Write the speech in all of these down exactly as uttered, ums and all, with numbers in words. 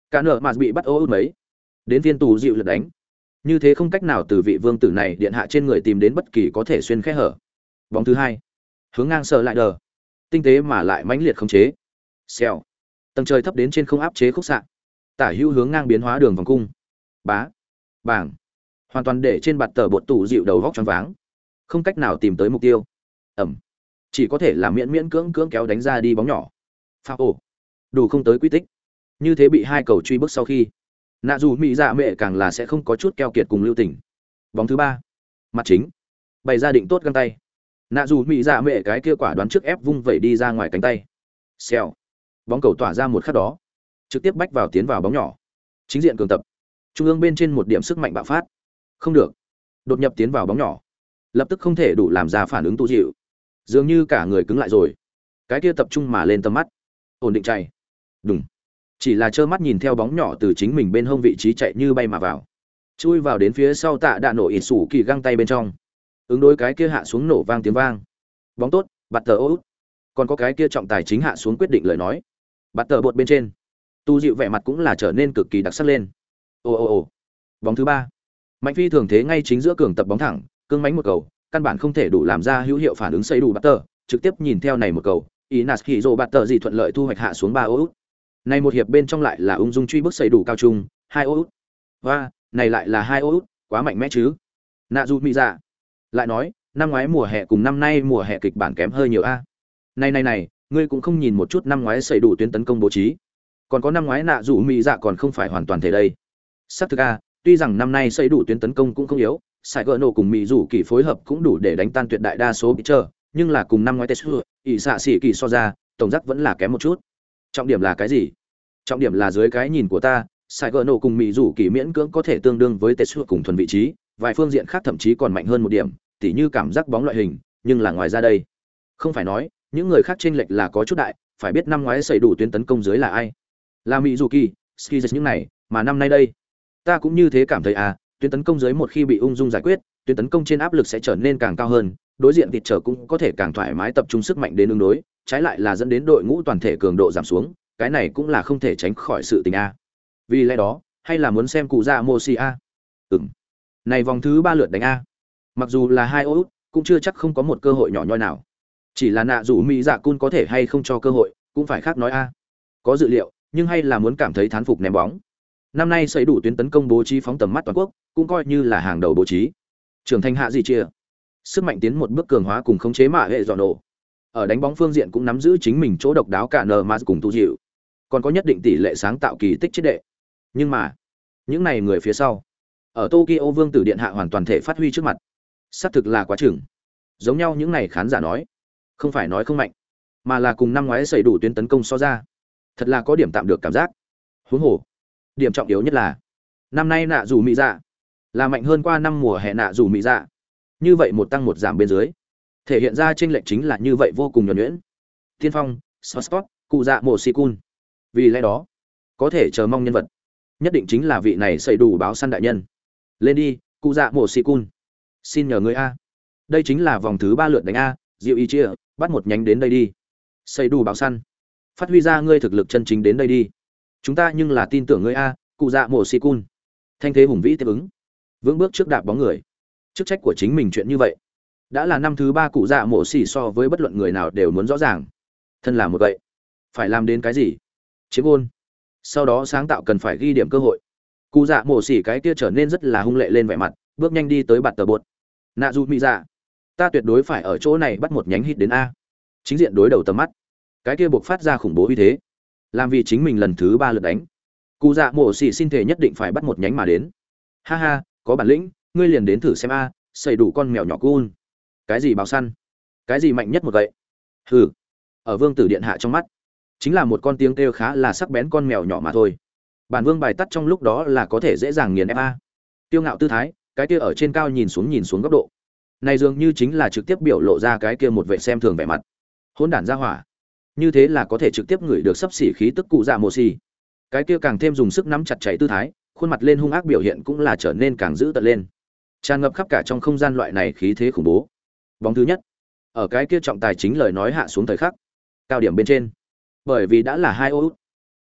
Cả nợ mà bị bắt ô út mấy, đến viên tù dịu lật đánh. Như thế không cách nào từ vị vương tử này điện hạ trên người tìm đến bất kỳ có thể xuyên khe hở. Bóng thứ hai, hướng ngang sờ lại đờ, tinh tế mà lại mãnh liệt khống chế. Xèo, tầng trời thấp đến trên không áp chế khúc xạ. Tả hữu hướng ngang biến hóa đường vòng cung. Bá, bảng, hoàn toàn để trên bạt tờ bột tủ dịu đầu vóc choáng váng, không cách nào tìm tới mục tiêu. Ẩm, chỉ có thể là miễn miễn cưỡng cưỡng kéo đánh ra đi bóng nhỏ. Phao ổ, đủ không tới quy tích. Như thế bị hai cầu truy bước sau khi, nạ dù mỹ dạ mẹ càng là sẽ không có chút keo kiệt cùng lưu tình. Bóng thứ ba, mặt chính, bày ra định tốt găng tay. Nạ dù mỹ dạ mẹ cái kia quả đoán trước ép vung vẩy đi ra ngoài cánh tay. Xèo, bóng cầu tỏa ra một khắc đó, trực tiếp bách vào tiến vào bóng nhỏ. Chính diện cường tập, trung ương bên trên một điểm sức mạnh bạo phát. Không được, đột nhập tiến vào bóng nhỏ, lập tức không thể đủ làm ra phản ứng tu dịu, dường như cả người cứng lại rồi. Cái kia tập trung mà lên tầm mắt, ổn định chạy. Đùng, chỉ là trơ mắt nhìn theo bóng nhỏ từ chính mình bên hông vị trí chạy như bay mà vào, chui vào đến phía sau tạ đạn nổ ít sủ kỳ găng tay bên trong, ứng đối cái kia hạ xuống nổ vang tiếng vang. Bóng tốt, bạt tờ út. Còn có cái kia trọng tài chính hạ xuống quyết định lời nói, bạt tờ bột bên trên, tu dịu vẻ mặt cũng là trở nên cực kỳ đặc sắc lên. Ồ ồ ồ, bóng thứ ba, mạnh phi thường thế ngay chính giữa cường tập bóng thẳng, cương mánh một cầu, căn bản không thể đủ làm ra hữu hiệu phản ứng xây đủ bạt tờ, trực tiếp nhìn theo này một cầu, Inas Hiro bạt tờ gì thuận lợi thu hoạch hạ xuống ba ô út. Này một hiệp bên trong lại là ung dung truy bước xây đủ cao trung, hai ô út. Và, này lại là hai ô út, quá mạnh mẽ chứ. Nạ dù mỹ dạ lại nói, năm ngoái mùa hè cùng năm nay mùa hè kịch bản kém hơi nhiều a. Này này này, ngươi cũng không nhìn một chút năm ngoái xây đủ tuyến tấn công bố trí. Còn có năm ngoái nạ dù mỹ dạ còn không phải hoàn toàn thể đây. Sắc thực a, tuy rằng năm nay xây đủ tuyến tấn công cũng không yếu, Sài Gòn nổ cùng mỹ dù kỳ phối hợp cũng đủ để đánh tan tuyệt đại đa số pitcher, nhưng là cùng năm ngoái Tetsu, ỷ xạ xỉ kỳ so ra, tổng giác vẫn là kém một chút. Trọng điểm là cái gì? Trọng điểm là dưới cái nhìn của ta, Sài Gòn nổ cùng mỹ dù kỳ miễn cưỡng có thể tương đương với Tetsu cùng thuần vị trí, vài phương diện khác thậm chí còn mạnh hơn một điểm, tỉ như cảm giác bóng loại hình, nhưng là ngoài ra đây, không phải nói những người khác chênh lệch là có chút đại, phải biết năm ngoái xây đủ tuyến tấn công dưới là ai? Là mỹ dù kỳ, Ski những này, mà năm nay đây, ta cũng như thế cảm thấy à, tuyến tấn công dưới một khi bị ung dung giải quyết, tuyến tấn công trên áp lực sẽ trở nên càng cao hơn, đối diện thịt trở cũng có thể càng thoải mái tập trung sức mạnh đến ứng đối, trái lại là dẫn đến đội ngũ toàn thể cường độ giảm xuống, cái này cũng là không thể tránh khỏi sự tình a. Vì lẽ đó, hay là muốn xem cụ dạ Moshi a. Ừm. Này vòng thứ ba lượt đánh a. Mặc dù là hai ô út, cũng chưa chắc không có một cơ hội nhỏ nhoi nào. Chỉ là nạ rủ mỹ dạ cun có thể hay không cho cơ hội, cũng phải khác nói a. Có dự liệu, nhưng hay là muốn cảm thấy thán phục ném bóng. Năm nay xây đủ tuyến tấn công bố trí phóng tầm mắt toàn quốc, cũng coi như là hàng đầu bố trí. Trưởng thành hạ gì chia, sức mạnh tiến một bước cường hóa cùng khống chế mạ hệ dọn nổ. Ở đánh bóng phương diện cũng nắm giữ chính mình chỗ độc đáo cả nờ mà cùng tu dịu, còn có nhất định tỷ lệ sáng tạo kỳ tích chết đệ. Nhưng mà, những này người phía sau, ở Tokyo Vương tử điện hạ hoàn toàn thể phát huy trước mặt, xác thực là quá chừng. Giống nhau những này khán giả nói, không phải nói không mạnh, mà là cùng năm ngoái xây đủ tuyến tấn công so ra, thật là có điểm tạm được cảm giác. Huống hồ, điểm trọng yếu nhất là năm nay nạ dù mỹ dạ là mạnh hơn qua năm mùa hè nạ dù mỹ dạ. Như vậy một tăng một giảm bên dưới, thể hiện ra chênh lệch chính là như vậy vô cùng nhuần nhuyễn. Tiên phong, Scott, cụ dạ mộ si cun. Vì lẽ đó, có thể chờ mong nhân vật, nhất định chính là vị này xây đủ báo săn đại nhân. Lên đi, cụ dạ mộ si cun. Xin nhờ người a. Đây chính là vòng thứ ba lượt đánh a, Diệu Y chia, bắt một nhánh đến đây đi. Xây đủ báo săn, phát huy ra ngươi thực lực chân chính đến đây đi. Chúng ta nhưng là tin tưởng ngươi a, cụ dạ mộ si cun. Thanh thế hùng vĩ tiếp ứng, vững bước trước đạp bóng người. Chức trách của chính mình chuyện như vậy, đã là năm thứ ba cụ dạ mộ xỉ so với bất luận người nào đều muốn rõ ràng. Thân là một vậy, phải làm đến cái gì? Chiếm gôn. Sau đó sáng tạo cần phải ghi điểm cơ hội. Cụ dạ mộ xỉ cái kia trở nên rất là hung lệ lên vẻ mặt, bước nhanh đi tới bạt tờ bột. Nạ dù mỹ dạ, ta tuyệt đối phải ở chỗ này bắt một nhánh hit đến a. Chính diện đối đầu tầm mắt, cái kia buộc phát ra khủng bố uy thế, làm vì chính mình lần thứ ba lượt đánh. Cụ dạ mộ xỉ xin thể nhất định phải bắt một nhánh mà đến. Ha ha, có bản lĩnh, ngươi liền đến thử xem a, xây đủ con mèo nhỏ cun. Cái gì báo săn? Cái gì mạnh nhất một vậy? Hừ. Ở vương tử điện hạ trong mắt, chính là một con tiếng kêu khá là sắc bén con mèo nhỏ mà thôi. Bản vương bài tắt trong lúc đó là có thể dễ dàng nghiền ép a. Tiêu ngạo tư thái, cái kia ở trên cao nhìn xuống nhìn xuống góc độ. Này dường như chính là trực tiếp biểu lộ ra cái kia một vệ xem thường vẻ mặt. Hỗn đản ra hỏa. Như thế là có thể trực tiếp ngửi được sắp xỉ khí tức cụ dạ mồ xì. Cái kia càng thêm dùng sức nắm chặt chảy tư thái, khuôn mặt lên hung ác biểu hiện cũng là trở nên càng dữ tợn lên. Tràn ngập khắp cả trong không gian loại này khí thế khủng bố. Bóng thứ nhất, ở cái kia trọng tài chính lời nói hạ xuống thời khắc, cao điểm bên trên, bởi vì đã là hai ô út,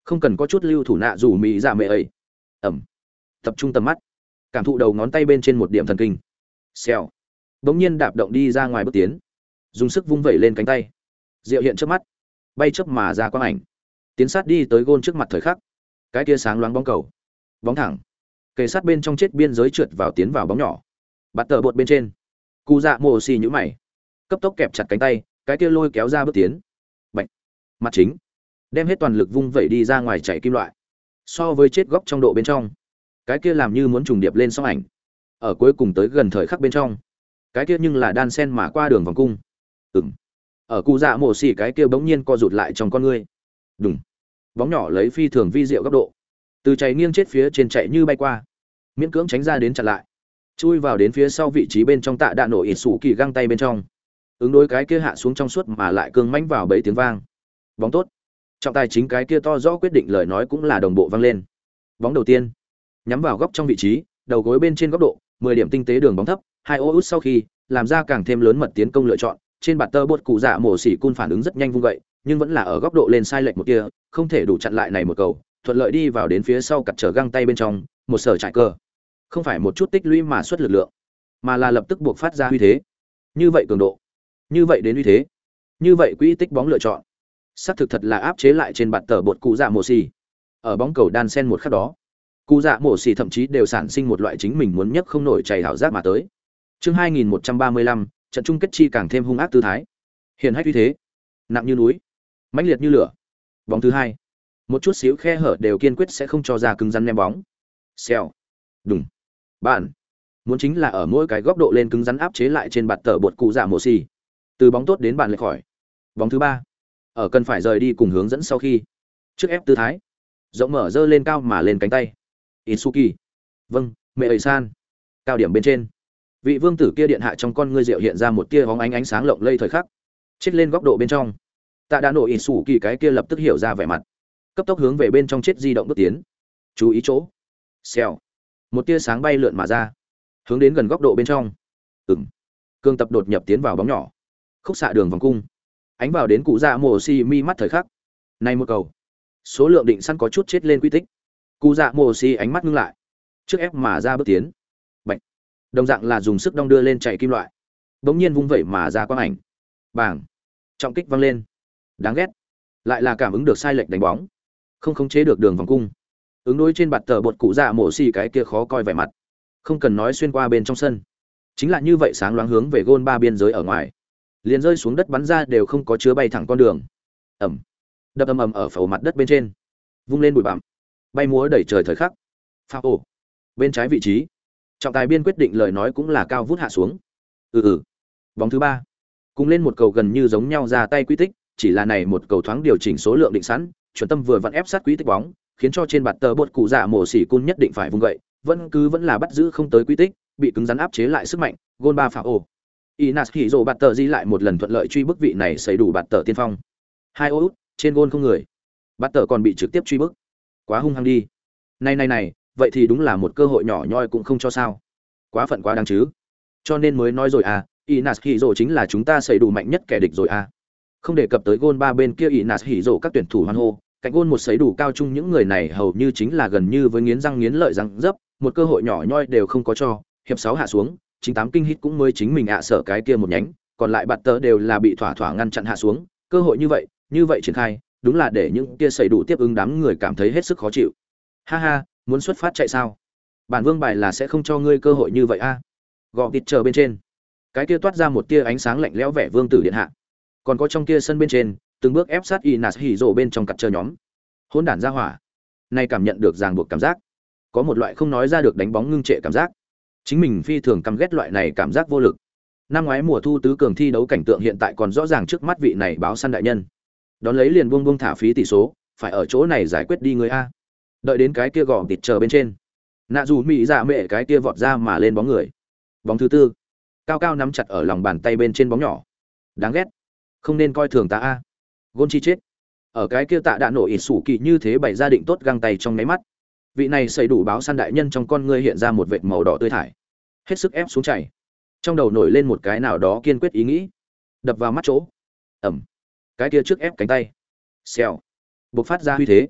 Không cần có chút lưu thủ nạ dù mỹ dạ mẹ ấy. Ẩm. Tập trung tầm mắt, cảm thụ đầu ngón tay bên trên một điểm thần kinh. Xèo. Bỗng nhiên đạp động đi ra ngoài bước tiến, dùng sức vung vẩy lên cánh tay. Diệu hiện trước mắt, bay chớp mà ra quang ảnh, tiến sát đi tới gôn trước mặt thời khắc. Cái tia sáng loáng bóng cầu, bóng thẳng, kề sát bên trong chết biên giới trượt vào tiến vào bóng nhỏ. Bắt tờ bột bên trên, cụ dạ mồ xì nhũ mày, cấp tốc kẹp chặt cánh tay, cái kia lôi kéo ra bước tiến. Bạch, mặt chính, đem hết toàn lực vung vẩy đi ra ngoài chạy kim loại. So với chết góc trong độ bên trong, cái kia làm như muốn trùng điệp lên song ảnh. Ở cuối cùng tới gần thời khắc bên trong, cái kia nhưng là đan sen mà qua đường vòng cung. Ừm. Ở cụ dạ mồ xì cái kia bỗng nhiên co rụt lại trong con ngươi. Đùng. Bóng nhỏ lấy phi thường vi diệu góc độ, từ chạy nghiêng chết phía trên chạy như bay qua, miễn cưỡng tránh ra đến chặn lại, chui vào đến phía sau vị trí bên trong tạ đạn nổ ít sủ kỳ găng tay bên trong, ứng đối cái kia hạ xuống trong suốt mà lại cương mãnh vào bấy tiếng vang. Bóng tốt. Trọng tài chính cái kia to rõ quyết định lời nói cũng là đồng bộ vang lên. Bóng đầu tiên nhắm vào góc trong vị trí, đầu gối bên trên góc độ, mười điểm tinh tế đường bóng thấp, hai ô út sau khi làm ra càng thêm lớn mật tiến công lựa chọn, trên bạt tơ bột cụ dạ mổ xỉ cun phản ứng rất nhanh vung gậy, nhưng vẫn là ở góc độ lên sai lệch một kia, không thể đủ chặn lại này một cầu, thuận lợi đi vào đến phía sau cặt trở găng tay bên trong, một sở trải cơ. Không phải một chút tích lũy mà xuất lực lượng, mà là lập tức buộc phát ra uy thế. Như vậy cường độ, như vậy đến uy thế, như vậy quỹ tích bóng lựa chọn, xác thực thật là áp chế lại trên bạt tờ bột cụ dạ mổ xỉ. Ở bóng cầu đan sen một khắc đó, cụ dạ mổ xỉ thậm chí đều sản sinh một loại chính mình muốn nhất không nổi chảy hảo giác mà tới. Chương hai nghìn một trăm ba mươi lăm, trận chung kết chi càng thêm hung ác tư thái. Hiển hách uy thế, nặng như núi, mãnh liệt như lửa. Bóng thứ hai, một chút xíu khe hở đều kiên quyết sẽ không cho ra cứng rắn ném bóng. Xèo, đùng, bạn, muốn chính là ở mỗi cái góc độ lên cứng rắn áp chế lại trên bạt tờ bột cụ dạ mổ xỉ. Từ bóng tốt đến bạn lệch khỏi. Bóng thứ ba, ở cần phải rời đi cùng hướng dẫn sau khi, trước ép tư thái, rộng mở dơ lên cao mà lên cánh tay. Itsuki, vâng, mẹ ơi san, cao điểm bên trên. Vị vương tử kia điện hạ trong con ngươi rượu hiện ra một tia bóng ánh ánh sáng lộng lây thời khắc. Chết lên góc độ bên trong, tạ đã nổi Itsuki cái kia lập tức hiểu ra vẻ mặt, cấp tốc hướng về bên trong chết di động bước tiến. Chú ý chỗ. Xèo. Một tia sáng bay lượn mà ra, hướng đến gần góc độ bên trong. Ừm. Cương tập đột nhập tiến vào bóng nhỏ. Khúc xạ đường vòng cung. Ánh vào đến cụ dạ mồ xì mi mắt thời khắc. Này một cầu. Số lượng định săn có chút chết lên quy tích. Cụ dạ mồ xì ánh mắt ngưng lại. Trước ép mà ra bước tiến. Bạch. Đồng dạng là dùng sức đong đưa lên chạy kim loại. Bỗng nhiên vung vẩy mà ra quang ảnh. Bảng. Trọng kích vang lên. Đáng ghét. Lại là cảm ứng được sai lệch đánh bóng. Không khống chế được đường vòng cung. Ứng đối trên bạt tờ bột cụ dạ mổ xì cái kia khó coi vẻ mặt. Không cần nói xuyên qua bên trong sân. Chính là như vậy sáng loáng hướng về gôn ba biên giới ở ngoài. Liền rơi xuống đất bắn ra đều không có chứa bay thẳng con đường. Ẩm. Đập ầm ầm ở phẩu mặt đất bên trên. Vung lên bụi bặm. Bay múa đẩy trời thời khắc. Phao ổ. Bên trái vị trí. Trọng tài biên quyết định lời nói cũng là cao vút hạ xuống. Ừ ừ. Bóng thứ ba. Cùng lên một cầu gần như giống nhau ra tay quy tích, chỉ là này một cầu thoáng điều chỉnh số lượng định sẵn, chuẩn tâm vừa vặn ép sát quy tích bóng, khiến cho trên bạt tờ bột cụ dạ mổ xỉ cun nhất định phải vung gậy, vẫn cứ vẫn là bắt giữ không tới quy tích, bị cứng rắn áp chế lại sức mạnh, gôn ba phá ổ. Inas Hiro bạt tờ di lại một lần thuận lợi truy bức vị này xây đủ bạt tờ tiên phong. Hai ô út, trên gôn không người. Bạt tờ còn bị trực tiếp truy bức. Quá hung hăng đi. Này này này, vậy thì đúng là một cơ hội nhỏ nhoi cũng không cho sao. Quá phận quá đáng chứ. Cho nên mới nói rồi à, Inas Hiro chính là chúng ta xây đủ mạnh nhất kẻ địch rồi à. Không đề cập tới gôn ba bên kia Inas Hiro các tuyển thủ hoan hô, cạnh gôn một sấy đủ cao chung những người này hầu như chính là gần như với nghiến răng nghiến lợi răng dấp, một cơ hội nhỏ nhoi đều không có cho. Hiệp sáu hạ xuống, chính tám kinh hít cũng mới chính mình ạ sợ cái kia một nhánh, còn lại bạt tờ đều là bị thỏa thỏa ngăn chặn hạ xuống, cơ hội như vậy, như vậy triển khai, đúng là để những kia sấy đủ tiếp ứng đám người cảm thấy hết sức khó chịu. Ha ha, muốn xuất phát chạy sao? Bản vương bài là sẽ không cho ngươi cơ hội như vậy a. À? Gọ vịt chờ bên trên, cái kia toát ra một tia ánh sáng lạnh lẽo vẻ vương tử điện hạ. Còn có trong kia sân bên trên, từng bước ép sát Inas Hiro bên trong cặt chờ nhóm. Hỗn đản ra hỏa. Nay cảm nhận được ràng buộc cảm giác, có một loại không nói ra được đánh bóng ngưng trệ cảm giác. Chính mình phi thường căm ghét loại này cảm giác vô lực. Năm ngoái mùa thu tứ cường thi đấu cảnh tượng hiện tại còn rõ ràng trước mắt vị này báo săn đại nhân. Đón lấy liền buông buông thả phí tỷ số, phải ở chỗ này giải quyết đi người a. Đợi đến cái kia gò tịt chờ bên trên. Nạ dù mỹ dạ mẹ cái kia vọt ra mà lên bóng người. Bóng thứ tư, cao cao nắm chặt ở lòng bàn tay bên trên bóng nhỏ. Đáng ghét. Không nên coi thường ta a. Gôn chi chết. Ở cái kia tạ đã nổ ít sủ kỳ như thế bày ra định tốt găng tay trong mấy mắt. Vị này xây đủ báo săn đại nhân trong con ngươi hiện ra một vệt màu đỏ tươi thải, hết sức ép xuống chảy. Trong đầu nổi lên một cái nào đó kiên quyết ý nghĩ, đập vào mắt chỗ. Ẩm. Cái kia trước ép cánh tay. Xèo. Bộc phát ra huy thế.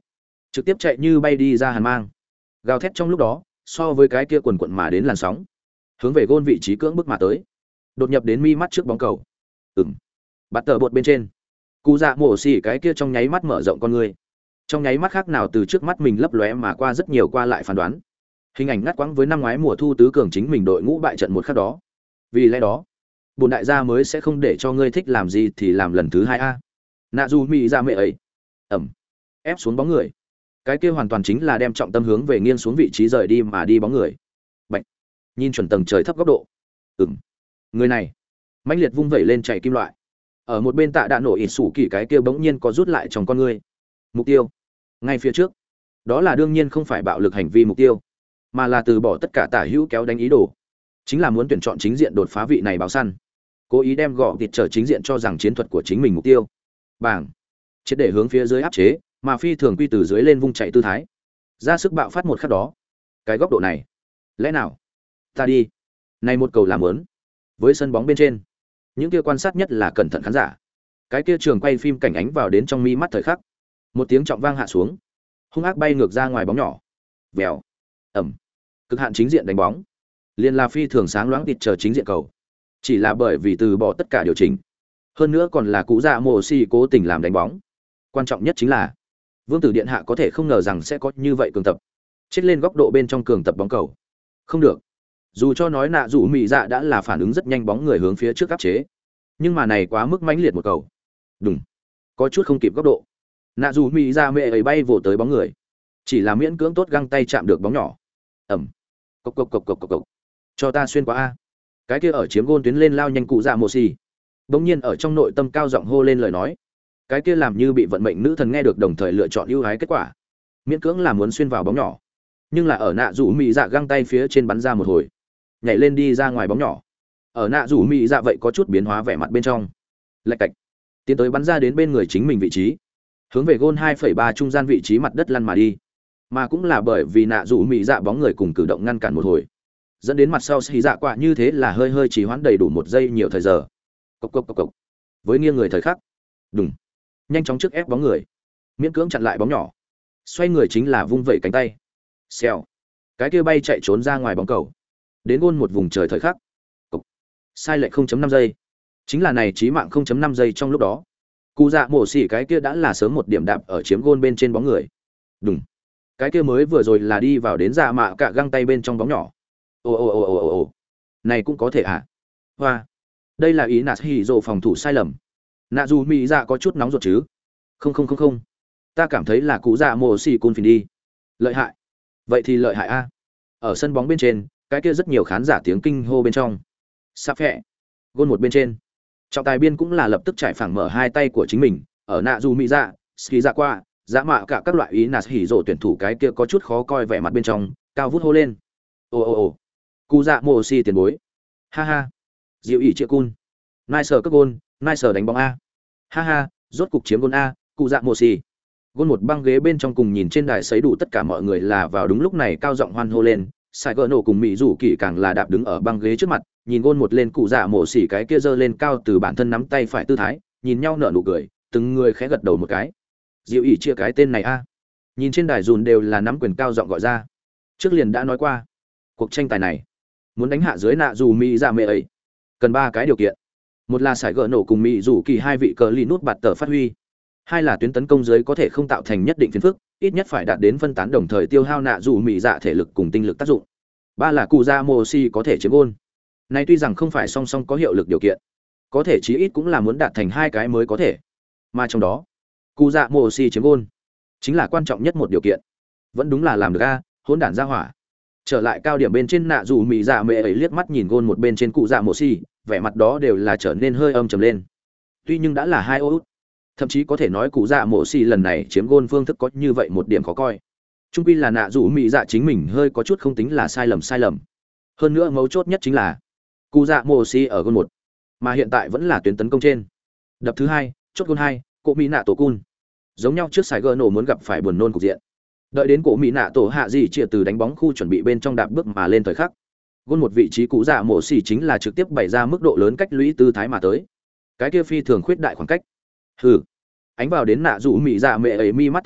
trực tiếp chạy như bay đi ra hàn mang, gào thét trong lúc đó so với cái kia quần quận mà đến làn sóng, hướng về gôn vị trí cưỡng bức mà tới, đột nhập đến mi mắt trước bóng cầu. Ừm, bắt tờ bột bên trên, cụ dạ mổ xỉ cái kia trong nháy mắt mở rộng con người, trong nháy mắt khác nào từ trước mắt mình lấp lóe mà qua rất nhiều qua lại phán đoán, hình ảnh ngắt quãng với năm ngoái mùa thu tứ cường chính mình đội ngũ bại trận một khắc đó. Vì lẽ đó bùn đại gia mới sẽ không để cho ngươi thích làm gì thì làm lần thứ hai a. Nạ dù mỹ ra mẹ ấy ẩm ép xuống bóng người, cái kia hoàn toàn chính là đem trọng tâm hướng về nghiêng xuống vị trí rời đi mà đi bóng người. Bạch, nhìn chuẩn tầng trời thấp góc độ. Ừm, người này mãnh liệt vung vẩy lên chạy kim loại, ở một bên tạ đã nổ ít sủ kỳ cái kia bỗng nhiên có rút lại trong con người. Mục tiêu ngay phía trước, đó là đương nhiên không phải bạo lực hành vi mục tiêu, mà là từ bỏ tất cả tả hữu kéo đánh ý đồ, chính là muốn tuyển chọn chính diện đột phá vị này báo săn, cố ý đem gọ thịt trở chính diện cho rằng chiến thuật của chính mình mục tiêu. Bảng triệt để hướng phía dưới áp chế, mà phi thường quy từ dưới lên vung chạy tư thái, ra sức bạo phát một khắc đó. Cái góc độ này, lẽ nào ta đi này một cầu làm lớn với sân bóng bên trên, những kia quan sát nhất là cẩn thận khán giả, cái kia trường quay phim cảnh ánh vào đến trong mi mắt thời khắc, một tiếng trọng vang hạ xuống, hung ác bay ngược ra ngoài bóng nhỏ. Vèo, ẩm, cực hạn chính diện đánh bóng, liên là phi thường sáng loáng tịt chờ chính diện cầu, chỉ là bởi vì từ bỏ tất cả điều chỉnh, hơn nữa còn là cụ dạ mồ xì cố tình làm đánh bóng. Quan trọng nhất chính là vương tử điện hạ có thể không ngờ rằng sẽ có như vậy cường tập, chết lên góc độ bên trong cường tập bóng cầu. Không được, dù cho nói nạ dù mỹ dạ đã là phản ứng rất nhanh bóng người hướng phía trước áp chế, nhưng mà này quá mức mãnh liệt một cầu, đúng, có chút không kịp góc độ. Nạ dù mỹ dạ mẹ ấy bay vồ tới bóng người, chỉ là miễn cưỡng tốt găng tay chạm được bóng nhỏ. Ẩm, cộc cộc cộc cộc cộc cộc, cho ta xuyên qua a. Cái kia ở chiếm gôn tuyến lên lao nhanh cụ dạ mồ xì, bỗng nhiên ở trong nội tâm cao giọng hô lên lời nói, cái kia làm như bị vận mệnh nữ thần nghe được, đồng thời lựa chọn ưu ái kết quả, miễn cưỡng là muốn xuyên vào bóng nhỏ, nhưng là ở nạ rủ mỹ dạ găng tay phía trên bắn ra một hồi, nhảy lên đi ra ngoài bóng nhỏ, ở nạ rủ mỹ dạ vậy có chút biến hóa vẻ mặt bên trong, lạch cạch, tiến tới bắn ra đến bên người chính mình vị trí, hướng về gôn hai phẩy ba trung gian vị trí mặt đất lăn mà đi, mà cũng là bởi vì nạ rủ mỹ dạ bóng người cùng cử động ngăn cản một hồi, dẫn đến mặt sau xì dạ quạ như thế là hơi hơi trì hoãn đầy đủ một giây nhiều thời giờ. Cộc cộc cộc cộc, với nghiêng người thời khắc, đùng, nhanh chóng trước ép bóng người, miễn cưỡng chặn lại bóng nhỏ, xoay người chính là vung vẩy cánh tay, xèo, cái kia bay chạy trốn ra ngoài bóng cầu, đến gôn một vùng trời thời khắc, cộc, sai lệch không chấm năm giây, chính là này chí mạng không chấm năm giây. Trong lúc đó cụ dạ mổ xỉ cái kia đã là sớm một điểm đạp ở chiếm gôn bên trên bóng người, đùng, cái kia mới vừa rồi là đi vào đến dạ mạ cả găng tay bên trong bóng nhỏ. Ồ ồ ồ ồ ồ ồ, này cũng có thể à? Hoa, đây là ý nạt hỉ rồ phòng thủ sai lầm. Nạ dù mỹ dạ có chút nóng ruột chứ? Không không không không, ta cảm thấy là cụ dạ mồ xì cun phìn đi. Lợi hại, vậy thì lợi hại a. Ở sân bóng bên trên, cái kia rất nhiều khán giả tiếng kinh hô bên trong. Sắp phẹ, gôn một bên trên, trọng tài biên cũng là lập tức trải phẳng mở hai tay của chính mình, ở nạ dù mỹ dạ, ski dạ qua, dạ mạ cả các loại ý nạt hỉ rồ tuyển thủ cái kia có chút khó coi vẻ mặt bên trong, cao vút hô lên. Ồ ồ ồ, cụ dạ mồ xì tiền bối, ha ha, diệu ỷ chia cun, nai sờ các gôn, nai sờ đánh bóng a, ha ha, rốt cục chiếm gôn a, cụ dạ mồ xì. Gôn một băng ghế bên trong cùng nhìn trên đài sấy đủ tất cả mọi người là vào đúng lúc này cao giọng hoan hô lên. Sai gỡ nổ cùng mỹ rủ kỳ càng là đạp đứng ở băng ghế trước mặt, nhìn gôn một lên cụ dạ mồ xì cái kia giơ lên cao từ bản thân nắm tay phải tư thái, nhìn nhau nở nụ cười, từng người khẽ gật đầu một cái. Diệu ỷ chia cái tên này a, nhìn trên đài dùn đều là nắm quyền cao giọng gọi ra. Trước liền đã nói qua, cuộc tranh tài này muốn đánh hạ dưới nạ dù mỹ dạ mẹ ấy, cần ba cái điều kiện. Một là sải gỡ nổ cùng mỹ rủ kỳ hai vị cờ lì nút bạt tờ phát huy, hai là tuyến tấn công dưới có thể không tạo thành nhất định phiền phức, ít nhất phải đạt đến phân tán đồng thời tiêu hao nạ dù mỹ dạ thể lực cùng tinh lực tác dụng. Ba là cụ dạ mồ xì có thể chiếm gôn. Này tuy rằng không phải song song có hiệu lực điều kiện, có thể chí ít cũng là muốn đạt thành hai cái mới có thể. Mà trong đó, cụ dạ mồ xì chiếm gôn chính là quan trọng nhất một điều kiện. Vẫn đúng là làm được a, hỗn đản ra hỏa. Trở lại cao điểm bên trên nạ dù mỹ dạ mẹ ấy liếc mắt nhìn gôn một bên trên cụ dạ mồ xì, vẻ mặt đó đều là trở nên hơi âm trầm lên. Tuy nhưng đã là hai ô út, thậm chí có thể nói cụ dạ mồ xì lần này chiếm gôn phương thức có như vậy một điểm khó coi. Trung quy là nạ dù mỹ dạ chính mình hơi có chút không tính là sai lầm sai lầm. Hơn nữa mấu chốt nhất chính là cụ dạ mồ xì ở gôn một, mà hiện tại vẫn là tuyến tấn công trên. Đập thứ hai, chốt gôn hai, cổ mỹ nạ tổ cun. Giống nhau trước Sài Gòn nổ muốn gặp phải buồn nôn cục diện. Đợi đến cổ mỹ nạ tổ hạ gì chia từ đánh bóng khu chuẩn bị bên trong đạp bước mà lên thời khắc, gôn một vị trí cụ dạ mổ xỉ chính là trực tiếp bày ra mức độ lớn cách lũy tư thái mà tới. Cái kia phi thường khuyết đại khoảng cách. Hừ, ánh vào đến nạ rủ mỹ dạ mẹ ấy mi mắt thời khắc,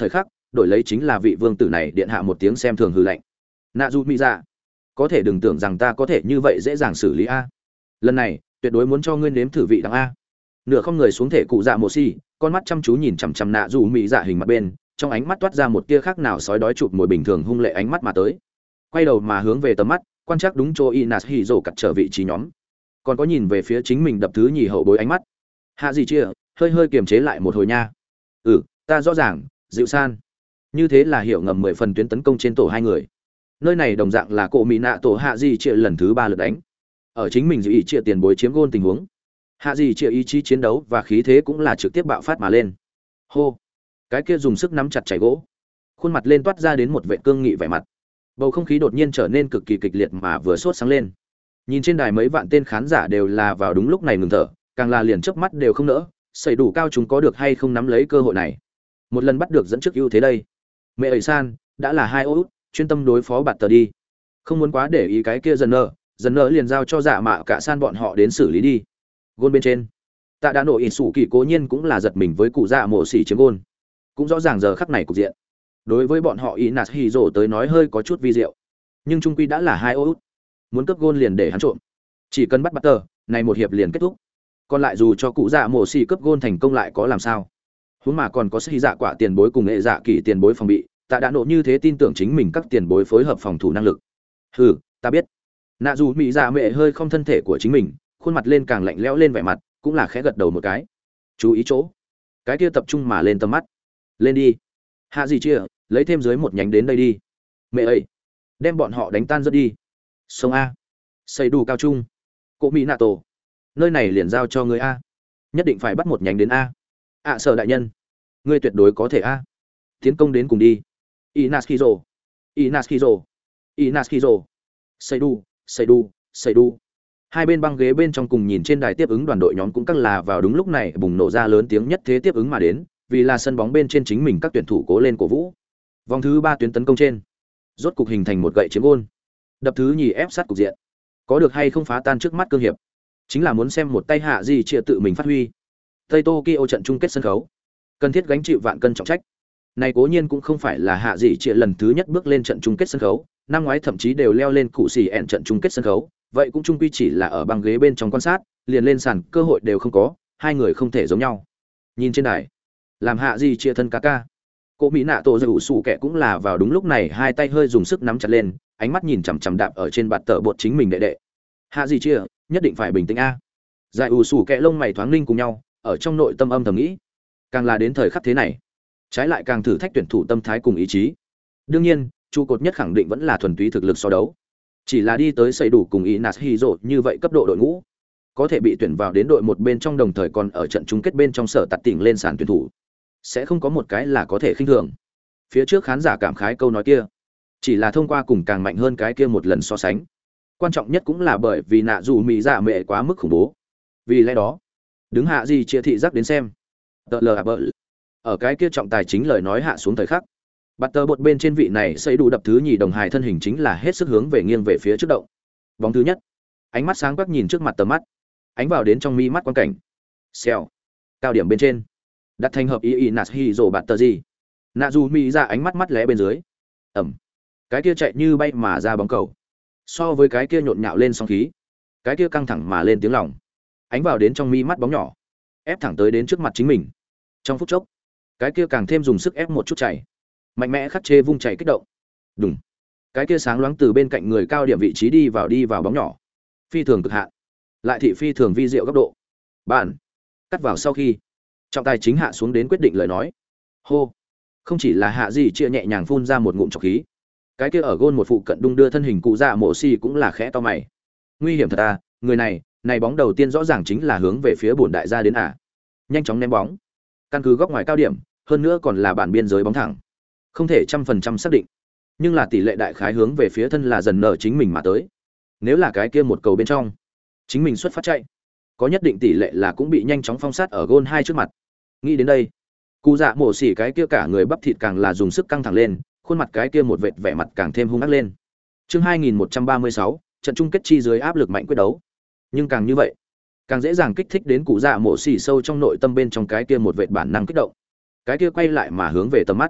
đổi lấy chính là vị vương tử này điện hạ một tiếng xem thường hư lạnh. Nạ dù mỹ dạ, có thể đừng tưởng rằng ta có thể như vậy dễ dàng xử lý a. Lần này tuyệt đối muốn cho ngươi nếm thử vị đắng a. Nửa không người xuống thể cụ dạ mộ xì, con mắt chăm chú nhìn chằm chằm nạ dù mỹ dạ hình mặt bên, trong ánh mắt toát ra một tia khác nào sói đói chụp mồi bình thường hung lệ ánh mắt mà tới. Quay đầu mà hướng về tầm mắt, quan trắc đúng chỗ Inas Hiro cặt trở vị trí nhóm. Còn có nhìn về phía chính mình đập thứ nhì hậu bối ánh mắt. Hạ gì chia, hơi hơi kiềm chế lại một hồi nha. Ừ, ta rõ ràng, dịu san. Như thế là hiểu ngầm mười phần tuyến tấn công trên tổ hai người. Nơi này đồng dạng là cổ mỹ nạ tổ hạ gì chia lần thứ ba lượt đánh. Ở chính mình dự ý chia tiền bối chiếm gôn tình huống. Hạ gì chia ý chí chiến đấu và khí thế cũng là trực tiếp bạo phát mà lên. Hô, cái kia dùng sức nắm chặt chảy gỗ, khuôn mặt lên toát ra đến một vệ cương nghị vẻ mặt. Bầu không khí đột nhiên trở nên cực kỳ kịch liệt mà vừa sốt sáng lên. Nhìn trên đài mấy vạn tên khán giả đều là vào đúng lúc này ngừng thở, càng là liền chớp mắt đều không nỡ, xảy đủ cao chúng có được hay không nắm lấy cơ hội này. Một lần bắt được dẫn trước ưu thế đây. Mẹ ơi san, đã là hai ô út, chuyên tâm đối phó bạt tờ đi. Không muốn quá để ý cái kia dần nợ, dần nợ liền giao cho dạ mạ cả san bọn họ đến xử lý đi. Gôn bên trên, tạ đã nổi ỉn sủ kỳ cố nhiên cũng là giật mình với cụ dạ mộ xỉ chiếm gôn. Cũng rõ ràng giờ khắc này cục diện. Đối với bọn họ Inas Hiro tới nói hơi có chút vi diệu. Nhưng trung quy đã là hai ô út. Muốn cướp gôn liền để hắn trộm. Chỉ cần bắt bắt tờ, này một hiệp liền kết thúc. Còn lại dù cho cụ dạ mộ xỉ cướp gôn thành công lại có làm sao? Huống mà còn có sĩ dạ quả tiền bối cùng nghệ dạ kỳ tiền bối phòng bị, tạ đã nộ như thế tin tưởng chính mình các tiền bối phối hợp phòng thủ năng lực. Hừ, ta biết. Nạ dù mỹ dạ mẹ hơi không thân thể của chính mình, khuôn mặt lên càng lạnh lẽo lên vẻ mặt, cũng là khẽ gật đầu một cái. Chú ý chỗ. Cái kia tập trung mà lên tầm mắt. Lên đi. Hạ gì chia, lấy thêm dưới một nhánh đến đây đi. Mẹ ơi, đem bọn họ đánh tan rất đi. Sông a. Xây đủ cao trung. Cổ mỹ nạ tổ. Nơi này liền giao cho người a. Nhất định phải bắt một nhánh đến a. ạ sở đại nhân, ngươi tuyệt đối có thể a. Tiến công đến cùng đi. Inaskizo, Inaskizo, Inaskizo. Seidu, Seidu, Seidu. Hai bên băng ghế bên trong cùng nhìn trên đài tiếp ứng đoàn đội nhóm cũng các là vào đúng lúc này bùng nổ ra lớn tiếng nhất thế tiếp ứng mà đến, vì là sân bóng bên trên chính mình các tuyển thủ cố lên cổ vũ. Vòng thứ ba tuyến tấn công trên, rốt cục hình thành một gậy chiếm gôn. Đập thứ nhì ép sát cục diện. Có được hay không phá tan trước mắt cương hiệp, chính là muốn xem một tay hạ gì chia tự mình phát huy. Tây Tokyo trận chung kết sân khấu, cần thiết gánh chịu vạn cân trọng trách. Này cố nhiên cũng không phải là hạ gì chia lần thứ nhất bước lên trận chung kết sân khấu, năm ngoái thậm chí đều leo lên cụ xì ẹn trận chung kết sân khấu, vậy cũng chung quy chỉ là ở băng ghế bên trong quan sát, liền lên sàn cơ hội đều không có, hai người không thể giống nhau. Nhìn trên đài, làm hạ gì chia thân ca ca. Cô mỹ nạ tổ dầu sủ kẻ cũng là vào đúng lúc này hai tay hơi dùng sức nắm chặt lên, ánh mắt nhìn chằm chằm đạp ở trên bạt tờ bột chính mình đệ đệ. Hạ gì chia, nhất định phải bình tĩnh a. Giải ủ sủ kẻ lông mày thoáng ninh cùng nhau, ở trong nội tâm âm thầm nghĩ, càng là đến thời khắc thế này, trái lại càng thử thách tuyển thủ tâm thái cùng ý chí. Đương nhiên, trụ cột nhất khẳng định vẫn là thuần túy thực lực so đấu. Chỉ là đi tới xây đủ cùng Inas Hiro như vậy cấp độ đội ngũ, có thể bị tuyển vào đến đội một bên trong đồng thời còn ở trận chung kết bên trong sở tạt tỉnh lên sàn tuyển thủ, sẽ không có một cái là có thể khinh thường. Phía trước khán giả cảm khái câu nói kia, chỉ là thông qua cùng càng mạnh hơn cái kia một lần so sánh. Quan trọng nhất cũng là bởi vì nạ dù mỹ dạ mẹ quá mức khủng bố. Vì lẽ đó, đứng hạ gì chia thị giác đến xem, tờ lờ bờ ở cái kia trọng tài chính lời nói hạ xuống thời khắc, bắt tờ bột bên trên vị này xây đủ đập thứ nhì đồng hài thân hình chính là hết sức hướng về nghiêng về phía trước động. Bóng thứ nhất, ánh mắt sáng quắc nhìn trước mặt tầm mắt, ánh vào đến trong mi mắt quan cảnh. Xèo, cao điểm bên trên, đặt thành hợp ý Inas Hiro bạt tờ gì. Nạ dù mỹ ra ánh mắt mắt lé bên dưới, ẩm, cái kia chạy như bay mà ra bóng cầu, so với cái kia nhộn nhạo lên sóng khí, cái kia căng thẳng mà lên tiếng lòng, ánh vào đến trong mi mắt bóng nhỏ, ép thẳng tới đến trước mặt chính mình. Trong phút chốc, cái kia càng thêm dùng sức ép một chút chạy, mạnh mẽ khắc chế vung chạy kích động. Đùng, cái kia sáng loáng từ bên cạnh người cao điểm vị trí đi vào đi vào bóng nhỏ, phi thường cực hạn, lại thị phi thường vi diệu góc độ. Bạn cắt vào sau khi trọng tài chính hạ xuống đến quyết định lời nói. Hô, không chỉ là hạ gì chia nhẹ nhàng phun ra một ngụm trọc khí, cái kia ở gôn một phụ cận đung đưa thân hình cụ dạ mổ xì cũng là khẽ to mày. Nguy hiểm thật à, người này này bóng đầu tiên rõ ràng chính là hướng về phía bổn đại gia đến à. Nhanh chóng ném bóng, căn cứ góc ngoài cao điểm, hơn nữa còn là bản biên giới bóng thẳng, không thể trăm phần trăm xác định, nhưng là tỷ lệ đại khái hướng về phía thân là dần nở chính mình mà tới. Nếu là cái kia một cầu bên trong, chính mình xuất phát chạy, có nhất định tỷ lệ là cũng bị nhanh chóng phong sát ở gôn hai trước mặt. Nghĩ đến đây, cụ dạ mổ xỉ cái kia cả người bắp thịt càng là dùng sức căng thẳng lên, khuôn mặt cái kia một vệt vẻ mặt càng thêm hung ác lên. Chương hai nghìn một trăm ba mươi sáu, trận chung kết chi dưới áp lực mạnh quyết đấu. Nhưng càng như vậy, càng dễ dàng kích thích đến cụ dạ mổ xỉ sâu trong nội tâm bên trong cái kia một vệt bản năng kích động. Cái kia quay lại mà hướng về tầm mắt,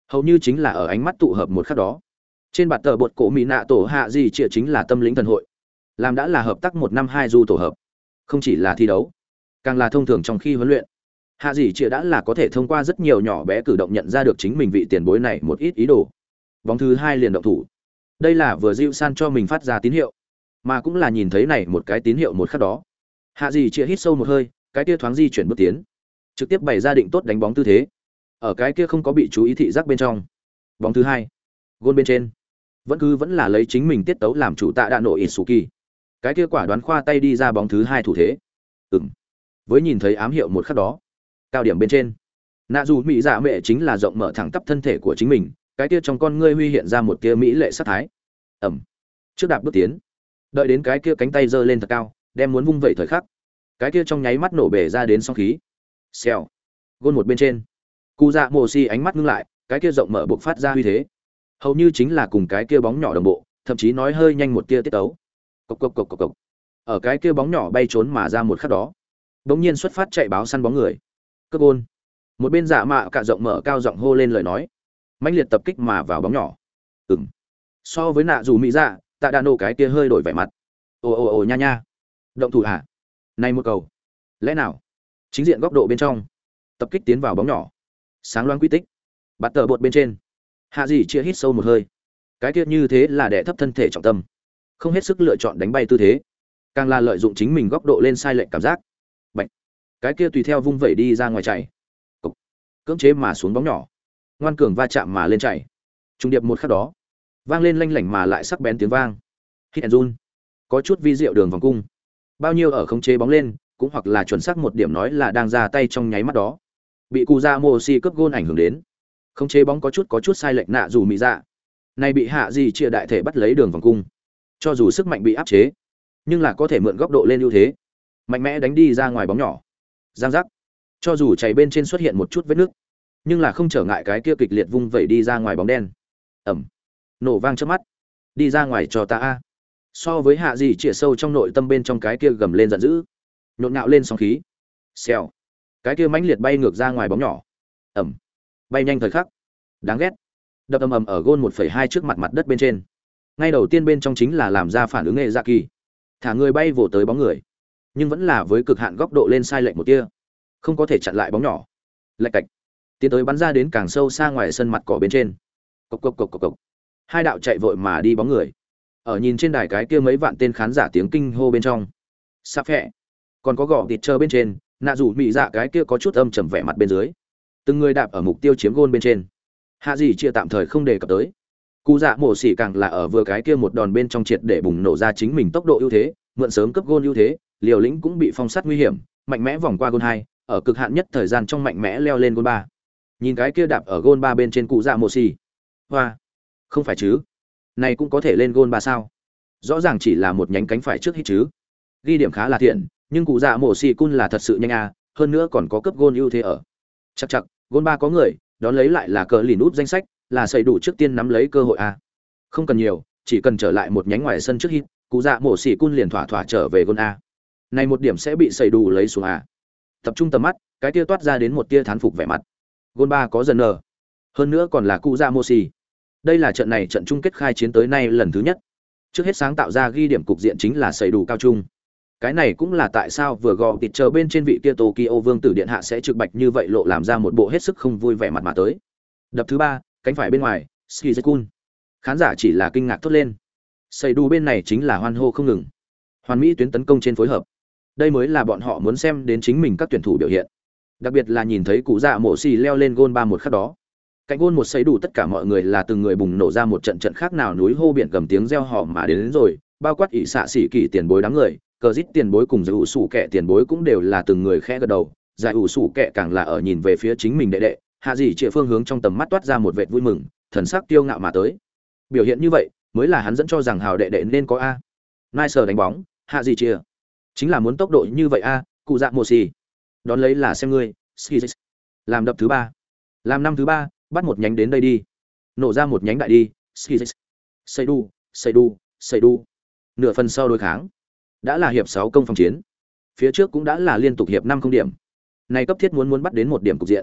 hầu như chính là ở ánh mắt tụ hợp một khắc đó. Trên bạt tờ bột cổ mỹ nạ tổ hạ gì chĩa chính là tâm lĩnh thần hội, làm đã là hợp tác một năm hai du tổ hợp, không chỉ là thi đấu, càng là thông thường trong khi huấn luyện. Hạ gì chĩa đã là có thể thông qua rất nhiều nhỏ bé cử động nhận ra được chính mình vị tiền bối này một ít ý đồ. Bóng thứ hai liền động thủ. Đây là vừa Diệu San cho mình phát ra tín hiệu, mà cũng là nhìn thấy này một cái tín hiệu một khắc đó. Hạ gì chĩa hít sâu một hơi, cái kia thoáng di chuyển bước tiến, trực tiếp bày ra định tốt đánh bóng tư thế. Ở cái kia không có bị chú ý thị giác bên trong. Bóng thứ hai, gôn bên trên, vẫn cứ vẫn là lấy chính mình tiết tấu làm chủ tạ đạ nổ Itsuki. Cái kia quả đoán khoa tay đi ra bóng thứ hai thủ thế. Ừm. Với nhìn thấy ám hiệu một khắc đó, cao điểm bên trên, nạ dù mỹ dạ mẹ chính là rộng mở thẳng tắp thân thể của chính mình, cái kia trong con ngươi huy hiện ra một tia mỹ lệ sát thái. Ẩm. Trước đạp bước tiến, đợi đến cái kia cánh tay giơ lên thật cao, đem muốn vung vẩy thời khắc, cái kia trong nháy mắt nổ bể ra đến sóng khí. Xèo. Gôn một bên trên, cụ dạ mồ xì ánh mắt ngưng lại, cái kia rộng mở buộc phát ra huy thế, hầu như chính là cùng cái kia bóng nhỏ đồng bộ, thậm chí nói hơi nhanh một tia tiết tấu. Cộc cộc cộc cộc cộc. Ở cái kia bóng nhỏ bay trốn mà ra một khắc đó, bỗng nhiên xuất phát chạy báo săn bóng người. Cướp gôn. Một bên dạ mạ cả rộng mở cao giọng hô lên lời nói, mãnh liệt tập kích mà vào bóng nhỏ. Ừm. So với nạ dù mỹ dạ, tạ đa nổ cái kia hơi đổi vẻ mặt. Ồ ồ ồ nha nha. Động thủ hả? Này một cầu. Lẽ nào? Chính diện góc độ bên trong, tập kích tiến vào bóng nhỏ. Sáng loáng quy tích. Bắt tờ bột bên trên. Hạ gì chia hít sâu một hơi. Cái kia như thế là đè thấp thân thể trọng tâm, không hết sức lựa chọn đánh bay tư thế, càng là lợi dụng chính mình góc độ lên sai lệch cảm giác. Bạch. Cái kia tùy theo vung vẩy đi ra ngoài chạy. Cục. Cưỡng chế mà xuống bóng nhỏ. Ngoan cường va chạm mà lên chạy. Trung điệp một khắc đó, vang lên lanh lảnh mà lại sắc bén tiếng vang. Hit and run. Có chút vi diệu đường vòng cung. Bao nhiêu ở khống chế bóng lên, cũng hoặc là chuẩn xác một điểm nói là đang ra tay trong nháy mắt đó. Bị Cù Dạ Mô Si cướp gôn ảnh hưởng đến. Khống chế bóng có chút có chút sai lệch nạ dù mỹ dạ. Này bị hạ gì chia đại thể bắt lấy đường vòng cung. Cho dù sức mạnh bị áp chế, nhưng là có thể mượn góc độ lên ưu thế, mạnh mẽ đánh đi ra ngoài bóng nhỏ. Giang giác. Cho dù chảy bên trên xuất hiện một chút vết nước, nhưng là không trở ngại cái kia kịch liệt vung vẩy đi ra ngoài bóng đen. Ẩm. Nổ vang trước mắt. Đi ra ngoài cho ta a. So với hạ gì chĩa sâu trong nội tâm bên trong cái kia gầm lên giận dữ, nhộn nhạo lên sóng khí. Xèo. Cái kia mãnh liệt bay ngược ra ngoài bóng nhỏ. Ẩm. Bay nhanh thời khắc. Đáng ghét. Đập ầm ầm ở gôn một phẩy hai trước mặt mặt đất bên trên. Ngay đầu tiên bên trong chính là làm ra phản ứng nghệ dạ kỳ, thả người bay vồ tới bóng người, nhưng vẫn là với cực hạn góc độ lên sai lệch một tia, không có thể chặn lại bóng nhỏ. Lệch cạch. Tiến tới bắn ra đến càng sâu xa ngoài sân mặt cỏ bên trên. Cộc cộc cộc cộc cộc. Hai đạo chạy vội mà đi bóng người. Ở nhìn trên đài cái kia mấy vạn tên khán giả tiếng kinh hô bên trong. Sắp phẹ. Còn có gõ thịt chờ bên trên, nạ rủ mị dạ cái kia có chút âm trầm vẻ mặt bên dưới. Từng người đạp ở mục tiêu chiếm gôn bên trên. Hạ gì chia tạm thời không đề cập tới. Cụ dạ mổ xỉ càng là ở vừa cái kia một đòn bên trong triệt để bùng nổ ra chính mình tốc độ ưu thế, mượn sớm cấp gôn ưu thế, liều lĩnh cũng bị phong sát nguy hiểm, mạnh mẽ vòng qua gôn hai, ở cực hạn nhất thời gian trong mạnh mẽ leo lên gôn ba. Nhìn cái kia đạp ở gôn ba bên trên cụ dạ mổ xỉ. Hoa, không phải chứ? Này cũng có thể lên gôn ba sao? Rõ ràng chỉ là một nhánh cánh phải trước hít chứ. Ghi điểm khá là thiện, nhưng cụ dạ mổ xỉ cun là thật sự nhanh à, hơn nữa còn có cấp gôn ưu thế ở. Chắc chắc, gôn ba có người, đón lấy lại là cờ lìn út danh sách, là xây đủ trước tiên nắm lấy cơ hội a. Không cần nhiều, chỉ cần trở lại một nhánh ngoài sân trước hit, cụ dạ mổ xỉ cun liền thỏa thỏa trở về gôn a. Này một điểm sẽ bị xây đủ lấy xuống a. Tập trung tầm mắt, cái tia toát ra đến một tia thán phục vẻ mặt. Gôn ba có dần nở, hơn nữa còn là cụ dạ mổ xỉ. Đây là trận này trận chung kết khai chiến tới nay lần thứ nhất. Trước hết sáng tạo ra ghi điểm cục diện chính là xây đủ cao trung. Cái này cũng là tại sao vừa gò tịt chờ bên trên vị kia Tokyo Vương tử điện hạ sẽ trực bạch như vậy lộ làm ra một bộ hết sức không vui vẻ mặt mà tới. Đập thứ ba, cánh phải bên ngoài, Skizekun. Khán giả chỉ là kinh ngạc thốt lên. Xây đu bên này chính là hoan hô không ngừng. Hoàn mỹ tuyến tấn công trên phối hợp. Đây mới là bọn họ muốn xem đến chính mình các tuyển thủ biểu hiện. Đặc biệt là nhìn thấy cụ dạ mổ xì leo lên gôn ba một khắc đó. Cạnh gôn một xây đủ tất cả mọi người là từng người bùng nổ ra một trận trận khác nào núi hô biển gầm tiếng reo hò mà đến, đến rồi, bao quát ỷ xạ xỉ kỳ tiền bối đám người, cờ dít tiền bối cùng giải ủ sủ kẹ tiền bối cũng đều là từng người khẽ gật đầu, giải ủ sủ kẹ càng là ở nhìn về phía chính mình đệ đệ, hạ gì trịa phương hướng trong tầm mắt toát ra một vệt vui mừng, thần sắc tiêu ngạo mà tới. Biểu hiện như vậy mới là hắn dẫn cho rằng hào đệ đệ nên có a. Nice đánh bóng, hạ gì trịa chính là muốn tốc độ như vậy a, cụ dạ mồ xì. Đón lấy là xem ngươi, Skizix. Làm đập thứ ba, làm năm thứ ba, bắt một nhánh đến đây đi, nổ ra một nhánh đại đi, Skizix. Xây đu, xây đu, xây đu. Nửa phần sau đối kháng đã là hiệp sáu công phòng chiến, phía trước cũng đã là liên tục hiệp năm không điểm, này cấp thiết muốn muốn bắt đến một điểm cục diện.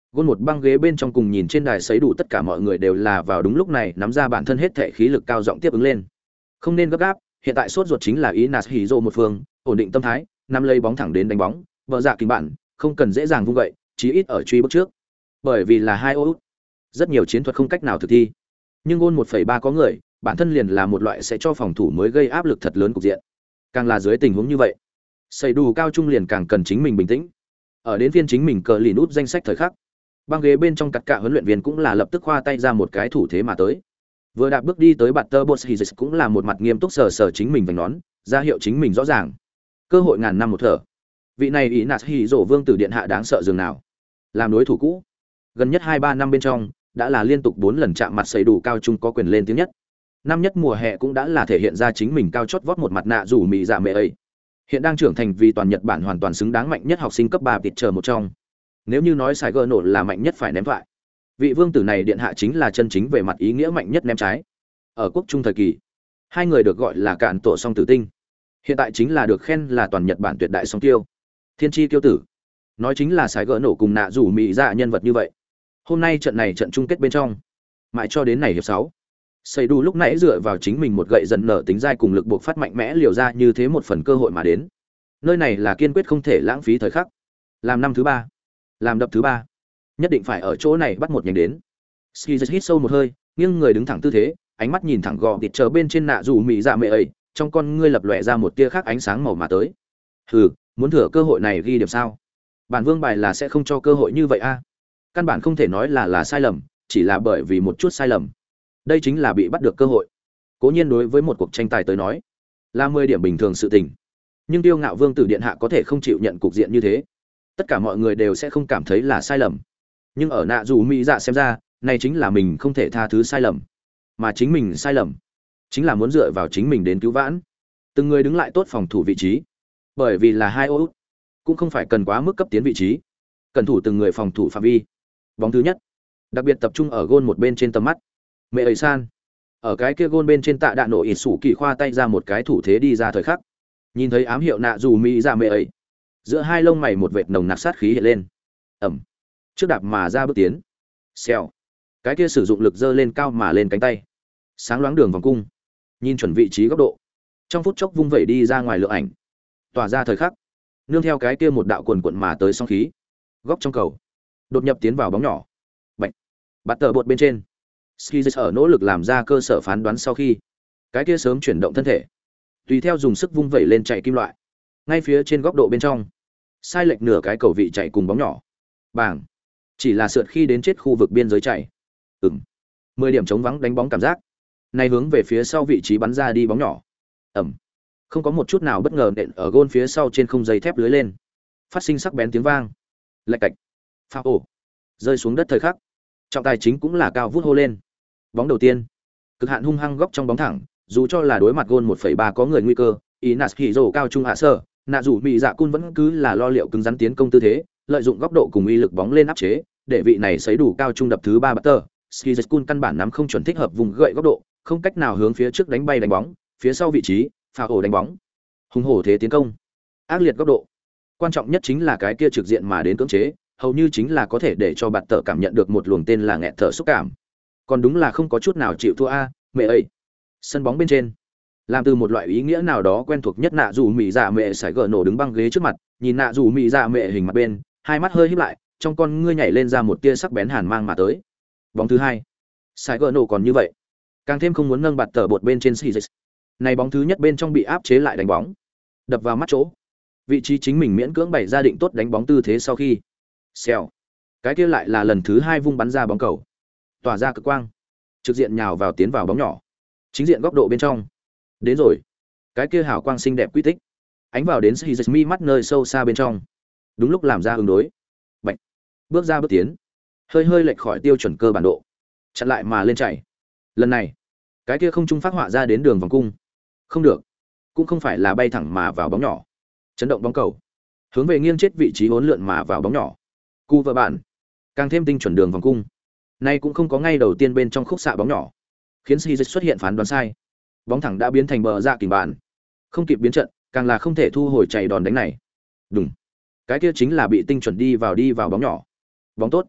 Gôn một băng ghế bên trong cùng nhìn trên đài sấy đủ tất cả mọi người đều là vào đúng lúc này nắm ra bản thân hết thể khí lực cao giọng tiếp ứng lên. Không nên gấp gáp, hiện tại sốt ruột chính là ý Nas Hiro một phương, ổn định tâm thái, nắm lấy bóng thẳng đến đánh bóng, vợ dạ kình bạn, không cần dễ dàng vung gậy, chí ít ở truy bước trước. Bởi vì là hai ô út, rất nhiều chiến thuật không cách nào thực thi. Nhưng Gôn một phẩy ba có người, bản thân liền là một loại sẽ cho phòng thủ mới gây áp lực thật lớn cục diện. Càng là dưới tình huống như vậy, xây đủ cao trung liền càng cần chính mình bình tĩnh. Ở đến phiên chính mình cờ lì nút danh sách thời khắc, băng ghế bên trong cắt cả huấn luyện viên cũng là lập tức khoa tay ra một cái thủ thế mà tới. Vừa đạp bước đi tới bạt tơ bot Hizis cũng là một mặt nghiêm túc sờ sờ chính mình vành nón, ra hiệu chính mình rõ ràng. Cơ hội ngàn năm một thở. Vị này ý nạt hỉ rổ vương tử điện hạ đáng sợ dường nào. Làm đối thủ cũ, gần nhất hai ba năm bên trong đã là liên tục bốn lần chạm mặt xây đủ cao trung có quyền lên tiếng nhất. Năm nhất mùa hè cũng đã là thể hiện ra chính mình cao chót vót một mặt nạ rủ mì dạ mẹ ấy. Hiện đang trưởng thành vì toàn Nhật Bản hoàn toàn xứng đáng mạnh nhất học sinh cấp ba tịt chờ một trong. Nếu như nói Sài Gòn nổ là mạnh nhất phải ném thoại, vị vương tử này điện hạ chính là chân chính về mặt ý nghĩa mạnh nhất ném trái. Ở quốc trung thời kỳ, hai người được gọi là cạn tổ song tử tinh. Hiện tại chính là được khen là toàn Nhật Bản tuyệt đại song tiêu. Thiên chi tiêu tử. Nói chính là Sài Gòn nổ cùng nạ rủ mì dạ nhân vật như vậy. Hôm nay trận này trận chung kết bên trong, mãi cho đến này hiệp sáu. Xây đủ lúc nãy dựa vào chính mình một gậy dần nở tính dai cùng lực buộc phát mạnh mẽ liều ra như thế một phần cơ hội mà đến. Nơi này là kiên quyết không thể lãng phí thời khắc. Làm năm thứ ba, làm đập thứ ba, nhất định phải ở chỗ này bắt một nhánh đến. Ski hít sâu một hơi, nghiêng người đứng thẳng tư thế, ánh mắt nhìn thẳng gò thịt chờ bên trên nạ rủ mị dạ mẹ ấy, trong con ngươi lập lòe ra một tia khác ánh sáng màu mà tới. Hừ, muốn thừa cơ hội này ghi điểm sao? Bản vương bài là sẽ không cho cơ hội như vậy a. Căn bản không thể nói là là sai lầm, chỉ là bởi vì một chút sai lầm. Đây chính là bị bắt được cơ hội. Cố nhiên đối với một cuộc tranh tài tới nói, là mười điểm bình thường sự tình. Nhưng Tiêu Ngạo Vương tử điện hạ có thể không chịu nhận cục diện như thế. Tất cả mọi người đều sẽ không cảm thấy là sai lầm. Nhưng ở nạ dù mỹ dạ xem ra, này chính là mình không thể tha thứ sai lầm. Mà chính mình sai lầm, chính là muốn dựa vào chính mình đến cứu vãn. Từng người đứng lại tốt phòng thủ vị trí. Bởi vì là hai ô, cũng không phải cần quá mức cấp tiến vị trí. Cần thủ từng người phòng thủ phạm vi. Bóng thứ nhất, đặc biệt tập trung ở gôn một bên trên tầm mắt. Mẹ ấy san ở cái kia gôn bên trên tạ đạn nổ ít sủ kỳ khoa tay ra một cái thủ thế đi ra thời khắc, nhìn thấy ám hiệu nạ dù mỹ ra mẹ ấy, giữa hai lông mày một vệt nồng nặc sát khí hiện lên. Ẩm, trước đạp mà ra bước tiến, xèo, cái kia sử dụng lực dơ lên cao mà lên cánh tay, sáng loáng đường vòng cung, nhìn chuẩn vị trí góc độ, trong phút chốc vung vẩy đi ra ngoài lượng ảnh, tỏa ra thời khắc, nương theo cái kia một đạo quần quận mà tới song khí, góc trong cầu, đột nhập tiến vào bóng nhỏ, bạch, bắt tờ bột bên trên. Ski ở nỗ lực làm ra cơ sở phán đoán sau khi, cái kia sớm chuyển động thân thể, tùy theo dùng sức vung vẩy lên chạy kim loại, ngay phía trên góc độ bên trong, sai lệch nửa cái cầu vị chạy cùng bóng nhỏ, bảng, chỉ là sượt khi đến chết khu vực biên giới chạy, ừm, mười điểm chống vắng đánh bóng cảm giác, này hướng về phía sau vị trí bắn ra đi bóng nhỏ, ẩm, không có một chút nào bất ngờ nện ở gôn phía sau trên không dây thép lưới lên, phát sinh sắc bén tiếng vang, lạch cạch, phao ổ, rơi xuống đất thời khắc, trọng tài chính cũng là cao vút hô lên. Bóng đầu tiên, cực hạn hung hăng góc trong bóng thẳng, dù cho là đối mặt gôn một phẩy ba có người nguy cơ, Inas Hiro cao trung hạ sơ, nạ dù mỹ dạ cun vẫn cứ là lo liệu cứng rắn tiến công tư thế, lợi dụng góc độ cùng uy lực bóng lên áp chế, để vị này sấy đủ cao trung đập thứ ba batter, Skizakun căn bản nắm không chuẩn thích hợp vùng gậy góc độ, không cách nào hướng phía trước đánh bay đánh bóng, phía sau vị trí, pha ổ đánh bóng. Hùng hổ thế tiến công, ác liệt góc độ. Quan trọng nhất chính là cái kia trực diện mà đến cưỡng chế, hầu như chính là có thể để cho bạn tợ cảm nhận được một luồng tên là nghẹt thở xúc cảm. Còn đúng là không có chút nào chịu thua a, mẹ ơi. Sân bóng bên trên, làm từ một loại ý nghĩa nào đó quen thuộc nhất nạ dù mỹ dạ mẹ sải gờ nổ đứng băng ghế trước mặt, nhìn nạ dù mỹ dạ mẹ hình mặt bên, hai mắt hơi híp lại, trong con ngươi nhảy lên ra một tia sắc bén hàn mang mà tới. Bóng thứ hai, sải gờ nổ còn như vậy, càng thêm không muốn nâng bạt tờ bột bên trên xì dịch. Này bóng thứ nhất bên trong bị áp chế lại đánh bóng, đập vào mắt chỗ, vị trí chính mình miễn cưỡng bày ra định tốt đánh bóng tư thế sau khi, xèo, cái kia lại là lần thứ hai vung bắn ra bóng cầu, tỏa ra cực quang, trực diện nhào vào tiến vào bóng nhỏ, chính diện góc độ bên trong, đến rồi, cái kia hào quang xinh đẹp quy tích, ánh vào đến xì dịch mi mắt nơi sâu xa bên trong, đúng lúc làm ra ứng đối, bạch, bước ra bước tiến, hơi hơi lệch khỏi tiêu chuẩn cơ bản độ, chặn lại mà lên chạy, lần này, cái kia không trung phát họa ra đến đường vòng cung, không được, cũng không phải là bay thẳng mà vào bóng nhỏ, chấn động bóng cầu, hướng về nghiêng chết vị trí hỗn lượn mà vào bóng nhỏ, cu vợ bạn, càng thêm tinh chuẩn đường vòng cung, nay cũng không có ngay đầu tiên bên trong khúc xạ bóng nhỏ, khiến si dịch xuất hiện phán đoán sai, bóng thẳng đã biến thành bờ ra kình bạn, không kịp biến trận, càng là không thể thu hồi chạy đòn đánh này, đúng, cái kia chính là bị tinh chuẩn đi vào đi vào bóng nhỏ, bóng tốt,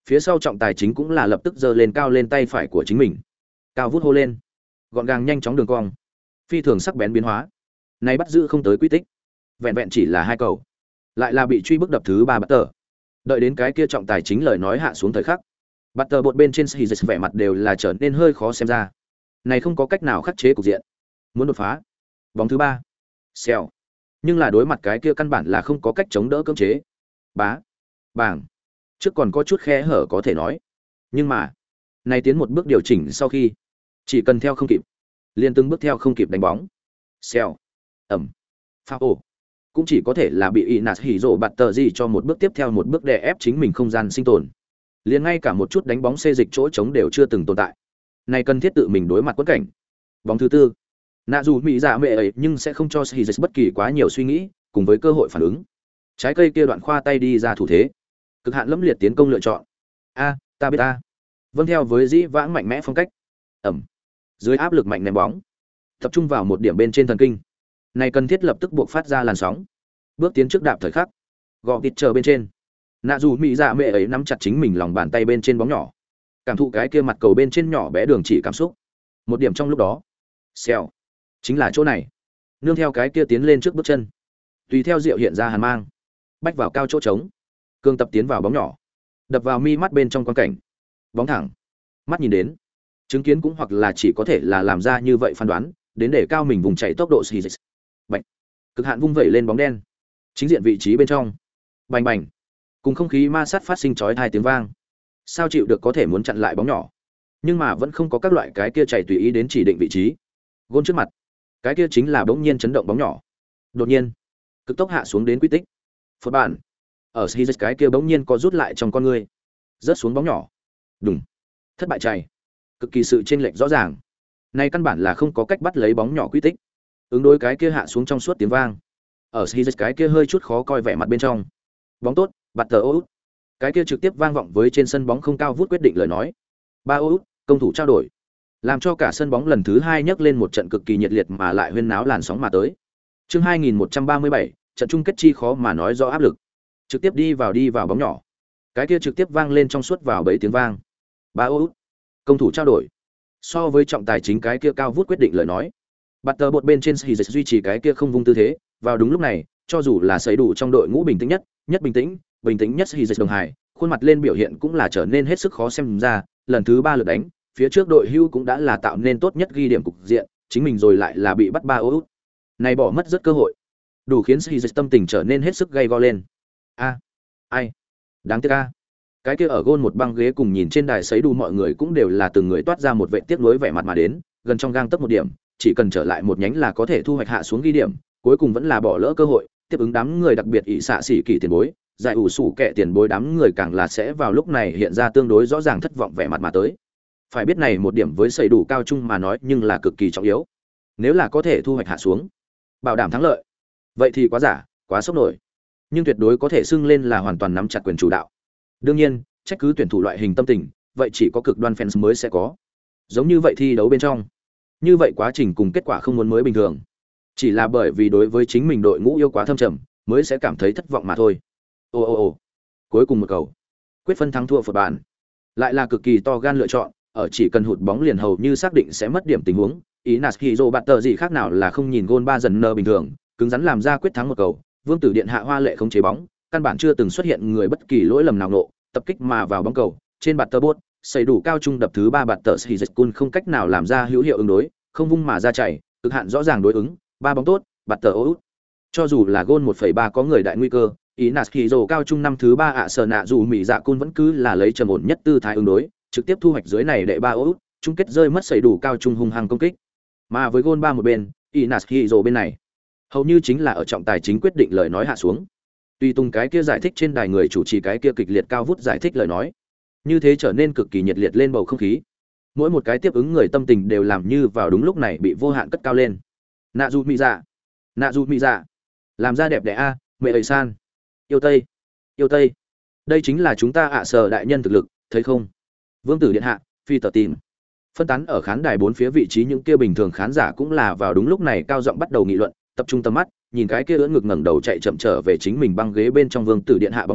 Phía sau trọng tài chính cũng là lập tức giơ lên cao lên tay phải của chính mình, cao vút hô lên, gọn gàng nhanh chóng đường cong, phi thường sắc bén biến hóa. Này bắt giữ không tới quy tích, vẹn vẹn chỉ là hai cầu, lại là bị truy bức đập thứ ba bắt tờ. Đợi đến cái kia trọng tài chính lời nói hạ xuống thời khắc, bắt tờ bột bên trên Hizis vẻ mặt đều là trở nên hơi khó xem ra. Này không có cách nào khắc chế cục diện, muốn đột phá. Bóng thứ ba, xèo. Nhưng là đối mặt cái kia căn bản là không có cách chống đỡ cưỡng chế. Bá, bảng. Trước còn có chút khe hở có thể nói, nhưng mà này tiến một bước điều chỉnh sau khi chỉ cần theo không kịp, liền từng bước theo không kịp đánh bóng. Xèo, ẩm, phao ổ, cũng chỉ có thể là bị Inas Hiro bạt tờ gì cho một bước tiếp theo một bước đè ép chính mình không gian sinh tồn. Liền ngay cả một chút đánh bóng xê dịch chỗ trống đều chưa từng tồn tại. Này cần thiết tự mình đối mặt quẫn cảnh. Bóng thứ tư, nạ dù mỹ dạ mẹ ấy nhưng sẽ không cho Hizis bất kỳ quá nhiều suy nghĩ, cùng với cơ hội phản ứng. Trái cây kia đoạn khoa tay đi ra thủ thế, cực hạn lẫm liệt tiến công lựa chọn. A, ta biết ta. Vâng theo với dĩ vãng mạnh mẽ phong cách. Ẩm. Dưới áp lực mạnh ném bóng, tập trung vào một điểm bên trên thần kinh. Này cần thiết lập tức buộc phát ra làn sóng. Bước tiến trước đạp thời khắc, gõ tịt chờ bên trên. Nạ dù mỹ dạ mẹ ấy nắm chặt chính mình lòng bàn tay bên trên bóng nhỏ, cảm thụ cái kia mặt cầu bên trên nhỏ bé đường chỉ cảm xúc. Một điểm trong lúc đó, xèo, chính là chỗ này. Nương theo cái kia tiến lên trước bước chân, tùy theo diệu hiện ra hàn mang, bách vào cao chỗ trống, cương tập tiến vào bóng nhỏ, đập vào mi mắt bên trong quan cảnh. Bóng thẳng, mắt nhìn đến, chứng kiến cũng hoặc là chỉ có thể là làm ra như vậy phán đoán, đến để cao mình vùng chạy tốc độ xì dịch. Bạch, cực hạn vung vẩy lên bóng đen, chính diện vị trí bên trong, bành bành, cùng không khí ma sát phát sinh chói tai tiếng vang. Sao chịu được có thể muốn chặn lại bóng nhỏ, nhưng mà vẫn không có các loại cái kia chạy tùy ý đến chỉ định vị trí. Gôn trước mặt, cái kia chính là bỗng nhiên chấn động bóng nhỏ. Đột nhiên, cực tốc hạ xuống đến quy tích. Phật bản, ở Hizis cái kia bỗng nhiên có rút lại trong con người, rớt xuống bóng nhỏ. Đùng, thất bại chạy, cực kỳ sự chênh lệch rõ ràng. Này căn bản là không có cách bắt lấy bóng nhỏ quy tích. Ứng đối cái kia hạ xuống trong suốt tiếng vang. Ở Hizis cái kia hơi chút khó coi vẻ mặt bên trong. Bóng tốt, bạt tờ ô. Cái kia trực tiếp vang vọng với trên sân bóng không cao vút quyết định lời nói. Ba ô, công thủ trao đổi, làm cho cả sân bóng lần thứ hai nhấc lên một trận cực kỳ nhiệt liệt mà lại huyên náo làn sóng mà tới. Chương hai nghìn một trăm ba mươi bảy, trận chung kết chi khó mà nói rõ áp lực. Trực tiếp đi vào đi vào bóng nhỏ. Cái kia trực tiếp vang lên trong suốt vào bảy tiếng vang. Ba ô, công thủ trao đổi. So với trọng tài chính cái kia cao vút quyết định lời nói, bạt tờ bột bên trên Hizis duy trì cái kia không vung tư thế. Vào đúng lúc này, cho dù là sấy đủ trong đội ngũ bình tĩnh nhất, nhất bình tĩnh, bình tĩnh nhất Hizis đồng hải, khuôn mặt lên biểu hiện cũng là trở nên hết sức khó xem ra. Lần thứ ba lượt đánh, phía trước đội hưu cũng đã là tạo nên tốt nhất ghi điểm cục diện, chính mình rồi lại là bị bắt ba ô. Này bỏ mất rất cơ hội, đủ khiến Hizis tâm tình trở nên hết sức gay go lên. A, ai, đáng tiếc a. Cái kia ở gôn một băng ghế cùng nhìn trên đài sấy đủ mọi người cũng đều là từng người toát ra một vẻ tiếc nuối vẻ mặt mà đến, gần trong gang tấc một điểm, chỉ cần trở lại một nhánh là có thể thu hoạch hạ xuống ghi điểm, cuối cùng vẫn là bỏ lỡ cơ hội, tiếp ứng đám người đặc biệt ỷ xạ xỉ kỳ tiền bối, giải ủ sủ kệ tiền bối đám người càng là sẽ vào lúc này hiện ra tương đối rõ ràng thất vọng vẻ mặt mà tới. Phải biết này một điểm với sẩy đủ cao trung mà nói nhưng là cực kỳ trọng yếu. Nếu là có thể thu hoạch hạ xuống, bảo đảm thắng lợi, vậy thì quá giả, quá sốc nổi. Nhưng tuyệt đối có thể xưng lên là hoàn toàn nắm chặt quyền chủ đạo. Đương nhiên, trách cứ tuyển thủ loại hình tâm tình, vậy chỉ có cực đoan fans mới sẽ có. Giống như vậy thi đấu bên trong, như vậy quá trình cùng kết quả không muốn mới bình thường. Chỉ là bởi vì đối với chính mình đội ngũ yêu quá thâm trầm, mới sẽ cảm thấy thất vọng mà thôi. Ồ ồ ồ. Cuối cùng một cầu, quyết phân thắng thua Phật bản. Lại là cực kỳ to gan lựa chọn, ở chỉ cần hụt bóng liền hầu như xác định sẽ mất điểm tình huống, ý Nashiro bạn tờ gì khác nào là không nhìn gôn ba dần nơ bình thường, cứng rắn làm ra quyết thắng một cầu, Vương Tử Điện hạ hoa lệ không chế bóng, căn bản chưa từng xuất hiện người bất kỳ lỗi lầm nào nộ, tập kích mà vào bóng cầu, trên bạt tờ bốt, xây đủ cao trung đập thứ ba bạt tờ Hizikun không cách nào làm ra hữu hiệu ứng đối, không vung mà ra chạy, cực hạn rõ ràng đối ứng, ba bóng tốt, bạt tờ út. Cho dù là gôn một phẩy ba có người đại nguy cơ, ý Nashiro cao trung năm thứ ba ạ sở nạ dù mỹ dạ cun vẫn cứ là lấy trầm ổn nhất tư thái ứng đối, trực tiếp thu hoạch dưới này đệ ba út, chung kết rơi mất xây đủ cao trung hung hăng công kích. Mà với gôn ba một bên, ý Nashiro bên này, hầu như chính là ở trọng tài chính quyết định lời nói hạ xuống. Tuy tung cái kia giải thích trên đài người chủ trì cái kia kịch liệt cao vút giải thích lời nói, như thế trở nên cực kỳ nhiệt liệt lên bầu không khí. Mỗi một cái tiếp ứng người tâm tình đều làm như vào đúng lúc này bị vô hạn cất cao lên. Nạ dù mỹ dạ, nạ dù mỹ dạ, làm ra đẹp đẽ a, mẹ ơi san, yêu tây, yêu tây, đây chính là chúng ta ạ sở đại nhân thực lực, thấy không? Vương Tử Điện hạ, phi tờ tìm. Phân tán ở khán đài bốn phía vị trí những kia bình thường khán giả cũng là vào đúng lúc này cao giọng bắt đầu nghị luận, tập trung tầm mắt, nhìn cái kia ưỡn ngực ngẩng đầu chạy chậm trở về chính mình băng ghế bên trong Vương Tử Điện hạ bóng người,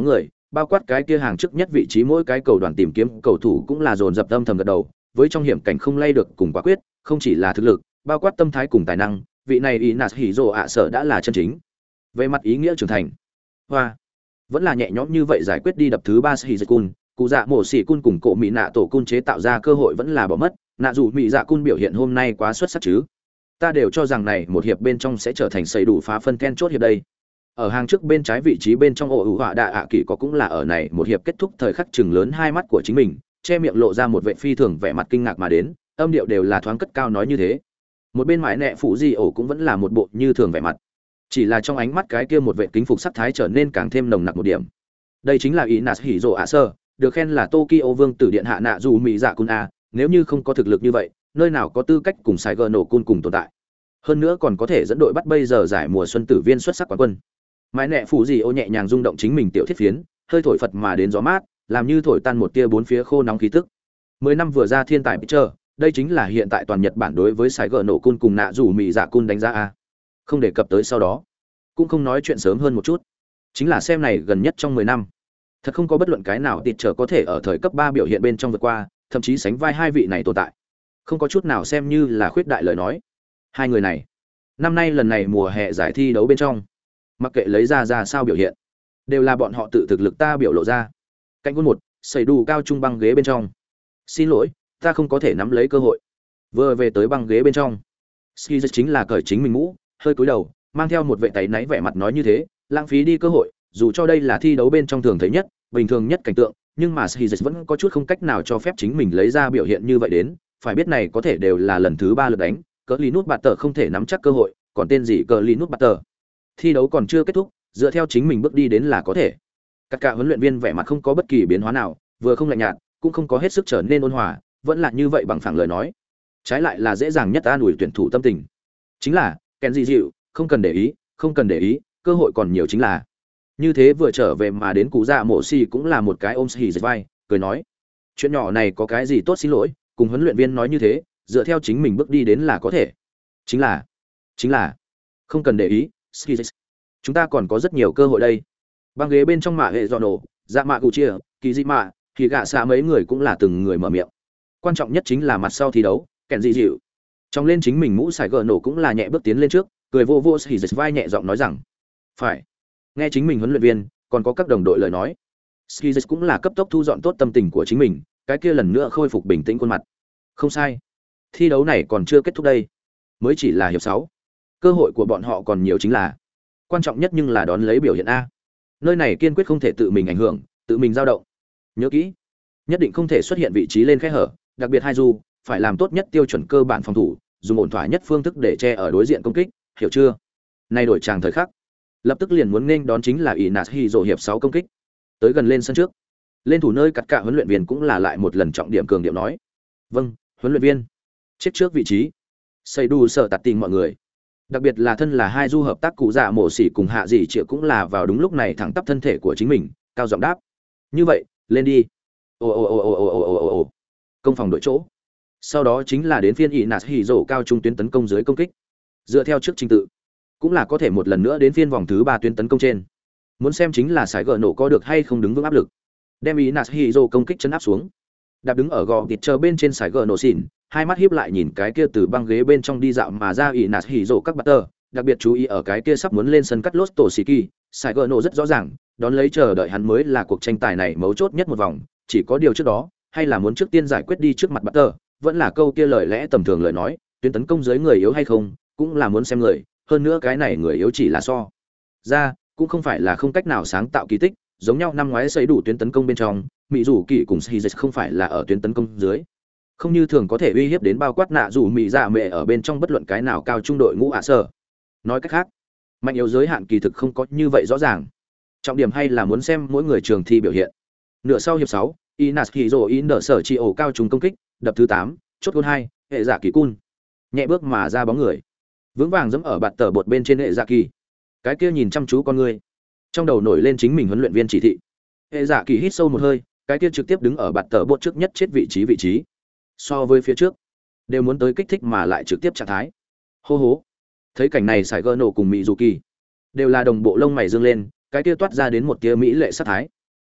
bao quát cái kia hàng trước nhất vị trí mỗi cái cầu đoàn tìm kiếm cầu thủ cũng là dồn dập âm thầm gật đầu, với trong hiểm cảnh không lay được cùng quả quyết, không chỉ là thực lực, bao quát tâm thái cùng tài năng, vị này Inas Hiro ạ sở đã là chân chính. Về mặt ý nghĩa trưởng thành, hoa, vẫn là nhẹ nhõm như vậy giải quyết đi đập thứ ba Shizakun, cụ dạ mổ xỉ cun cùng cổ mỹ nạ tổ cun chế tạo ra cơ hội vẫn là bỏ mất, nạ dù mỹ dạ cun biểu hiện hôm nay quá xuất sắc chứ. Ta đều cho rằng này một hiệp bên trong sẽ trở thành xây đủ phá phân then chốt hiệp đây. Ở hàng trước bên trái vị trí bên trong ổ hữu họa đạ ạ kỳ có cũng là ở này một hiệp kết thúc thời khắc chừng lớn hai mắt của chính mình, che miệng lộ ra một vẻ phi thường vẻ mặt kinh ngạc mà đến, âm điệu đều là thoáng cất cao nói như thế. Một bên mãi nẹ phụ gì ổ cũng vẫn là một bộ như thường vẻ mặt, chỉ là trong ánh mắt cái kia một vẻ kính phục sắc thái trở nên càng thêm nồng nặc một điểm. Đây chính là Inas Hiro ạ sơ, được khen là Tokyo Vương tử điện hạ nạ dù mỹ dạ cun a, nếu như không có thực lực như vậy, nơi nào có tư cách cùng Saigon nổ cun cùng tồn tại. Hơn nữa còn có thể dẫn đội bắt bây giờ giải mùa xuân tử viên xuất sắc quán quân. Mãi nẹ phụ gì ô nhẹ nhàng rung động chính mình tiểu thiết phiến, hơi thổi phật mà đến gió mát, làm như thổi tan một tia bốn phía khô nóng khí tức. Mười năm vừa ra thiên tài pitcher, đây chính là hiện tại toàn Nhật Bản đối với Saigon nổ cun cùng nạ dù mỹ dạ cun đánh giá a. Không đề cập tới sau đó, cũng không nói chuyện sớm hơn một chút. Chính là xem này gần nhất trong mười năm, thật không có bất luận cái nào tịt trở có thể ở thời cấp ba biểu hiện bên trong vượt qua, thậm chí sánh vai hai vị này tồn tại. Không có chút nào xem như là khuyết đại lời nói. Hai người này, năm nay lần này mùa hè giải thi đấu bên trong, mặc kệ lấy ra ra sao biểu hiện, đều là bọn họ tự thực lực ta biểu lộ ra. Cạnh quân một, xảy đủ cao trung băng ghế bên trong. Xin lỗi, ta không có thể nắm lấy cơ hội. Vừa về tới băng ghế bên trong, Ski chính là cởi chính mình mũ, hơi cúi đầu, mang theo một vệ tay náy vẻ mặt nói như thế, lãng phí đi cơ hội, dù cho đây là thi đấu bên trong thường thấy nhất, bình thường nhất cảnh tượng, nhưng mà Ski vẫn có chút không cách nào cho phép chính mình lấy ra biểu hiện như vậy đến, phải biết này có thể đều là lần thứ ba lượt đánh, cỡ Linus Butter không thể nắm chắc cơ hội, còn tên gì cỡ Linus Butter. Thi đấu còn chưa kết thúc, dựa theo chính mình bước đi đến là có thể. Các cả huấn luyện viên vẻ mặt không có bất kỳ biến hóa nào, vừa không lạnh nhạt, cũng không có hết sức trở nên ôn hòa, vẫn là như vậy bằng phẳng lời nói. Trái lại là dễ dàng nhất an ủi tuyển thủ tâm tình. Chính là, Kenji dịu, không cần để ý, không cần để ý, cơ hội còn nhiều chính là. Như thế vừa trở về mà đến cụ dạ mổ xì cũng là một cái ôm xì giật vai, cười nói. Chuyện nhỏ này có cái gì tốt xin lỗi, cùng huấn luyện viên nói như thế, dựa theo chính mình bước đi đến là có thể. Chính là, chính là, không cần để ý, Skizix. Chúng ta còn có rất nhiều cơ hội đây. Băng ghế bên trong mạ hệ dọn nổ, dạ mạ cụ chia, kỳ dị mạ, thì gạ xa mấy người cũng là từng người mở miệng. Quan trọng nhất chính là mặt sau thi đấu, kèn dị dịu. Trong lên chính mình mũ sải gờ nổ cũng là nhẹ bước tiến lên trước, cười vô vô Skizix vai nhẹ giọng nói rằng. Phải. Nghe chính mình huấn luyện viên, còn có các đồng đội lời nói. Skizix cũng là cấp tốc thu dọn tốt tâm tình của chính mình, cái kia lần nữa khôi phục bình tĩnh khuôn mặt. Không sai. Thi đấu này còn chưa kết thúc đây. Mới chỉ là hiệp sáu. Cơ hội của bọn họ còn nhiều chính là quan trọng nhất nhưng là đón lấy biểu hiện a. Nơi này kiên quyết không thể tự mình ảnh hưởng, tự mình dao động. Nhớ kỹ, nhất định không thể xuất hiện vị trí lên khe hở, đặc biệt hai du, phải làm tốt nhất tiêu chuẩn cơ bản phòng thủ, dùng ổn thỏa nhất phương thức để che ở đối diện công kích, hiểu chưa? Nay đổi tràng thời khắc, lập tức liền muốn nên đón chính là Inas Hiro hiệp sáu công kích. Tới gần lên sân trước, lên thủ nơi cắt cả huấn luyện viên cũng là lại một lần trọng điểm cường điệu nói. Vâng, huấn luyện viên. Chết trước vị trí. Xây đủ sợ tạt tình mọi người. Đặc biệt là thân là hai du hợp tác cụ dạ mổ xỉ cùng hạ dị triệu cũng là vào đúng lúc này thẳng tắp thân thể của chính mình, cao giọng đáp. Như vậy, lên đi. Ồ ồ ồ ồ ồ ồ ồ ồ. Công phòng đội chỗ. Sau đó chính là đến phiên Inas Hiro cao trung tuyến tấn công dưới công kích. Dựa theo trước trình tự, cũng là có thể một lần nữa đến phiên vòng thứ ba tuyến tấn công trên. Muốn xem chính là sải gỡ nổ có được hay không đứng vững áp lực. Đem Inas Hiro công kích chấn áp xuống. Đạp đứng ở gò thịt chờ bên trên sải gỡ nổ xỉn, hai mắt híp lại nhìn cái kia từ băng ghế bên trong đi dạo mà ra Inas Hiro các batter, đặc biệt chú ý ở cái kia sắp muốn lên sân cắt lốt tổ Siki, sải gỡ nổ rất rõ ràng, đón lấy chờ đợi hắn mới là cuộc tranh tài này mấu chốt nhất một vòng, chỉ có điều trước đó, hay là muốn trước tiên giải quyết đi trước mặt batter, vẫn là câu kia lời lẽ tầm thường lời nói, tuyến tấn công dưới người yếu hay không, cũng là muốn xem người, hơn nữa cái này người yếu chỉ là so ra, cũng không phải là không cách nào sáng tạo kỳ tích, giống nhau năm ngoái xây đủ tuyến tấn công bên trong, mỹ dù kỳ cùng Shizet không phải là ở tuyến tấn công dưới, không như thường có thể uy hiếp đến bao quát nạ dù mỹ dạ mẹ ở bên trong bất luận cái nào cao trung đội ngũ ạ sở. Nói cách khác, mạnh yếu giới hạn kỳ thực không có như vậy rõ ràng. Trọng điểm hay là muốn xem mỗi người trường thi biểu hiện. Nửa sau hiệp sáu, Inas Hiro in đỡ sở chi ổ cao trung công kích, đập thứ tám, chốt gol hai, hệ giả kỳ cun. Nhẹ bước mà ra bóng người, vững vàng dẫm ở bạt tờ bột bên trên hệ giả kỳ. Cái kia nhìn chăm chú con người, trong đầu nổi lên chính mình huấn luyện viên chỉ thị. Hệ giả kỳ hít sâu một hơi, cái kia trực tiếp đứng ở bạt tờ bột trước nhất chết vị trí vị trí. So với phía trước, đều muốn tới kích thích mà lại trực tiếp trạng thái. Hô hố. Thấy cảnh này Sải Gơ nổ cùng Mizuki đều là đồng bộ lông mày dương lên, cái kia toát ra đến một tia mỹ lệ sát thái.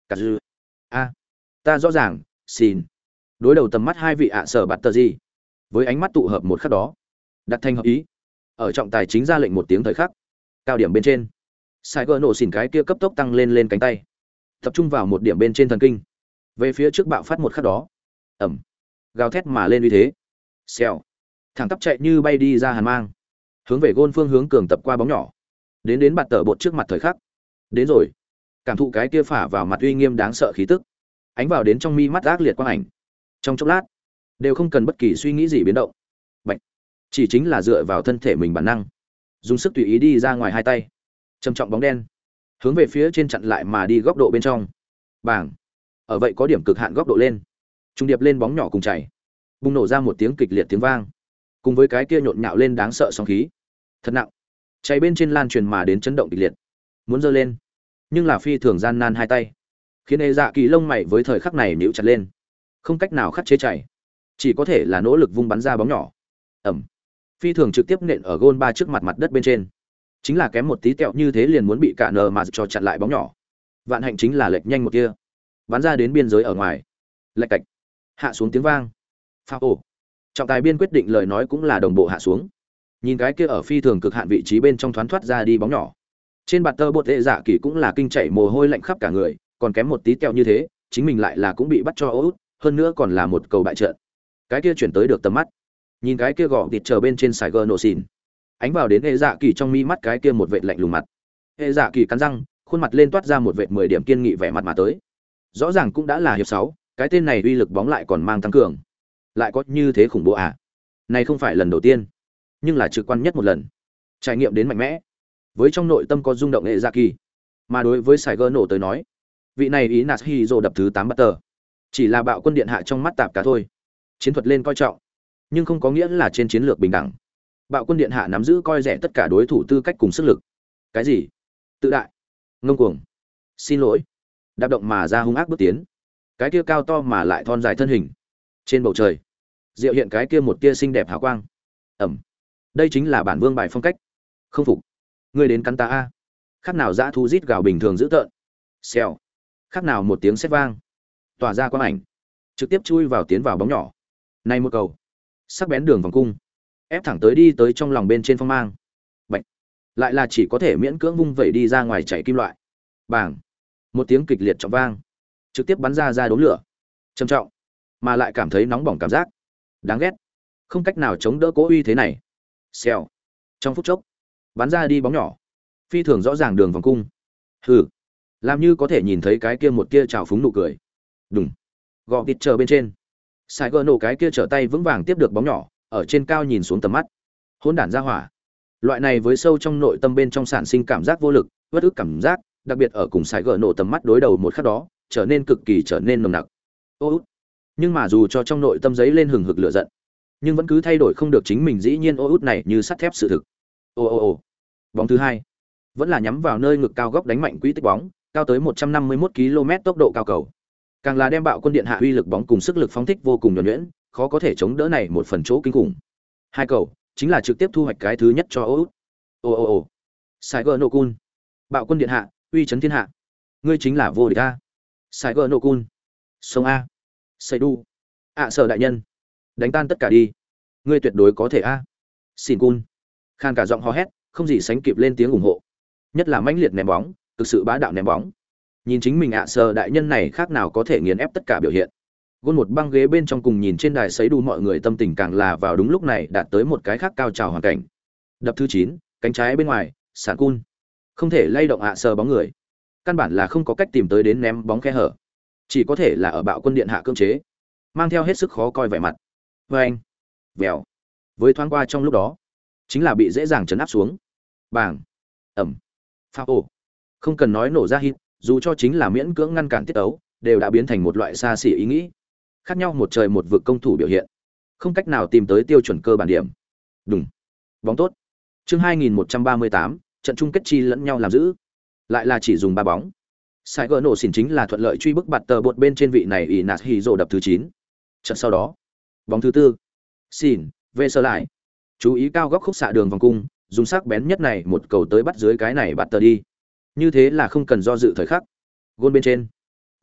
Cả dư. A, ta rõ ràng, xin. Đối đầu tầm mắt hai vị ạ sở bạt tờ gì. Với ánh mắt tụ hợp một khắc đó, đặt thanh hợp ý. Ở trọng tài chính ra lệnh một tiếng thời khắc, cao điểm bên trên, sai gỡ nổ xỉn cái kia cấp tốc tăng lên lên cánh tay, tập trung vào một điểm bên trên thần kinh, về phía trước bạo phát một khắc đó, ẩm, gào thét mà lên uy thế, xèo, thẳng tắp chạy như bay đi ra hàn mang, hướng về gôn phương hướng cường tập qua bóng nhỏ, đến đến bạt tờ bột trước mặt thời khắc, đến rồi, cảm thụ cái kia phả vào mặt uy nghiêm đáng sợ khí tức, ánh vào đến trong mi mắt ác liệt quang ảnh, trong chốc lát, đều không cần bất kỳ suy nghĩ gì biến động, Bạch. Chỉ chính là dựa vào thân thể mình bản năng, dùng sức tùy ý đi ra ngoài hai tay, trầm trọng bóng đen, hướng về phía trên chặn lại mà đi góc độ bên trong, bảng, ở vậy có điểm cực hạn góc độ lên, trung điệp lên bóng nhỏ cùng chảy, bùng nổ ra một tiếng kịch liệt tiếng vang, cùng với cái kia nhộn nhạo lên đáng sợ sóng khí, thật nặng, cháy bên trên lan truyền mà đến chấn động kịch liệt, muốn giơ lên, nhưng là phi thường gian nan hai tay, khiến hệ dạ kỳ lông mày với thời khắc này nhíu chặt lên, không cách nào khắc chế chảy, chỉ có thể là nỗ lực vung bắn ra bóng nhỏ, ẩm, phi thường trực tiếp nện ở gôn ba trước mặt mặt đất bên trên, chính là kém một tí tẹo như thế liền muốn bị cả nờ mà cho chặn lại bóng nhỏ, vạn hạnh chính là lệch nhanh một kia, bắn ra đến biên giới ở ngoài, lệch cạch, hạ xuống tiếng vang, phao ổ, trọng tài biên quyết định lời nói cũng là đồng bộ hạ xuống, nhìn cái kia ở phi thường cực hạn vị trí bên trong thoáng thoát ra đi bóng nhỏ, trên bạt tơ bột hệ dạ kỳ cũng là kinh chảy mồ hôi lạnh khắp cả người, còn kém một tí tẹo như thế, chính mình lại là cũng bị bắt cho út, hơn nữa còn là một cầu bại trận, cái kia chuyển tới được tầm mắt, nhìn cái kia gõ thịt chờ bên trên sài gờ nổ xìn, ánh vào đến hệ dạ kỳ trong mi mắt cái kia một vệt lạnh lùng mặt, hệ dạ kỳ cắn răng, khuôn mặt lên toát ra một vệt mười điểm kiên nghị vẻ mặt mà tới, rõ ràng cũng đã là hiệp sáu, cái tên này uy lực bóng lại còn mang tăng cường, lại có như thế khủng bố à? Này không phải lần đầu tiên, nhưng là trực quan nhất một lần, trải nghiệm đến mạnh mẽ, với trong nội tâm có rung động hệ dạ kỳ, mà đối với sài gờ nổ tới nói, vị này ý nạt hi rồ đập thứ tám bắt tờ, chỉ là bạo quân điện hạ trong mắt tạp cá thôi, chiến thuật lên coi trọng, nhưng không có nghĩa là trên chiến lược bình đẳng. Bạo quân điện hạ nắm giữ coi rẻ tất cả đối thủ tư cách cùng sức lực. Cái gì? Tự đại, ngông cuồng, xin lỗi, đạp động mà ra hung ác bước tiến, cái kia cao to mà lại thon dài thân hình, trên bầu trời diệu hiện cái kia một tia xinh đẹp hào quang. Ẩm, đây chính là bản vương bài phong cách. Không phục, ngươi đến cắn ta a? Khác nào dã thú rít gào bình thường dữ tợn. Xèo, khác nào một tiếng sét vang, tỏa ra quang ảnh, trực tiếp chui vào tiến vào bóng nhỏ. Này một cầu, sắc bén đường vòng cung, ép thẳng tới đi tới trong lòng bên trên phong mang. Bạch, lại là chỉ có thể miễn cưỡng vung vẩy đi ra ngoài chảy kim loại. Bảng, một tiếng kịch liệt trọng vang, trực tiếp bắn ra ra đốm lửa, trầm trọng, mà lại cảm thấy nóng bỏng cảm giác, đáng ghét, không cách nào chống đỡ cố uy thế này. Xèo, trong phút chốc, bắn ra đi bóng nhỏ, phi thường rõ ràng đường vòng cung. Hừ, làm như có thể nhìn thấy cái kia một kia trào phúng nụ cười. Đùng, gọ tịt chờ bên trên, sai gỡ nổ cái kia trở tay vững vàng tiếp được bóng nhỏ, ở trên cao nhìn xuống tầm mắt, hỗn đản ra hỏa. Loại này với sâu trong nội tâm bên trong sản sinh cảm giác vô lực, bất ức cảm giác, đặc biệt ở cùng sai gỡ nổ tầm mắt đối đầu một khắc đó, trở nên cực kỳ trở nên nồng nặc. Ô, nhưng mà dù cho trong nội tâm giấy lên hừng hực lửa giận, nhưng vẫn cứ thay đổi không được chính mình dĩ nhiên ô út này như sắt thép sự thực. Ô ô ô, bóng thứ hai, vẫn là nhắm vào nơi ngực cao góc đánh mạnh quỹ tích bóng, cao tới một trăm năm mươi mốt ki lô mét tốc độ cao cầu. Càng là đem bạo quân điện hạ uy lực bóng cùng sức lực phóng thích vô cùng nhuần nhuyễn, khó có thể chống đỡ này một phần chỗ kinh khủng. Hai cầu, chính là trực tiếp thu hoạch cái thứ nhất cho ô út. Ô ô ô, Saigo no Kun, bạo quân điện hạ, uy chấn thiên hạ, ngươi chính là vô địch a. Saigo no Kun, sông a, Seidu, ạ sở đại nhân, đánh tan tất cả đi, ngươi tuyệt đối có thể a. Xin Kun, khan cả giọng hò hét, không gì sánh kịp lên tiếng ủng hộ, nhất là mãnh liệt ném bóng, thực sự bá đạo ném bóng. Nhìn chính mình ạ sở đại nhân này khác nào có thể nghiền ép tất cả biểu hiện. Gôn một băng ghế bên trong cùng nhìn trên đài sấy đủ mọi người tâm tình càng là vào đúng lúc này đạt tới một cái khác cao trào hoàn cảnh. Đập thứ chín, cánh trái bên ngoài, Sản Cun. Không thể lay động ạ sở bóng người. Căn bản là không có cách tìm tới đến ném bóng khe hở. Chỉ có thể là ở bạo quân điện hạ cưỡng chế, mang theo hết sức khó coi vẻ mặt. Vâng, vèo. Với thoáng qua trong lúc đó, chính là bị dễ dàng chấn áp xuống. Bàng, ẩm, phao ổ. Không cần nói nổ ra hít, dù cho chính là miễn cưỡng ngăn cản tiết ấu, đều đã biến thành một loại xa xỉ ý nghĩ. Khác nhau một trời một vực công thủ biểu hiện, không cách nào tìm tới tiêu chuẩn cơ bản điểm. Đúng, bóng tốt. Chương hai nghìn một trăm ba mươi tám, trận chung kết chi lẫn nhau làm giữ. Lại là chỉ dùng ba bóng. Sai gỡ nổ xỉn chính là thuận lợi truy bức bạt tờ bột bên trên vị này ỷ nạt hì rồ đập thứ chín. Trận sau đó, bóng thứ tư. Xỉn, về sơ lại. Chú ý cao góc khúc xạ đường vòng cung, dùng sắc bén nhất này một cầu tới bắt dưới cái này bạt tờ đi. Như thế là không cần do dự thời khắc. Gôn bên trên,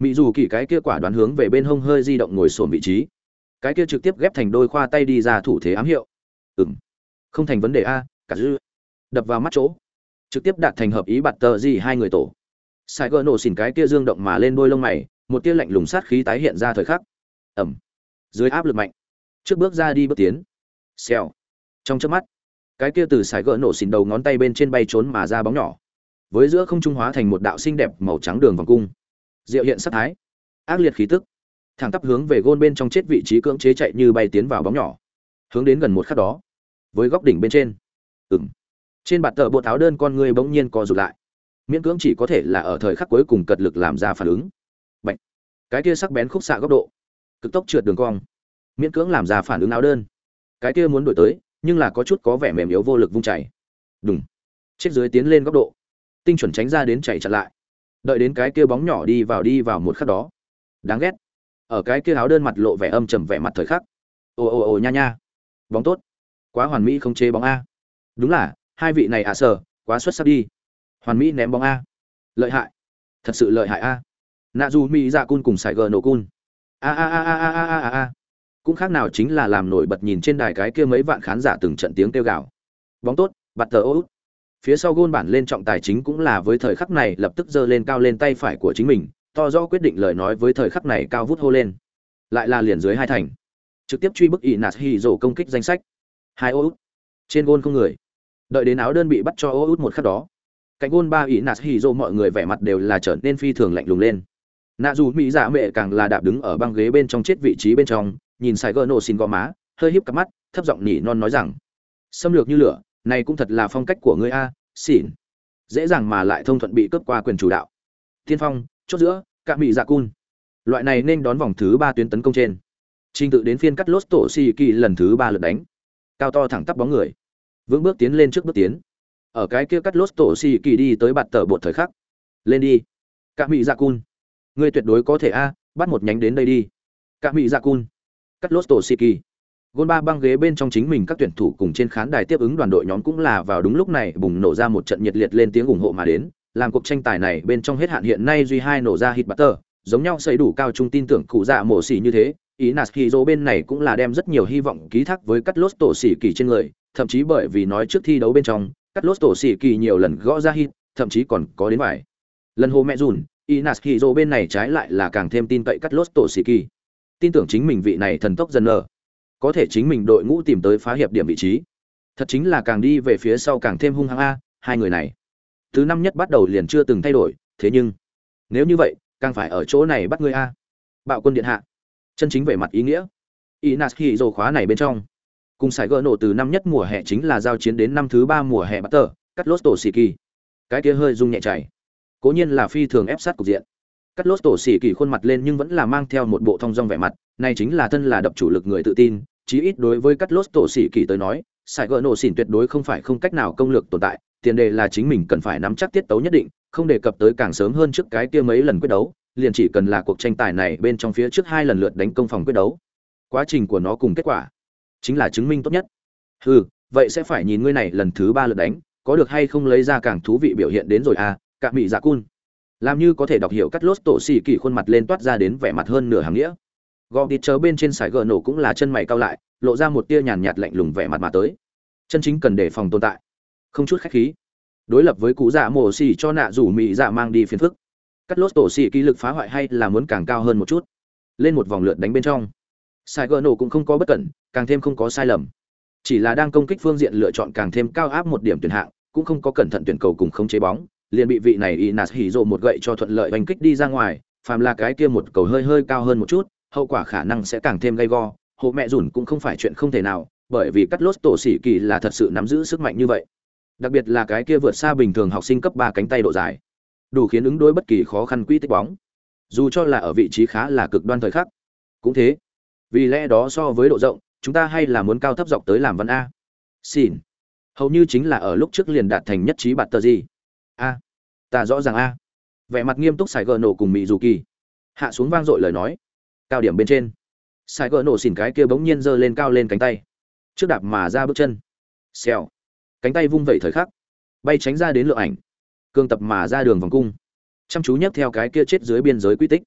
mỹ dù kỳ cái kia quả đoán hướng về bên hông hơi di động ngồi sồn vị trí, cái kia trực tiếp ghép thành đôi khoa tay đi ra thủ thế ám hiệu. Ừm, không thành vấn đề a, cả dư đập vào mắt chỗ, trực tiếp đạt thành hợp ý bạt tờ gì hai người tổ. Sai gỡ nổ xỉn cái kia dương động mà lên đôi lông mày, một tia lạnh lùng sát khí tái hiện ra thời khắc. Ẩm, dưới áp lực mạnh, trước bước ra đi bước tiến, xèo, trong chớp mắt, cái kia từ sải gỡ nổ xỉn đầu ngón tay bên trên bay trốn mà ra bóng nhỏ, với giữa không trung hóa thành một đạo xinh đẹp màu trắng đường vòng cung, diệu hiện sắc thái, ác liệt khí tức, thẳng tắp hướng về gôn bên trong chết vị trí cưỡng chế chạy như bay tiến vào bóng nhỏ, hướng đến gần một khắc đó, với góc đỉnh bên trên, ừm, trên bạt tờ bộ áo đơn con người bỗng nhiên co rụt lại, miễn cưỡng chỉ có thể là ở thời khắc cuối cùng cật lực làm ra phản ứng, Bạch. Cái kia sắc bén khúc xạ góc độ, cực tốc trượt đường cong, miễn cưỡng làm ra phản ứng áo đơn, cái kia muốn đổi tới, nhưng là có chút có vẻ mềm yếu vô lực vung chảy, đùng, chết dưới tiến lên góc độ, tinh chuẩn tránh ra đến chạy chặn lại, đợi đến cái kia bóng nhỏ đi vào đi vào một khắc đó, đáng ghét, ở cái kia áo đơn mặt lộ vẻ âm trầm vẻ mặt thời khắc, ồ ồ ồ nha nha, bóng tốt, quá hoàn mỹ không chế bóng a, đúng là hai vị này ạ à sở quá xuất sắc đi, hoàn mỹ ném bóng a, lợi hại, thật sự lợi hại a, nạ dù mỹ dạ cun cùng sài gờ nổ cun, a a a a a a a a, cũng khác nào chính là làm nổi bật nhìn trên đài cái kia mấy vạn khán giả từng trận tiếng kêu gào, bóng tốt, bạt tờ ô út, phía sau gôn bản lên trọng tài chính cũng là với thời khắc này lập tức giơ lên cao lên tay phải của chính mình, to rõ quyết định lời nói với thời khắc này cao vút hô lên, lại là liền dưới hai thành, trực tiếp truy bức ỷ nạt hì rổ công kích danh sách, hai ô út, trên gôn không người, đợi đến áo đơn bị bắt cho ô út một khắc đó, cạnh gôn ba ỷ nạt hì rổ mọi người vẻ mặt đều là trở nên phi thường lạnh lùng lên, nạ dù mỹ dạ mẹ càng là đạp đứng ở băng ghế bên trong chết vị trí bên trong, nhìn sài gỡ nổ xin gò má, hơi híp cặp mắt, thấp giọng nỉ non nói rằng, xâm lược như lửa, này cũng thật là phong cách của ngươi a, xỉn, dễ dàng mà lại thông thuận bị cướp qua quyền chủ đạo. Tiên phong, chốt giữa, cạm bị dạ cun, loại này nên đón vòng thứ ba tuyến tấn công trên. Trình tự đến phiên cắt lốt tổ xì kỳ lần thứ ba lượt đánh, cao to thẳng tắp bóng người, vững bước tiến lên trước bước tiến, ở cái kia cắt lốt tổ xì kỳ đi tới bạt tờ bột thời khắc, lên đi, cạm bị dạ cun, ngươi tuyệt đối có thể a, bắt một nhánh đến đây đi, cạm bị dạ cun, cắt lốt tổ xì kỳ. Gôn ba băng ghế bên trong chính mình các tuyển thủ cùng trên khán đài tiếp ứng đoàn đội nhóm cũng là vào đúng lúc này bùng nổ ra một trận nhiệt liệt lên tiếng ủng hộ mà đến, làm cuộc tranh tài này bên trong hết hạn hiện nay duy hai nổ ra hit butter, giống nhau xây đủ cao trung tin tưởng cụ dạ mổ xỉ như thế, ý Nashiro bên này cũng là đem rất nhiều hy vọng ký thác với cắt lốt tổ xỉ kỳ trên người, thậm chí bởi vì nói trước thi đấu bên trong, cắt lốt tổ xỉ kỳ nhiều lần gõ ra hit, thậm chí còn có đến vài lần hô mẹ dùn, ý Nashiro bên này trái lại là càng thêm tin cậy cắt lốt tổ xỉ kỳ, tin tưởng chính mình vị này thần tốc dần nở, có thể chính mình đội ngũ tìm tới phá hiệp điểm vị trí, thật chính là càng đi về phía sau càng thêm hung hăng a, hai người này từ năm nhất bắt đầu liền chưa từng thay đổi, thế nhưng nếu như vậy càng phải ở chỗ này bắt ngươi a. Bạo quân điện hạ chân chính về mặt ý nghĩa, Inashi dồ khóa này bên trong cùng sải gỡ nổ từ năm nhất mùa hè chính là giao chiến đến năm thứ ba mùa hè bắt tờ cắt lốt tổ xì kỳ, cái kia hơi rung nhẹ chảy, cố nhiên là phi thường ép sát cục diện, cắt lốt tổ xì kỳ khuôn mặt lên nhưng vẫn là mang theo một bộ thong dong vẻ mặt, này chính là thân là đập chủ lực người tự tin, chí ít đối với cắt lốt tổ xỉ kỳ tới nói, sải gỡ nổ xỉn tuyệt đối không phải không cách nào công lược tồn tại, tiền đề là chính mình cần phải nắm chắc tiết tấu nhất định, không đề cập tới càng sớm hơn trước cái kia mấy lần quyết đấu, liền chỉ cần là cuộc tranh tài này bên trong phía trước hai lần lượt đánh công phòng quyết đấu, quá trình của nó cùng kết quả chính là chứng minh tốt nhất. Hừ, vậy sẽ phải nhìn ngươi này lần thứ ba lượt đánh, có được hay không lấy ra càng thú vị biểu hiện đến rồi à, cả mị dạ cun. Làm như có thể đọc hiểu cắt lốt tổ xỉ kỳ khuôn mặt lên toát ra đến vẻ mặt hơn nửa hàng nghĩa. Gò đi chớ bên trên sải gờ nổ cũng là chân mày cau lại, lộ ra một tia nhàn nhạt lạnh lùng vẻ mặt mà tới. Chân chính cần đề phòng tồn tại, không chút khách khí. Đối lập với cụ dạ mổ xỉ cho nạ rủ mị dạ mang đi phiền phức. Cắt lốt tổ xỉ kỳ lực phá hoại hay là muốn càng cao hơn một chút. Lên một vòng lượt đánh bên trong, sải gờ nổ cũng không có bất cẩn, càng thêm không có sai lầm. Chỉ là đang công kích phương diện lựa chọn càng thêm cao áp một điểm tuyển hạng, cũng không có cẩn thận tuyển cầu cùng không chế bóng, liền bị vị này Inashi một gậy cho thuận lợi đánh kích đi ra ngoài, phàm là cái kia một cầu hơi hơi cao hơn một chút, hậu quả khả năng sẽ càng thêm gay go, hộ mẹ dùn cũng không phải chuyện không thể nào, bởi vì cắt lốt tổ xỉ kỳ là thật sự nắm giữ sức mạnh như vậy, đặc biệt là cái kia vượt xa bình thường học sinh cấp ba cánh tay độ dài, đủ khiến ứng đối bất kỳ khó khăn quỹ tích bóng, dù cho là ở vị trí khá là cực đoan thời khắc cũng thế. Vì lẽ đó so với độ rộng, chúng ta hay là muốn cao thấp dọc tới làm văn a. Xin hầu như chính là ở lúc trước liền đạt thành nhất trí bạt tờ gì a. Ta rõ ràng a. Vẻ mặt nghiêm túc sải gờ nổ cùng mỹ dù kỳ hạ xuống vang dội lời nói. Cao điểm bên trên, sải gờ nổ xỉn cái kia bỗng nhiên giơ lên cao lên cánh tay, trước đạp mà ra bước chân, xèo, cánh tay vung vẩy thời khắc, bay tránh ra đến lượng ảnh, cương tập mà ra đường vòng cung, chăm chú nhấc theo cái kia chết dưới biên giới quy tích,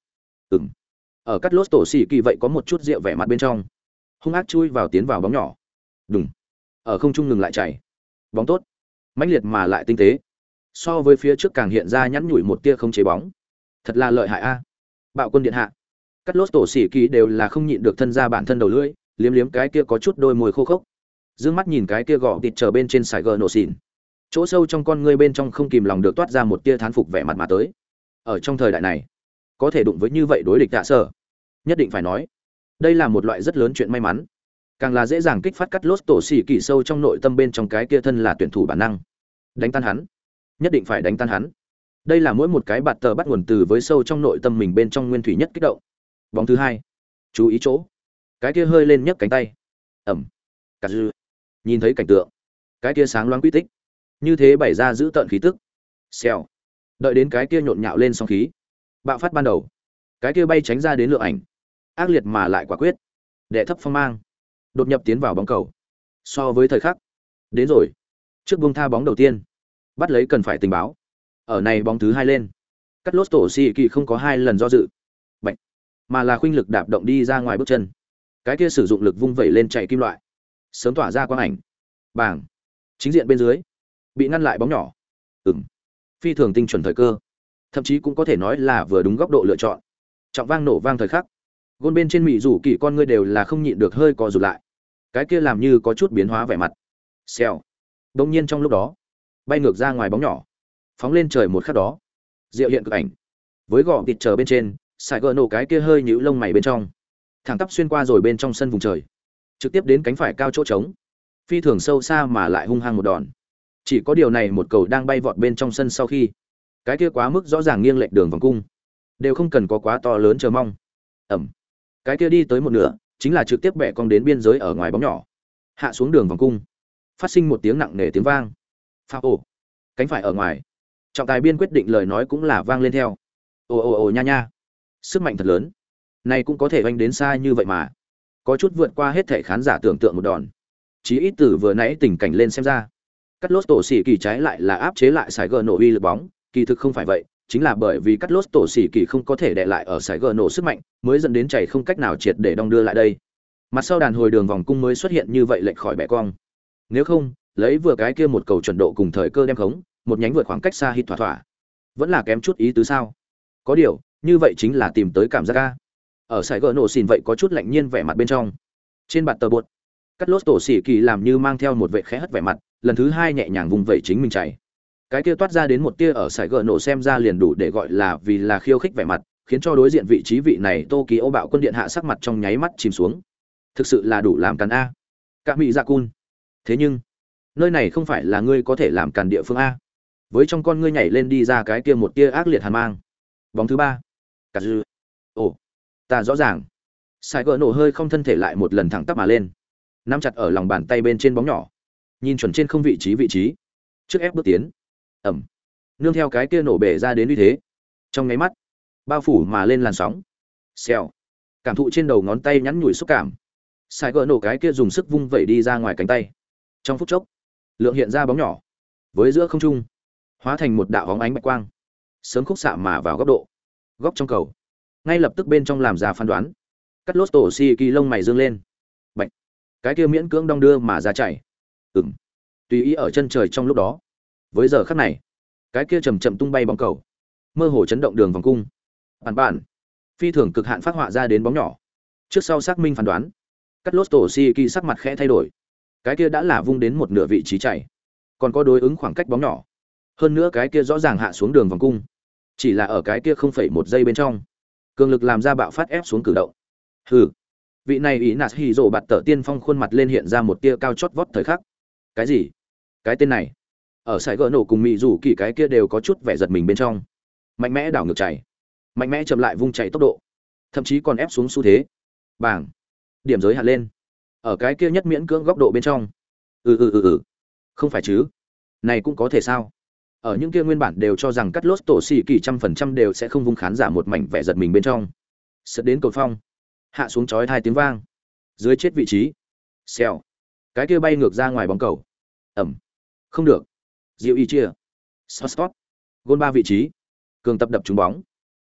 Ừm. Ở cắt lốt tổ xỉ kỳ vậy có một chút rượu vẻ mặt bên trong. Hung ác chui vào tiến vào bóng nhỏ. Đùng. Ở không trung ngừng lại chạy. Bóng tốt, mãnh liệt mà lại tinh tế. So với phía trước càng hiện ra nhẵn nhủi một tia không chế bóng. Thật là lợi hại a. Bạo quân điện hạ. Cắt lốt tổ xỉ kỳ đều là không nhịn được thân ra bản thân đầu lưỡi, liếm liếm cái kia có chút đôi môi khô khốc. Dương mắt nhìn cái kia gọ thịt chờ bên trên sải gờ nổ xỉn. Chỗ sâu trong con ngươi bên trong không kìm lòng được toát ra một tia thán phục vẻ mặt mà tới. Ở trong thời đại này, có thể đụng với như vậy đối địch tạ sở, nhất định phải nói, đây là một loại rất lớn chuyện may mắn, càng là dễ dàng kích phát cắt lốt tổ xỉ kỳ sâu trong nội tâm bên trong cái kia thân là tuyển thủ bản năng. Đánh tan hắn, nhất định phải đánh tan hắn. Đây là mỗi một cái bạt tờ bắt nguồn từ với sâu trong nội tâm mình bên trong nguyên thủy nhất kích động. Bóng thứ hai, chú ý chỗ, cái kia hơi lên nhấc cánh tay, ẩm, cà dư, nhìn thấy cảnh tượng, cái kia sáng loáng quy tích, như thế bày ra giữ tợn khí tức, xèo, đợi đến cái kia nhộn nhạo lên sóng khí, bạo phát ban đầu, cái kia bay tránh ra đến lượng ảnh, ác liệt mà lại quả quyết, đệ thấp phong mang, đột nhập tiến vào bóng cầu. So với thời khắc, đến rồi, trước buông tha bóng đầu tiên, bắt lấy cần phải tình báo. Ở này bóng thứ hai lên, cắt lốt tổ xì kỳ không có hai lần do dự, bệnh, mà là khuynh lực đạp động đi ra ngoài bước chân, cái kia sử dụng lực vung vẩy lên chạy kim loại, sớm tỏa ra quang ảnh, bảng, chính diện bên dưới, bị ngăn lại bóng nhỏ, ừm, phi thường tinh chuẩn thời cơ, thậm chí cũng có thể nói là vừa đúng góc độ lựa chọn. Trọng vang nổ vang thời khắc, gôn bên trên mỹ rủ kỳ con ngươi đều là không nhịn được hơi co rụt lại, cái kia làm như có chút biến hóa vẻ mặt, xèo, đông nhiên trong lúc đó, bay ngược ra ngoài bóng nhỏ, phóng lên trời một khắc đó, diệu hiện cực ảnh, với gò thịt chờ bên trên, sải gờ nổ cái kia hơi nhũ lông mày bên trong, thẳng tắp xuyên qua rồi bên trong sân vùng trời, trực tiếp đến cánh phải cao chỗ trống, phi thường sâu xa mà lại hung hăng một đòn. Chỉ có điều này một cầu đang bay vọt bên trong sân sau khi, cái kia quá mức rõ ràng nghiêng lệch đường vòng cung, đều không cần có quá to lớn chờ mong. Ẩm, cái kia đi tới một nửa, chính là trực tiếp bẻ cong đến biên giới ở ngoài bóng nhỏ, hạ xuống đường vòng cung, phát sinh một tiếng nặng nề tiếng vang. Phao ồ, cánh phải ở ngoài, trọng tài biên quyết định lời nói cũng là vang lên theo. Ồ ồ ồ nha nha, sức mạnh thật lớn, này cũng có thể oanh đến xa như vậy mà, có chút vượt qua hết thể khán giả tưởng tượng một đòn. Chí ít từ vừa nãy tình cảnh lên xem ra, cắt lốt tổ xỉ kỳ trái lại là áp chế lại sải gờ nổ uy lực bóng, kỳ thực không phải vậy, chính là bởi vì cắt lốt tổ xỉ kỳ không có thể đè lại ở sải gờ nổ sức mạnh, mới dẫn đến chảy không cách nào triệt để đong đưa lại đây. Mặt sau đàn hồi đường vòng cung mới xuất hiện như vậy lệch khỏi bẻ cong. Nếu không, lấy vừa cái kia một cầu chuẩn độ cùng thời cơ đem khống, một nhánh vượt khoảng cách xa hít thỏa thỏa, vẫn là kém chút ý tứ sao? Có điều, như vậy chính là tìm tới cảm giác a. Ở sải gờ nổ xỉn vậy có chút lạnh nhiên vẻ mặt bên trong. Trên bạt tờ bột, cắt lốt tổ xỉ kỳ làm như mang theo một vệ khẽ hất vẻ mặt, lần thứ hai nhẹ nhàng vùng vẩy chính mình chạy, cái kia toát ra đến một tia ở sải gờ nổ xem ra liền đủ để gọi là vì là khiêu khích vẻ mặt, khiến cho đối diện vị trí vị này Tokyo bạo quân điện hạ sắc mặt trong nháy mắt chìm xuống. Thực sự là đủ làm càn a, cả mỹ dạ cun. Thế nhưng nơi này không phải là ngươi có thể làm càn địa phương a. Với trong con ngươi nhảy lên đi ra cái kia một tia ác liệt hàn mang. Bóng thứ ba, cà dư. Ồ, ta rõ ràng. Sải gờ nổ hơi không thân thể lại một lần thẳng tắp mà lên, nắm chặt ở lòng bàn tay bên trên bóng nhỏ, nhìn chuẩn trên không vị trí vị trí, trước ép bước tiến, ẩm, nương theo cái kia nổ bể ra đến như thế, trong nháy mắt, bao phủ mà lên làn sóng, xèo, cảm thụ trên đầu ngón tay nhắn nhủi xúc cảm, sải gờ nổ cái kia dùng sức vung vẩy đi ra ngoài cánh tay, trong phút chốc, lượng hiện ra bóng nhỏ, với giữa không trung, hóa thành một đạo bóng ánh bạch quang, sớm khúc xạ mà vào góc độ, góc trong cầu, ngay lập tức bên trong làm ra phán đoán, cắt lốt tổ xì kỳ lông mày dương lên, bạch, cái kia miễn cưỡng đong đưa mà ra chảy, ừng, tùy ý ở chân trời trong lúc đó, với giờ khắc này, cái kia chầm chậm tung bay bóng cầu, mơ hồ chấn động đường vòng cung, bản bản, phi thường cực hạn phát họa ra đến bóng nhỏ, trước sau xác minh phán đoán, cắt lốt tổ xì kỳ sắc mặt khẽ thay đổi, cái kia đã là vung đến một nửa vị trí chảy, còn có đối ứng khoảng cách bóng nhỏ, hơn nữa cái kia rõ ràng hạ xuống đường vòng cung, chỉ là ở cái kia không phẩy một giây bên trong, cường lực làm ra bạo phát ép xuống cử động. Hừ, vị này ý nạt hì rồ bạt tở tiên phong khuôn mặt lên hiện ra một tia cao chót vót thời khắc. Cái gì? Cái tên này ở sải gỡ nổ cùng mỹ rủ kỳ cái kia đều có chút vẻ giật mình bên trong, mạnh mẽ đảo ngược chạy, mạnh mẽ chậm lại vung chạy tốc độ, thậm chí còn ép xuống xu thế. Bảng, điểm giới hạn lên ở cái kia nhất miễn cưỡng góc độ bên trong. Ừ ừ ừ ừ, không phải chứ, này cũng có thể sao? Ở những kia nguyên bản đều cho rằng cắt lốt tổ xì kỳ trăm phần trăm đều sẽ không vung khán giả một mảnh vẻ giật mình bên trong, sượt đến cầu phong, hạ xuống chói hai tiếng vang, dưới chết vị trí, xèo, cái kia bay ngược ra ngoài bóng cầu, ẩm, không được, diệu y chia, spot, gôn ba vị trí, cường tập đập trúng bóng,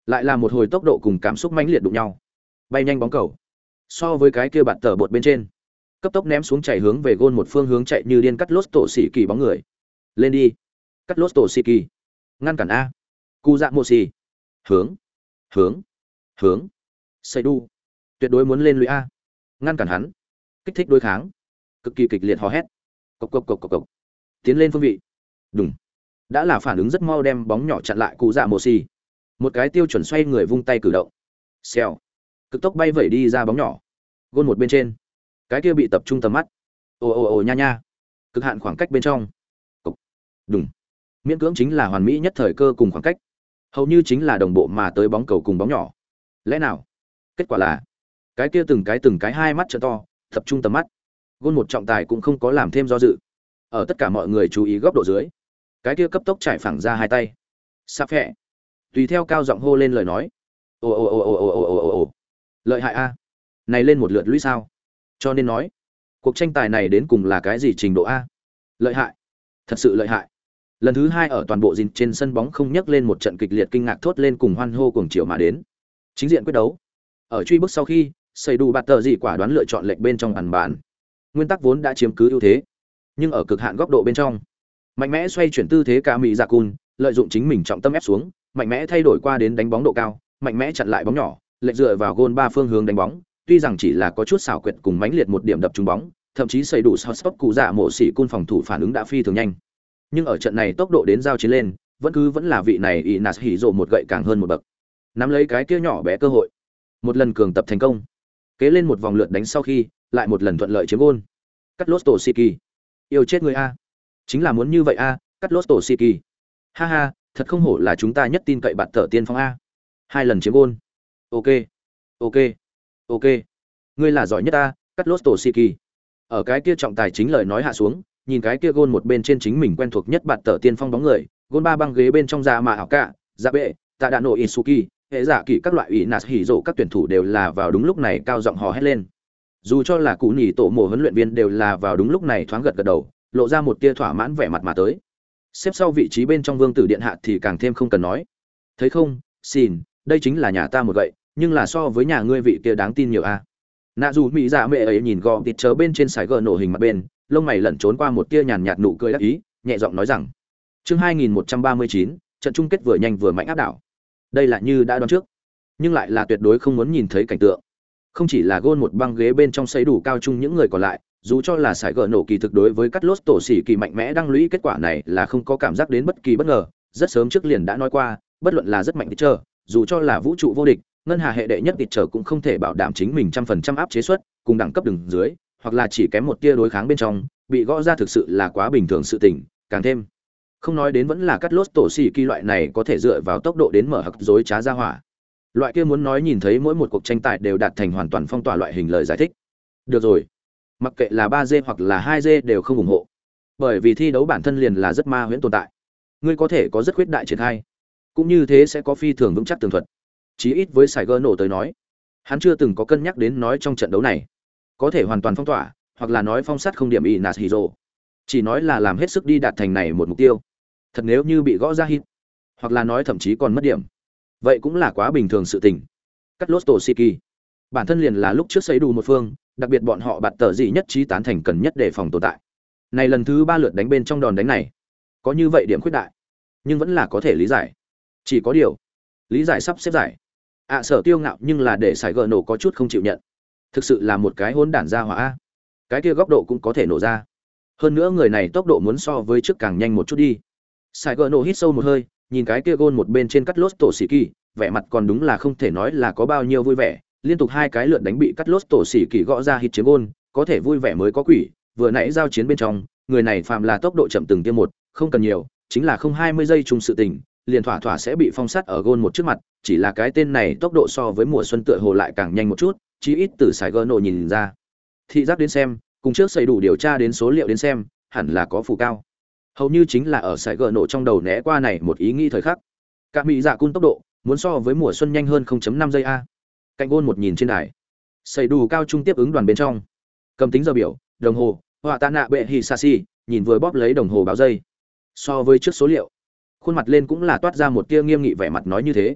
lại là một hồi tốc độ cùng cảm xúc mãnh liệt đụng nhau, bay nhanh bóng cầu so với cái kia bạt tờ bột bên trên cấp tốc ném xuống chạy hướng về gôn một phương hướng chạy như điên cắt lốt tổ xỉ kỳ bóng người lên đi cắt lốt tổ xỉ kỳ ngăn cản a cu dạ mô xì hướng hướng hướng xây đu tuyệt đối muốn lên lũy a ngăn cản hắn kích thích đối kháng cực kỳ kịch liệt hò hét cộc cộc cộc cộc cộc tiến lên phương vị đúng đã là phản ứng rất mau đem bóng nhỏ chặn lại cụ dạ mô xì một cái tiêu chuẩn xoay người vung tay cử động xèo cực tốc bay vẩy đi ra bóng nhỏ gôn một bên trên cái kia bị tập trung tầm mắt ồ ồ ồ nha nha cực hạn khoảng cách bên trong cộc đúng miễn cưỡng chính là hoàn mỹ nhất thời cơ cùng khoảng cách hầu như chính là đồng bộ mà tới bóng cầu cùng bóng nhỏ lẽ nào kết quả là cái kia từng cái từng cái hai mắt trợ to tập trung tầm mắt gôn một trọng tài cũng không có làm thêm do dự ở tất cả mọi người chú ý góc độ dưới cái kia cấp tốc trải phẳng ra hai tay sạp phẹ tùy theo cao giọng hô lên lời nói ồ ồ ồ ồ ồ ồ ồ ồ lợi hại a này lên một lượt lũy sao cho nên nói cuộc tranh tài này đến cùng là cái gì trình độ a lợi hại thật sự lợi hại lần thứ hai ở toàn bộ dìn trên sân bóng không nhắc lên một trận kịch liệt kinh ngạc thốt lên cùng hoan hô cuồng chiều mà đến chính diện quyết đấu ở truy bức sau khi xây đủ bạt tờ gì quả đoán lựa chọn lệnh bên trong bàn bản nguyên tắc vốn đã chiếm cứ ưu thế nhưng ở cực hạn góc độ bên trong mạnh mẽ xoay chuyển tư thế cả mỹ dạ cùn lợi dụng chính mình trọng tâm ép xuống mạnh mẽ thay đổi qua đến đánh bóng độ cao mạnh mẽ chặn lại bóng nhỏ lệnh dựa vào gôn ba phương hướng đánh bóng tuy rằng chỉ là có chút xảo quyệt cùng mãnh liệt một điểm đập trúng bóng thậm chí xây đủ shot cụ dạ mộ xỉ cun phòng thủ phản ứng đã phi thường nhanh nhưng ở trận này tốc độ đến giao chiến lên vẫn cứ vẫn là vị này y nạt hỉ rộ một gậy càng hơn một bậc nắm lấy cái kia nhỏ bé cơ hội một lần cường tập thành công kế lên một vòng lượt đánh sau khi lại một lần thuận lợi chiếm gôn cắt lốt tổ siki yêu chết người a chính là muốn như vậy a cắt lốt tổ siki ha ha thật không hổ là chúng ta nhất tin cậy bạn tờ tiên phong a hai lần chiếm gôn ok ok ok ngươi là giỏi nhất a cắt lốt tổ siki ở cái kia trọng tài chính lời nói hạ xuống nhìn cái kia gôn một bên trên chính mình quen thuộc nhất bạn tờ tiên phong bóng người gôn ba băng ghế bên trong da mà ảo cả dạ bệ tạ đạn nội isuki hệ giả kỷ các loại ủy nạt hỉ rộ các tuyển thủ đều là vào đúng lúc này cao giọng hò hét lên dù cho là cụ nhì tổ mồ huấn luyện viên đều là vào đúng lúc này thoáng gật gật đầu lộ ra một tia thỏa mãn vẻ mặt mà tới xếp sau vị trí bên trong vương tử điện hạ thì càng thêm không cần nói thấy không xin đây chính là nhà ta một gậy nhưng là so với nhà ngươi vị kia đáng tin nhiều a nạ dù mỹ dạ mẹ ấy nhìn gò thịt chớ bên trên sải gờ nổ hình mặt bên lông mày lẩn trốn qua một tia nhàn nhạt nụ cười đắc ý nhẹ giọng nói rằng chương hai nghìn một trăm ba mươi chín trận chung kết vừa nhanh vừa mạnh áp đảo đây là như đã đoán trước nhưng lại là tuyệt đối không muốn nhìn thấy cảnh tượng không chỉ là gôn một băng ghế bên trong xây đủ cao chung những người còn lại dù cho là sải gờ nổ kỳ thực đối với cắt lốt tổ xỉ kỳ mạnh mẽ đăng lũy kết quả này là không có cảm giác đến bất kỳ bất ngờ rất sớm trước liền đã nói qua bất luận là rất mạnh tít chờ dù cho là vũ trụ vô địch ngân hà hệ đệ nhất tít chờ cũng không thể bảo đảm chính mình trăm phần trăm áp chế suất cùng đẳng cấp đường dưới hoặc là chỉ kém một tia đối kháng bên trong bị gõ ra thực sự là quá bình thường sự tình càng thêm không nói đến vẫn là cắt lốt tổ xỉ kỳ loại này có thể dựa vào tốc độ đến mở hặc dối trá ra hỏa loại kia muốn nói nhìn thấy mỗi một cuộc tranh tài đều đạt thành hoàn toàn phong tỏa loại hình lời giải thích được rồi mặc kệ là ba dê hoặc là hai dê đều không ủng hộ bởi vì thi đấu bản thân liền là rất ma huyễn tồn tại ngươi có thể có rất khuyết đại triển khai cũng như thế sẽ có phi thường vững chắc tường thuật chí ít với sài gơ nổ tới nói hắn chưa từng có cân nhắc đến nói trong trận đấu này có thể hoàn toàn phong tỏa hoặc là nói phong sát không điểm y nạt hiro chỉ nói là làm hết sức đi đạt thành này một mục tiêu thật nếu như bị gõ ra hit hoặc là nói thậm chí còn mất điểm vậy cũng là quá bình thường sự tình cắt lốt tổ siki bản thân liền là lúc trước xây đủ một phương đặc biệt bọn họ bạt tờ gì nhất trí tán thành cần nhất để phòng tồn tại này lần thứ ba lượt đánh bên trong đòn đánh này có như vậy điểm khuyết đại nhưng vẫn là có thể lý giải chỉ có điều lý giải sắp xếp giải ạ sở tiêu ngạo nhưng là để sải gờ nổ có chút không chịu nhận thực sự là một cái hỗn đản ra hỏa cái kia góc độ cũng có thể nổ ra hơn nữa người này tốc độ muốn so với trước càng nhanh một chút đi sải gờ nổ hít sâu một hơi nhìn cái kia gôn một bên trên cắt lốt tổ xỉ kỳ vẻ mặt còn đúng là không thể nói là có bao nhiêu vui vẻ liên tục hai cái lượt đánh bị cắt lốt tổ xỉ kỳ gõ ra hít chiếm gôn có thể vui vẻ mới có quỷ vừa nãy giao chiến bên trong người này phạm là tốc độ chậm từng tiêm một không cần nhiều chính là không hai mươi giây chung sự tình liền thỏa thỏa sẽ bị phong sát ở gôn một trước mặt chỉ là cái tên này tốc độ so với mùa xuân tựa hồ lại càng nhanh một chút chí ít từ sài gơ nổ nhìn ra thị giác đến xem cùng trước xây đủ điều tra đến số liệu đến xem hẳn là có phù cao hầu như chính là ở sài gờ nổ trong đầu né qua này một ý nghĩ thời khắc cả mỹ dạ cun tốc độ muốn so với mùa xuân nhanh hơn không phẩy năm giây a cạnh gôn một nhìn trên đài xây đủ cao trung tiếp ứng đoàn bên trong cầm tính giờ biểu đồng hồ họa tạ nạ bệ hì sa si nhìn vừa bóp lấy đồng hồ báo giây so với trước số liệu khuôn mặt lên cũng là toát ra một tia nghiêm nghị vẻ mặt nói như thế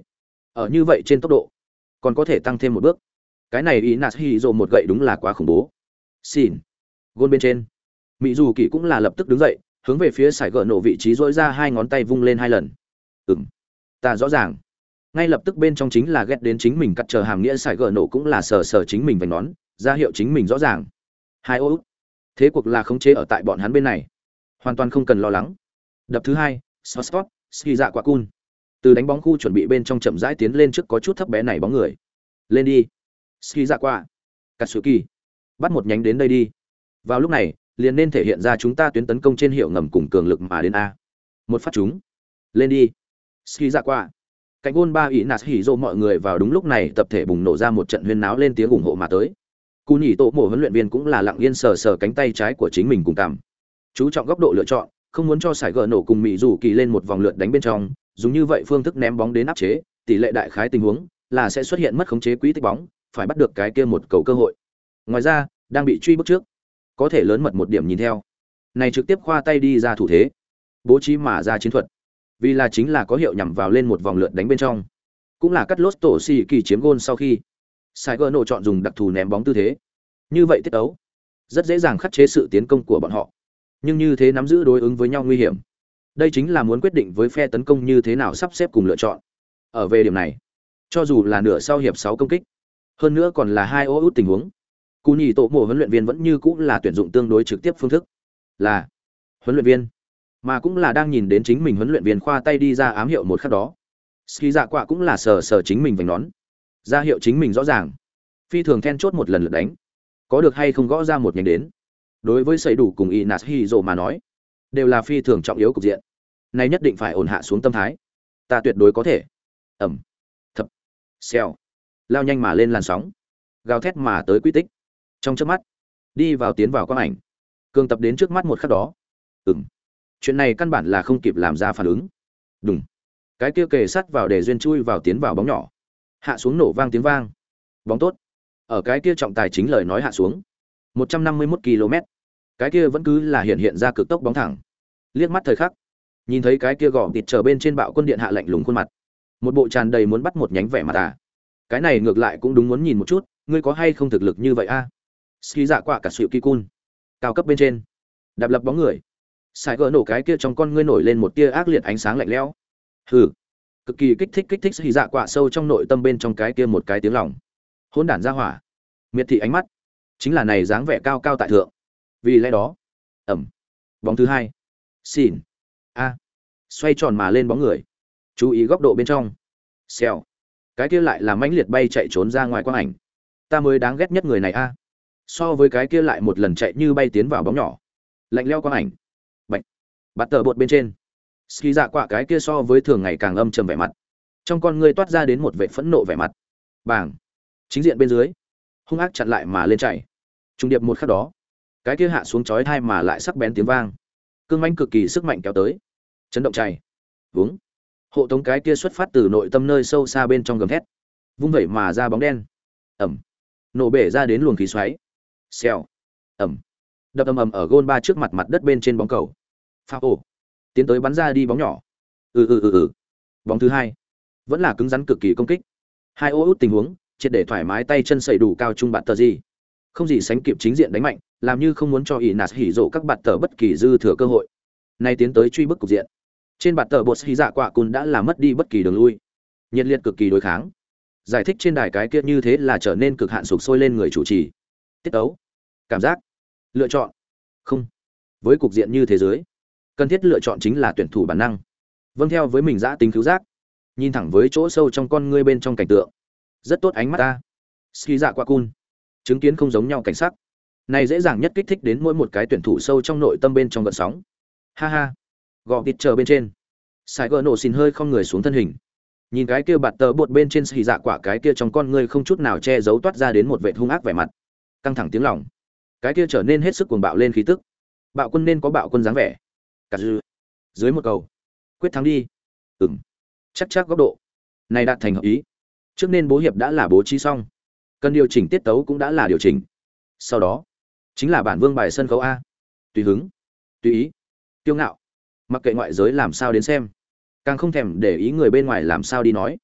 Ở như vậy trên tốc độ, còn có thể tăng thêm một bước. Cái này Inashi một gậy đúng là quá khủng bố. Xin. Gôn bên trên. Mỹ dù kỳ cũng là lập tức đứng dậy, hướng về phía sải gỡ nổ vị trí dỗi ra hai ngón tay vung lên hai lần. Ừm, ta rõ ràng. Ngay lập tức bên trong chính là ghét đến chính mình cắt chờ hàm nghĩa sải gỡ nổ cũng là sờ sờ chính mình vành nón, ra hiệu chính mình rõ ràng. Hai ô. Thế cuộc là khống chế ở tại bọn hắn bên này, hoàn toàn không cần lo lắng. Đập thứ hai, Spot, Ski dạ quả cun. Từ đánh bóng khu chuẩn bị bên trong chậm rãi tiến lên trước có chút thấp bé này bóng người. Lên đi. Ski dạ quả. Katsuki. Bắt một nhánh đến đây đi. Vào lúc này, liền nên thể hiện ra chúng ta tuyến tấn công trên hiệu ngầm cùng cường lực mà đến a. Một phát chúng. Lên đi. Ski dạ quả. Cạnh gôn ba ý nạt hỉ rộ mọi người vào đúng lúc này tập thể bùng nổ ra một trận huyên náo lên tiếng ủng hộ mà tới. Cú nhỉ tổ mổ huấn luyện viên cũng là lặng yên sờ sờ cánh tay trái của chính mình cùng cảm. Chú trọng góc độ lựa chọn, không muốn cho sải gờ nổ cùng mỹ rủ kỳ lên một vòng lượt đánh bên trong, dùng như vậy phương thức ném bóng đến áp chế, tỷ lệ đại khái tình huống là sẽ xuất hiện mất khống chế quỹ tích bóng, phải bắt được cái kia một cầu cơ hội. Ngoài ra, đang bị truy bước trước, có thể lớn mật một điểm nhìn theo. Này trực tiếp khoa tay đi ra thủ thế, bố trí mà ra chiến thuật. Vì là chính là có hiệu nhằm vào lên một vòng lượt đánh bên trong. Cũng là cắt lốt tổ xì kỳ chiếm gôn sau khi sải gờ nổ chọn dùng đặc thù ném bóng tư thế. Như vậy tiết ấu rất dễ dàng khắc chế sự tiến công của bọn họ. Nhưng như thế nắm giữ đối ứng với nhau nguy hiểm. Đây chính là muốn quyết định với phe tấn công như thế nào sắp xếp cùng lựa chọn. Ở về điểm này, cho dù là nửa sau hiệp sáu công kích, hơn nữa còn là hai ô út tình huống, Cú nhỉ tổ mổ huấn luyện viên vẫn như cũng là tuyển dụng tương đối trực tiếp phương thức, là huấn luyện viên, mà cũng là đang nhìn đến chính mình huấn luyện viên khoa tay đi ra ám hiệu một khắc đó. Ski dạ quạ cũng là sờ sờ chính mình vành nón, ra hiệu chính mình rõ ràng. Phi thường then chốt một lần lượt đánh, có được hay không gõ ra một nhánh đến. Đối với sẩy đủ cùng Inashi mà nói, đều là phi thường trọng yếu cục diện. Này nhất định phải ổn hạ xuống tâm thái. Ta tuyệt đối có thể. Ẩm, thập, xèo, lao nhanh mà lên làn sóng, gào thét mà tới quy tích. Trong chớp mắt, đi vào tiến vào quang ảnh, cường tập đến trước mắt một khắc đó. Ừm, chuyện này căn bản là không kịp làm ra phản ứng. Đùng, cái kia kề sắt vào để duyên chui vào tiến vào bóng nhỏ, hạ xuống nổ vang tiếng vang. Bóng tốt. Ở cái kia trọng tài chính lời nói hạ xuống, một trăm năm mươi mốt ki lô mét. Cái kia vẫn cứ là hiện hiện ra cực tốc bóng thẳng. Liếc mắt thời khắc, nhìn thấy cái kia gọ thịt chờ bên trên bạo quân điện hạ lạnh lùng khuôn mặt, một bộ tràn đầy muốn bắt một nhánh vẻ mặt à. Cái này ngược lại cũng đúng muốn nhìn một chút, ngươi có hay không thực lực như vậy a? À? Ski dạ quạ cả sự kỳ cun, cao cấp bên trên, đạp lập bóng người, sai gỡ nổ cái kia trong con ngươi nổi lên một tia ác liệt ánh sáng lạnh lẽo. Hừ, cực kỳ kích thích kích thích Ski dạ quạ sâu trong nội tâm bên trong cái kia một cái tiếng lòng. Hỗn đản ra hỏa, miệt thị ánh mắt, chính là này dáng vẻ cao cao tại thượng. Vì lẽ đó, ẩm, bóng thứ hai, xin, a, xoay tròn mà lên bóng người, chú ý góc độ bên trong, xèo, cái kia lại là mãnh liệt bay chạy trốn ra ngoài quang ảnh. Ta mới đáng ghét nhất người này a. So với cái kia lại một lần chạy như bay tiến vào bóng nhỏ, lạnh leo quang ảnh, bạch, bắt tờ bột bên trên, ski dạ quạ cái kia so với thường ngày càng âm trầm vẻ mặt, trong con ngươi toát ra đến một vẻ phẫn nộ vẻ mặt, bảng, chính diện bên dưới, hung ác chặn lại mà lên chạy, trung điệp một khắc đó. Cái kia hạ xuống chói tai mà lại sắc bén tiếng vang, cương mãnh cực kỳ sức mạnh kéo tới, chấn động chảy, vúng, hộ tống cái kia xuất phát từ nội tâm nơi sâu xa bên trong gầm thét, vung vẩy mà ra bóng đen, ẩm, nổ bể ra đến luồng khí xoáy, xèo, ẩm, đập ầm ầm ở gôn ba trước mặt mặt đất bên trên bóng cầu, pha ổ, tiến tới bắn ra đi bóng nhỏ, ừ ừ ừ ừ, bóng thứ hai, vẫn là cứng rắn cực kỳ công kích, hai ô út tình huống, triệt để thoải mái tay chân sẩy đủ cao trung bạn tờ gì, không gì sánh kịp chính diện đánh mạnh, làm như không muốn cho ỷ nạt hỉ rộ các bạn tờ bất kỳ dư thừa cơ hội. Nay tiến tới truy bức cục diện, trên bạn tờ bột hỉ dạ quạ cùn đã làm mất đi bất kỳ đường lui, nhiệt liệt cực kỳ đối kháng. Giải thích trên đài cái kia như thế là trở nên cực hạn sục sôi lên người chủ trì. Tiết tấu, cảm giác, lựa chọn, không. Với cục diện như thế giới, cần thiết lựa chọn chính là tuyển thủ bản năng. Vâng theo với mình dã tính cứu giác, nhìn thẳng với chỗ sâu trong con ngươi bên trong cảnh tượng. Rất tốt ánh mắt ta. Ski dạ quạ cùn, chứng kiến không giống nhau cảnh sắc. Này dễ dàng nhất kích thích đến mỗi một cái tuyển thủ sâu trong nội tâm bên trong gợn sóng. Ha ha. Gò vịt chờ bên trên. Sai gỡ nổ xin hơi không người xuống thân hình. Nhìn cái kia bạt tờ bột bên trên xì dạ quả cái kia trong con ngươi không chút nào che giấu toát ra đến một vệt hung ác vẻ mặt. Căng thẳng tiếng lòng. Cái kia trở nên hết sức cuồng bạo lên khí tức. Bạo quân nên có bạo quân dáng vẻ. Cả dư. Dưới một cầu. Quyết thắng đi. Ừm. Chắc chắc góc độ. Này đạt thành hợp ý. Trước nên bố hiệp đã là bố trí xong. Cần điều chỉnh tiết tấu cũng đã là điều chỉnh. Sau đó, chính là bản vương bài sân khấu a. Tùy hứng, tùy ý, kiêu ngạo, mặc kệ ngoại giới làm sao đến xem, càng không thèm để ý người bên ngoài làm sao đi nói.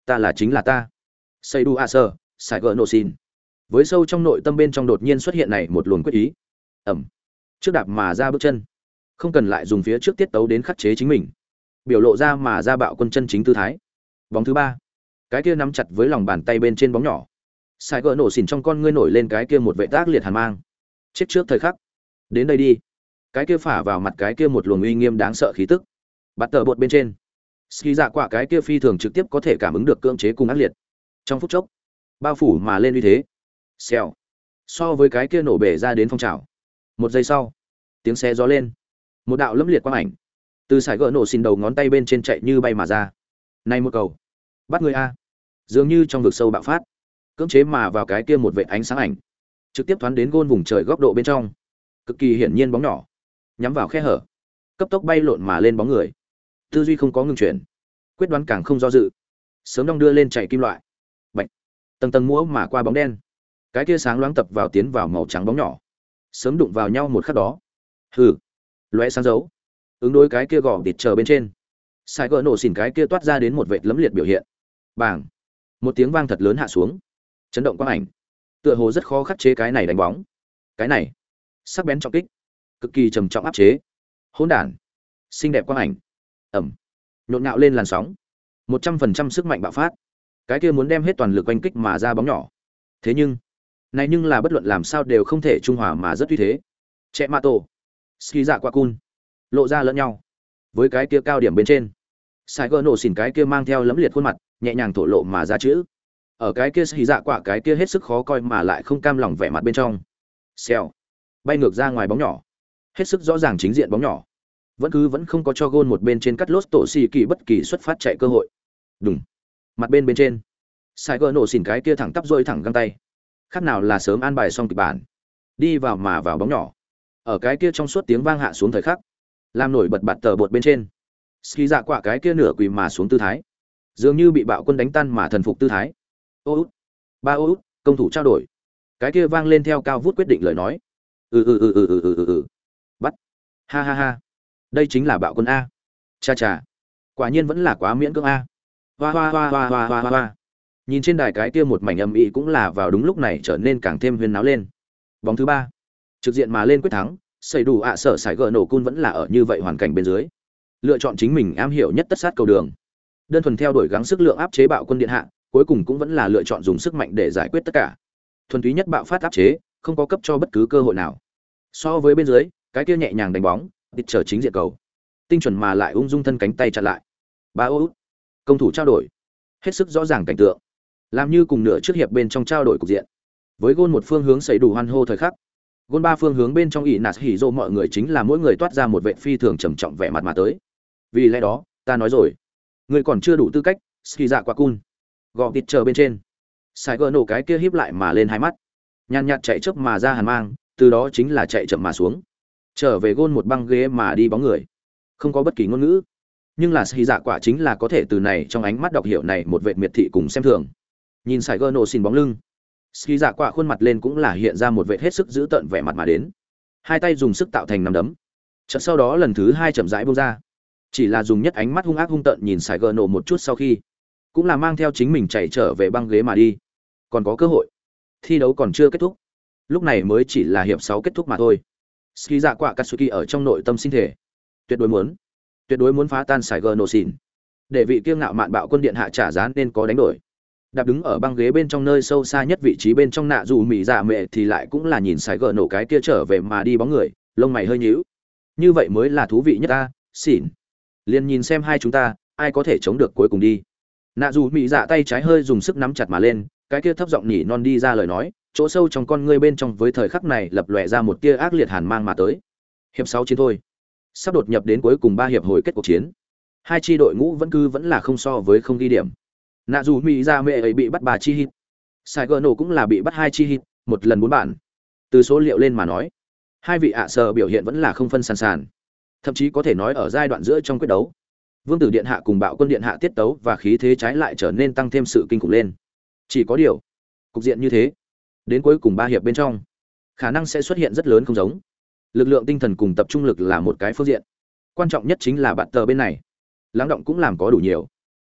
ta là chính là ta. Xây đu a sơ sai gỡ nổ xin. Với sâu trong nội tâm bên trong đột nhiên xuất hiện này một luồng quyết ý. Ẩm. Trước đạp mà ra bước chân, không cần lại dùng phía trước tiết tấu đến khắc chế chính mình, biểu lộ ra mà ra bạo quân chân chính tư thái. Bóng thứ ba, cái kia nắm chặt với lòng bàn tay bên trên bóng nhỏ, sai gỡ nổ xỉn trong con ngươi nổi lên cái kia một vệ tác liệt hàn mang. Chết trước thời khắc, đến đây đi. Cái kia phả vào mặt cái kia một luồng uy nghiêm đáng sợ khí tức. Bắt tờ bột bên trên, ski dạ quả cái kia phi thường trực tiếp có thể cảm ứng được cưỡng chế cùng ác liệt. Trong phút chốc, bao phủ mà lên uy thế. Xèo. So với cái kia nổ bể ra đến phong trào. Một giây sau, tiếng xe gió lên, một đạo lẫm liệt quang ảnh từ sải gỡ nổ xin đầu ngón tay bên trên chạy như bay mà ra. Này một cầu, bắt người a. Dường như trong vực sâu bạo phát, cưỡng chế mà vào cái kia một vệt ánh sáng ảnh, trực tiếp thoán đến gôn vùng trời góc độ bên trong. Cực kỳ hiển nhiên bóng nhỏ nhắm vào khe hở, cấp tốc bay lộn mà lên bóng người. Tư duy không có ngừng chuyển, quyết đoán càng không do dự, sớm đong đưa lên chạy kim loại. Bạch, tầng tầng múa mà qua bóng đen, cái kia sáng loáng tập vào tiến vào màu trắng bóng nhỏ, sớm đụng vào nhau một khắc đó. Hừ, lóe sáng dấu, ứng đối cái kia gò địt chờ bên trên, sai gỡ nổ xỉn cái kia toát ra đến một vệt lấm liệt biểu hiện. Bàng, một tiếng vang thật lớn hạ xuống, chấn động quang ảnh, tựa hồ rất khó khắc chế cái này đánh bóng. Cái này sắc bén trọng kích, cực kỳ trầm trọng áp chế. Hỗn đản, xinh đẹp quang ảnh, ẩm, nhộn nhạo lên làn sóng, một trăm phần trăm sức mạnh bạo phát, cái kia muốn đem hết toàn lực oanh kích mà ra bóng nhỏ. Thế nhưng này nhưng là bất luận làm sao đều không thể trung hòa mà rất uy thế. Trẻ mạ tổ, ski dạ qua cun, lộ ra lẫn nhau. Với cái kia cao điểm bên trên, sai gỡ nổ xỉn cái kia mang theo lấm liệt khuôn mặt, nhẹ nhàng thổ lộ mà ra chữ. Ở cái kia ski dạ quả cái kia hết sức khó coi mà lại không cam lòng vẻ mặt bên trong. Xèo, bay ngược ra ngoài bóng nhỏ, hết sức rõ ràng chính diện bóng nhỏ, vẫn cứ vẫn không có cho gôn một bên trên cắt lốt tổ xì kỳ bất kỳ xuất phát chạy cơ hội. Đùng, mặt bên bên trên, sai gỡ nổ xỉn cái kia thẳng tắp rôi thẳng găng tay, khác nào là sớm an bài xong kịch bản, đi vào mà vào bóng nhỏ. Ở cái kia trong suốt tiếng vang hạ xuống thời khắc, làm nổi bật bạt tờ bột bên trên, ski dạ quả cái kia nửa quỳ mà xuống tư thái, dường như bị bạo quân đánh tan mà thần phục tư thái. Ô út, ba ô út, công thủ trao đổi, cái kia vang lên theo cao vút quyết định lời nói. Ừ ừ ừ ừ ừ ừ ừ ừ, bắt, ha ha ha, đây chính là bạo quân a. Cha cha, quả nhiên vẫn là quá miễn cưỡng a. Hoa hoa hoa hoa hoa hoa hoa. Nhìn trên đài cái kia một mảnh âm ĩ cũng là vào đúng lúc này trở nên càng thêm huyên náo lên. Bóng thứ ba, trực diện mà lên quyết thắng, xây đủ ạ sở sải gỡ nổ cun vẫn là ở như vậy hoàn cảnh bên dưới, lựa chọn chính mình am hiểu nhất tất sát cầu đường, đơn thuần theo đuổi gắng sức lượng áp chế bạo quân điện hạ, cuối cùng cũng vẫn là lựa chọn dùng sức mạnh để giải quyết tất cả. Thuần túy nhất bạo phát áp chế, không có cấp cho bất cứ cơ hội nào. So với bên dưới, cái kia nhẹ nhàng đánh bóng, địch trở chính diện cầu, tinh chuẩn mà lại ung dung thân cánh tay chặn lại. Ba ô, công thủ trao đổi, hết sức rõ ràng cảnh tượng, làm như cùng nửa trước hiệp bên trong trao đổi cục diện. Với gôn một phương hướng xảy đủ hoan hô thời khắc, gôn ba phương hướng bên trong ỷ nạt hỉ rô mọi người chính là mỗi người toát ra một vệ phi thường trầm trọng vẻ mặt mà tới. Vì lẽ đó, ta nói rồi, người còn chưa đủ tư cách. Ski dạ qua cun, gò tịt chờ bên trên, sai gỡ nổ cái kia híp lại mà lên hai mắt, nhàn nhạt chạy chớp mà ra hàn mang, từ đó chính là chạy chậm mà xuống, trở về gôn một băng ghế mà đi bóng người, không có bất kỳ ngôn ngữ, nhưng là Ski dạ quả chính là có thể từ này trong ánh mắt đọc hiểu này một vệ miệt thị cùng xem thường. Nhìn sai gỡ nổ xin bóng lưng, Ski dạ quả khuôn mặt lên cũng là hiện ra một vệ hết sức giữ tợn vẻ mặt mà đến, hai tay dùng sức tạo thành nắm đấm, chợt sau đó lần thứ hai chậm rãi buông ra, chỉ là dùng nhất ánh mắt hung ác hung tợn nhìn sai gỡ nổ một chút sau khi, cũng là mang theo chính mình chạy trở về băng ghế mà đi. Còn có cơ hội, thi đấu còn chưa kết thúc, lúc này mới chỉ là hiệp sáu kết thúc mà thôi. Ski dạ quả Katsuki ở trong nội tâm sinh thể, tuyệt đối muốn, tuyệt đối muốn phá tan Sài Gòn nổ xỉn, để vị kiêu ngạo mạn bạo quân điện hạ trả giá nên có đánh đổi. Đạp đứng ở băng ghế bên trong nơi sâu xa nhất vị trí bên trong nạ dù mỹ dạ mẹ thì lại cũng là nhìn Sài Gòn nổ cái kia trở về mà đi bóng người, lông mày hơi nhíu. Như vậy mới là thú vị nhất ta, xỉn. Liền nhìn xem hai chúng ta, ai có thể chống được cuối cùng đi. Nạ dù mỹ dạ tay trái hơi dùng sức nắm chặt mà lên, cái kia thấp giọng nhỉ non đi ra lời nói, chỗ sâu trong con ngươi bên trong với thời khắc này lập lòe ra một tia ác liệt hàn mang mà tới. Hiệp sáu chiến thôi, sắp đột nhập đến cuối cùng ba hiệp hồi kết cuộc chiến. Hai chi đội ngũ vẫn cứ vẫn là không so với không ghi điểm. Nạ dù mỹ ra mẹ ấy bị bắt ba chi hit, Sài Gòn nổ cũng là bị bắt hai chi hit, một lần bốn bản. Từ số liệu lên mà nói, hai vị ạ à sở biểu hiện vẫn là không phân sàn sàn, thậm chí có thể nói ở giai đoạn giữa trong quyết đấu, Vương tử điện hạ cùng bạo quân điện hạ tiết tấu và khí thế trái lại trở nên tăng thêm sự kinh khủng lên. Chỉ có điều, cục diện như thế, đến cuối cùng ba hiệp bên trong, khả năng sẽ xuất hiện rất lớn không giống. Lực lượng tinh thần cùng tập trung lực là một cái phương diện, quan trọng nhất chính là bạn tờ bên này, lắng động cũng làm có đủ nhiều.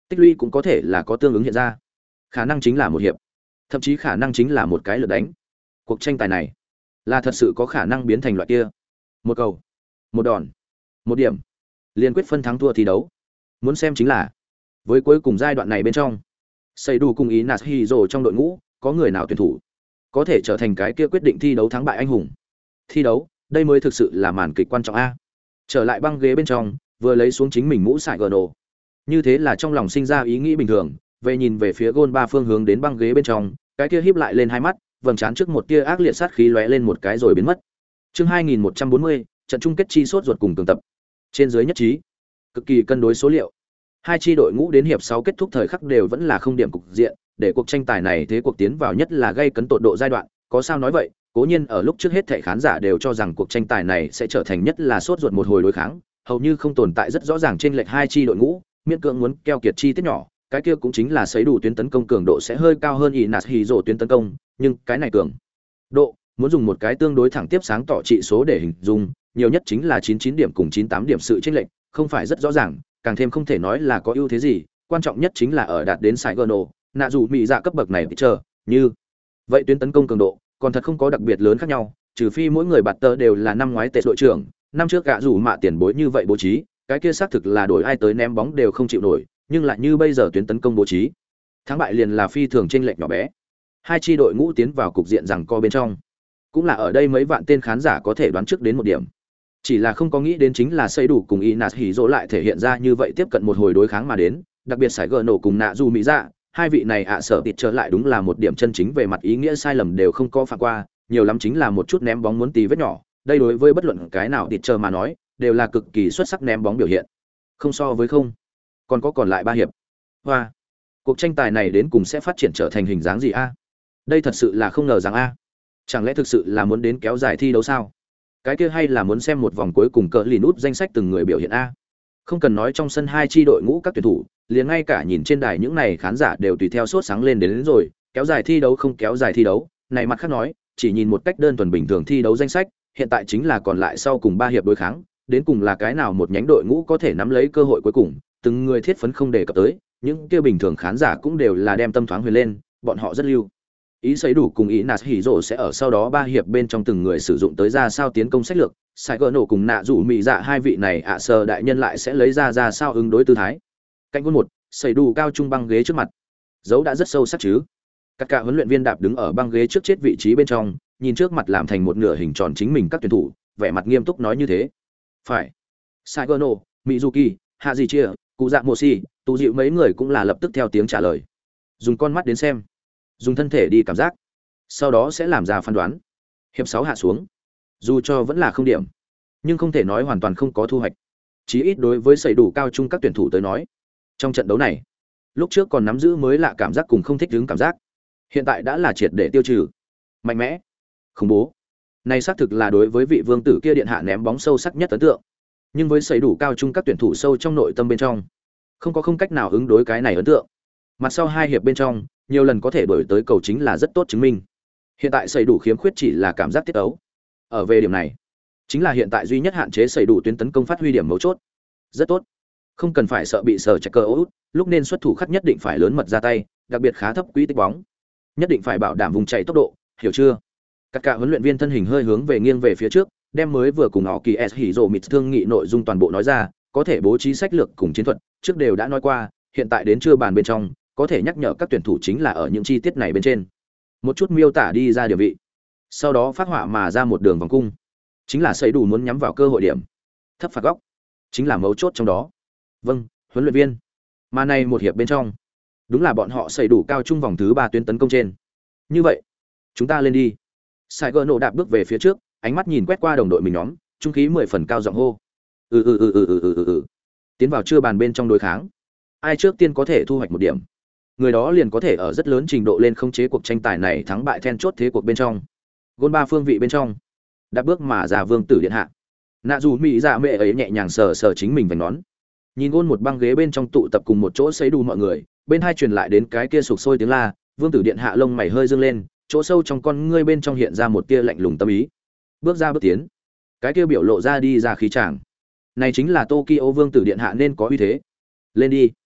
tích lũy cũng có thể là có tương ứng hiện ra, khả năng chính là một hiệp, thậm chí khả năng chính là một cái lượt đánh. Cuộc tranh tài này là thật sự có khả năng biến thành loại kia một cầu, một đòn, một điểm liên quyết phân thắng thua thi đấu. Muốn xem chính là với cuối cùng giai đoạn này bên trong, xây đủ cùng ý Nashiro trong đội ngũ có người nào tuyển thủ có thể trở thành cái kia quyết định thi đấu thắng bại anh hùng. Thi đấu đây mới thực sự là màn kịch quan trọng a. Trở lại băng ghế bên trong, vừa lấy xuống chính mình mũ sải gờ nổ, như thế là trong lòng sinh ra ý nghĩ bình thường, về nhìn về phía gôn ba phương hướng đến băng ghế bên trong, cái kia híp lại lên hai mắt, vầng trán trước một tia ác liệt sát khí lóe lên một cái rồi biến mất. Chương hai nghìn một trăm bốn mươi, trận chung kết chi sốt ruột cùng tường tập. Trên dưới nhất trí, cực kỳ cân đối số liệu. Hai chi đội ngũ đến hiệp sáu kết thúc thời khắc đều vẫn là không điểm cục diện, để cuộc tranh tài này thế cuộc tiến vào nhất là gây cấn tột độ giai đoạn, có sao nói vậy, cố nhiên ở lúc trước hết thảy khán giả đều cho rằng cuộc tranh tài này sẽ trở thành nhất là sốt ruột một hồi đối kháng, hầu như không tồn tại rất rõ ràng trên lệch hai chi đội ngũ, miễn cưỡng muốn keo kiệt chi tiết nhỏ, cái kia cũng chính là sấy đủ tuyến tấn công cường độ sẽ hơi cao hơn Inashiro tuyến tấn công, nhưng cái này cường độ, muốn dùng một cái tương đối thẳng tiếp sáng tỏ trị số để hình dung, nhiều nhất chính là chín mươi chín điểm cùng chín mươi tám điểm sự chênh lệch, không phải rất rõ ràng, càng thêm không thể nói là có ưu thế gì, quan trọng nhất chính là ở đạt đến Saigono, nạ dù mỹ dạ cấp bậc này chờ, như vậy tuyến tấn công cường độ, còn thật không có đặc biệt lớn khác nhau, trừ phi mỗi người bạt tơ đều là năm ngoái tệ đội trưởng, năm trước gạ dù mạ tiền bối như vậy bố trí, cái kia xác thực là đổi ai tới ném bóng đều không chịu nổi, nhưng lại như bây giờ tuyến tấn công bố trí, thắng bại liền là phi thường chênh lệch nhỏ bé. Hai chi đội ngũ tiến vào cục diện rằng co bên trong, cũng là ở đây mấy vạn tên khán giả có thể đoán trước đến một điểm. Chỉ là không có nghĩ đến chính là xây đủ cùng Inashiro lại thể hiện ra như vậy tiếp cận một hồi đối kháng mà đến, đặc biệt sải gờ nổ cùng nạ dù mỹ dạ, hai vị này ạ à sở tịt trở lại đúng là một điểm chân chính về mặt ý nghĩa sai lầm đều không có phạm qua, nhiều lắm chính là một chút ném bóng muốn tí vết nhỏ, đây đối với bất luận cái nào tịt chờ mà nói, đều là cực kỳ xuất sắc ném bóng biểu hiện. Không so với không, còn có còn lại ba hiệp. Hoa, cuộc tranh tài này đến cùng sẽ phát triển trở thành hình dáng gì a? Đây thật sự là không ngờ rằng a. Chẳng lẽ thực sự là muốn đến kéo dài thi đấu sao? Cái kia hay là muốn xem một vòng cuối cùng cỡ lìn út danh sách từng người biểu hiện a? Không cần nói trong sân hai chi đội ngũ các tuyển thủ, liền ngay cả nhìn trên đài những này khán giả đều tùy theo sốt sáng lên đến, đến rồi, kéo dài thi đấu không kéo dài thi đấu, này mặt khác nói, chỉ nhìn một cách đơn thuần bình thường thi đấu danh sách, hiện tại chính là còn lại sau cùng ba hiệp đối kháng, đến cùng là cái nào một nhánh đội ngũ có thể nắm lấy cơ hội cuối cùng, từng người thiết phấn không đề cập tới, những kia bình thường khán giả cũng đều là đem tâm thoáng huyền lên, bọn họ rất lưu ý xây đủ cùng ý Nashiro sẽ ở sau đó ba hiệp bên trong từng người sử dụng tới ra sao tiến công sách lược, sai gỡ nổ cùng nạ rủ mỹ dạ hai vị này ạ sơ đại nhân lại sẽ lấy ra ra sao ứng đối tư thái. Cạnh gôn một, xây đủ cao trung băng ghế trước mặt, dấu đã rất sâu sắc chứ. Các cả huấn luyện viên đạp đứng ở băng ghế trước chết vị trí bên trong, nhìn trước mặt làm thành một nửa hình tròn chính mình các tuyển thủ, vẻ mặt nghiêm túc nói như thế. Phải. Sai gỡ nổ, Mizuki, Hạ Dị Chia, Cụ Dạ Moshi, tụ dịu mấy người cũng là lập tức theo tiếng trả lời. Dùng con mắt đến xem, dùng thân thể đi cảm giác, sau đó sẽ làm ra phán đoán. Hiệp sáu hạ xuống, dù cho vẫn là không điểm, nhưng không thể nói hoàn toàn không có thu hoạch, chí ít đối với xây đủ cao trung các tuyển thủ tới nói. Trong trận đấu này, lúc trước còn nắm giữ mới lạ cảm giác cùng không thích ứng cảm giác, hiện tại đã là triệt để tiêu trừ. Mạnh mẽ, khủng bố, này xác thực là đối với vị vương tử kia điện hạ ném bóng sâu sắc nhất ấn tượng, nhưng với xây đủ cao trung các tuyển thủ sâu trong nội tâm bên trong, không có không cách nào ứng đối cái này ấn tượng. Mặt sau hai hiệp bên trong, nhiều lần có thể đổi tới cầu chính là rất tốt chứng minh. Hiện tại xây đủ khiếm khuyết chỉ là cảm giác tiết tấu. Ở về điểm này, chính là hiện tại duy nhất hạn chế xây đủ tuyến tấn công phát huy điểm mấu chốt. Rất tốt. Không cần phải sợ bị sở check cơ út, lúc nên xuất thủ khắc nhất định phải lớn mật ra tay, đặc biệt khá thấp quỹ tích bóng. Nhất định phải bảo đảm vùng chạy tốc độ, hiểu chưa? Các cả huấn luyện viên thân hình hơi hướng về nghiêng về phía trước, đem mới vừa cùng họ kỳ S Hiro mịt thương nghị nội dung toàn bộ nói ra, có thể bố trí sách lược cùng chiến thuật, trước đều đã nói qua, hiện tại đến chưa bàn bên trong, có thể nhắc nhở các tuyển thủ chính là ở những chi tiết này bên trên. Một chút miêu tả đi ra địa vị, sau đó phát họa mà ra một đường vòng cung, chính là xây đủ muốn nhắm vào cơ hội điểm. Thấp phạt góc, chính là mấu chốt trong đó. Vâng, huấn luyện viên. Mà này một hiệp bên trong, đúng là bọn họ xây đủ cao trung vòng thứ ba tuyến tấn công trên. Như vậy, chúng ta lên đi. Saigono đạp bước về phía trước, ánh mắt nhìn quét qua đồng đội mình nhóm, trung khí mười phần cao giọng hô. Ừ ừ ừ ừ ừ ừ ừ. Tiến vào chưa bàn bên trong đối kháng. Ai trước tiên có thể thu hoạch một điểm, người đó liền có thể ở rất lớn trình độ lên khống chế cuộc tranh tài này thắng bại then chốt thế cuộc bên trong. Gôn ba phương vị bên trong, đạp bước mà già vương tử điện hạ. Nạ dù mỹ dạ mẹ ấy nhẹ nhàng sờ sờ chính mình vành nón. Nhìn gôn một băng ghế bên trong tụ tập cùng một chỗ sấy đủ mọi người, bên hai truyền lại đến cái kia sục sôi tiếng la, vương tử điện hạ lông mày hơi dương lên, chỗ sâu trong con ngươi bên trong hiện ra một tia lạnh lùng tâm ý. Bước ra bước tiến, cái kia biểu lộ ra đi ra khí tràng. Này chính là Tokyo vương tử điện hạ nên có uy thế. Lên đi.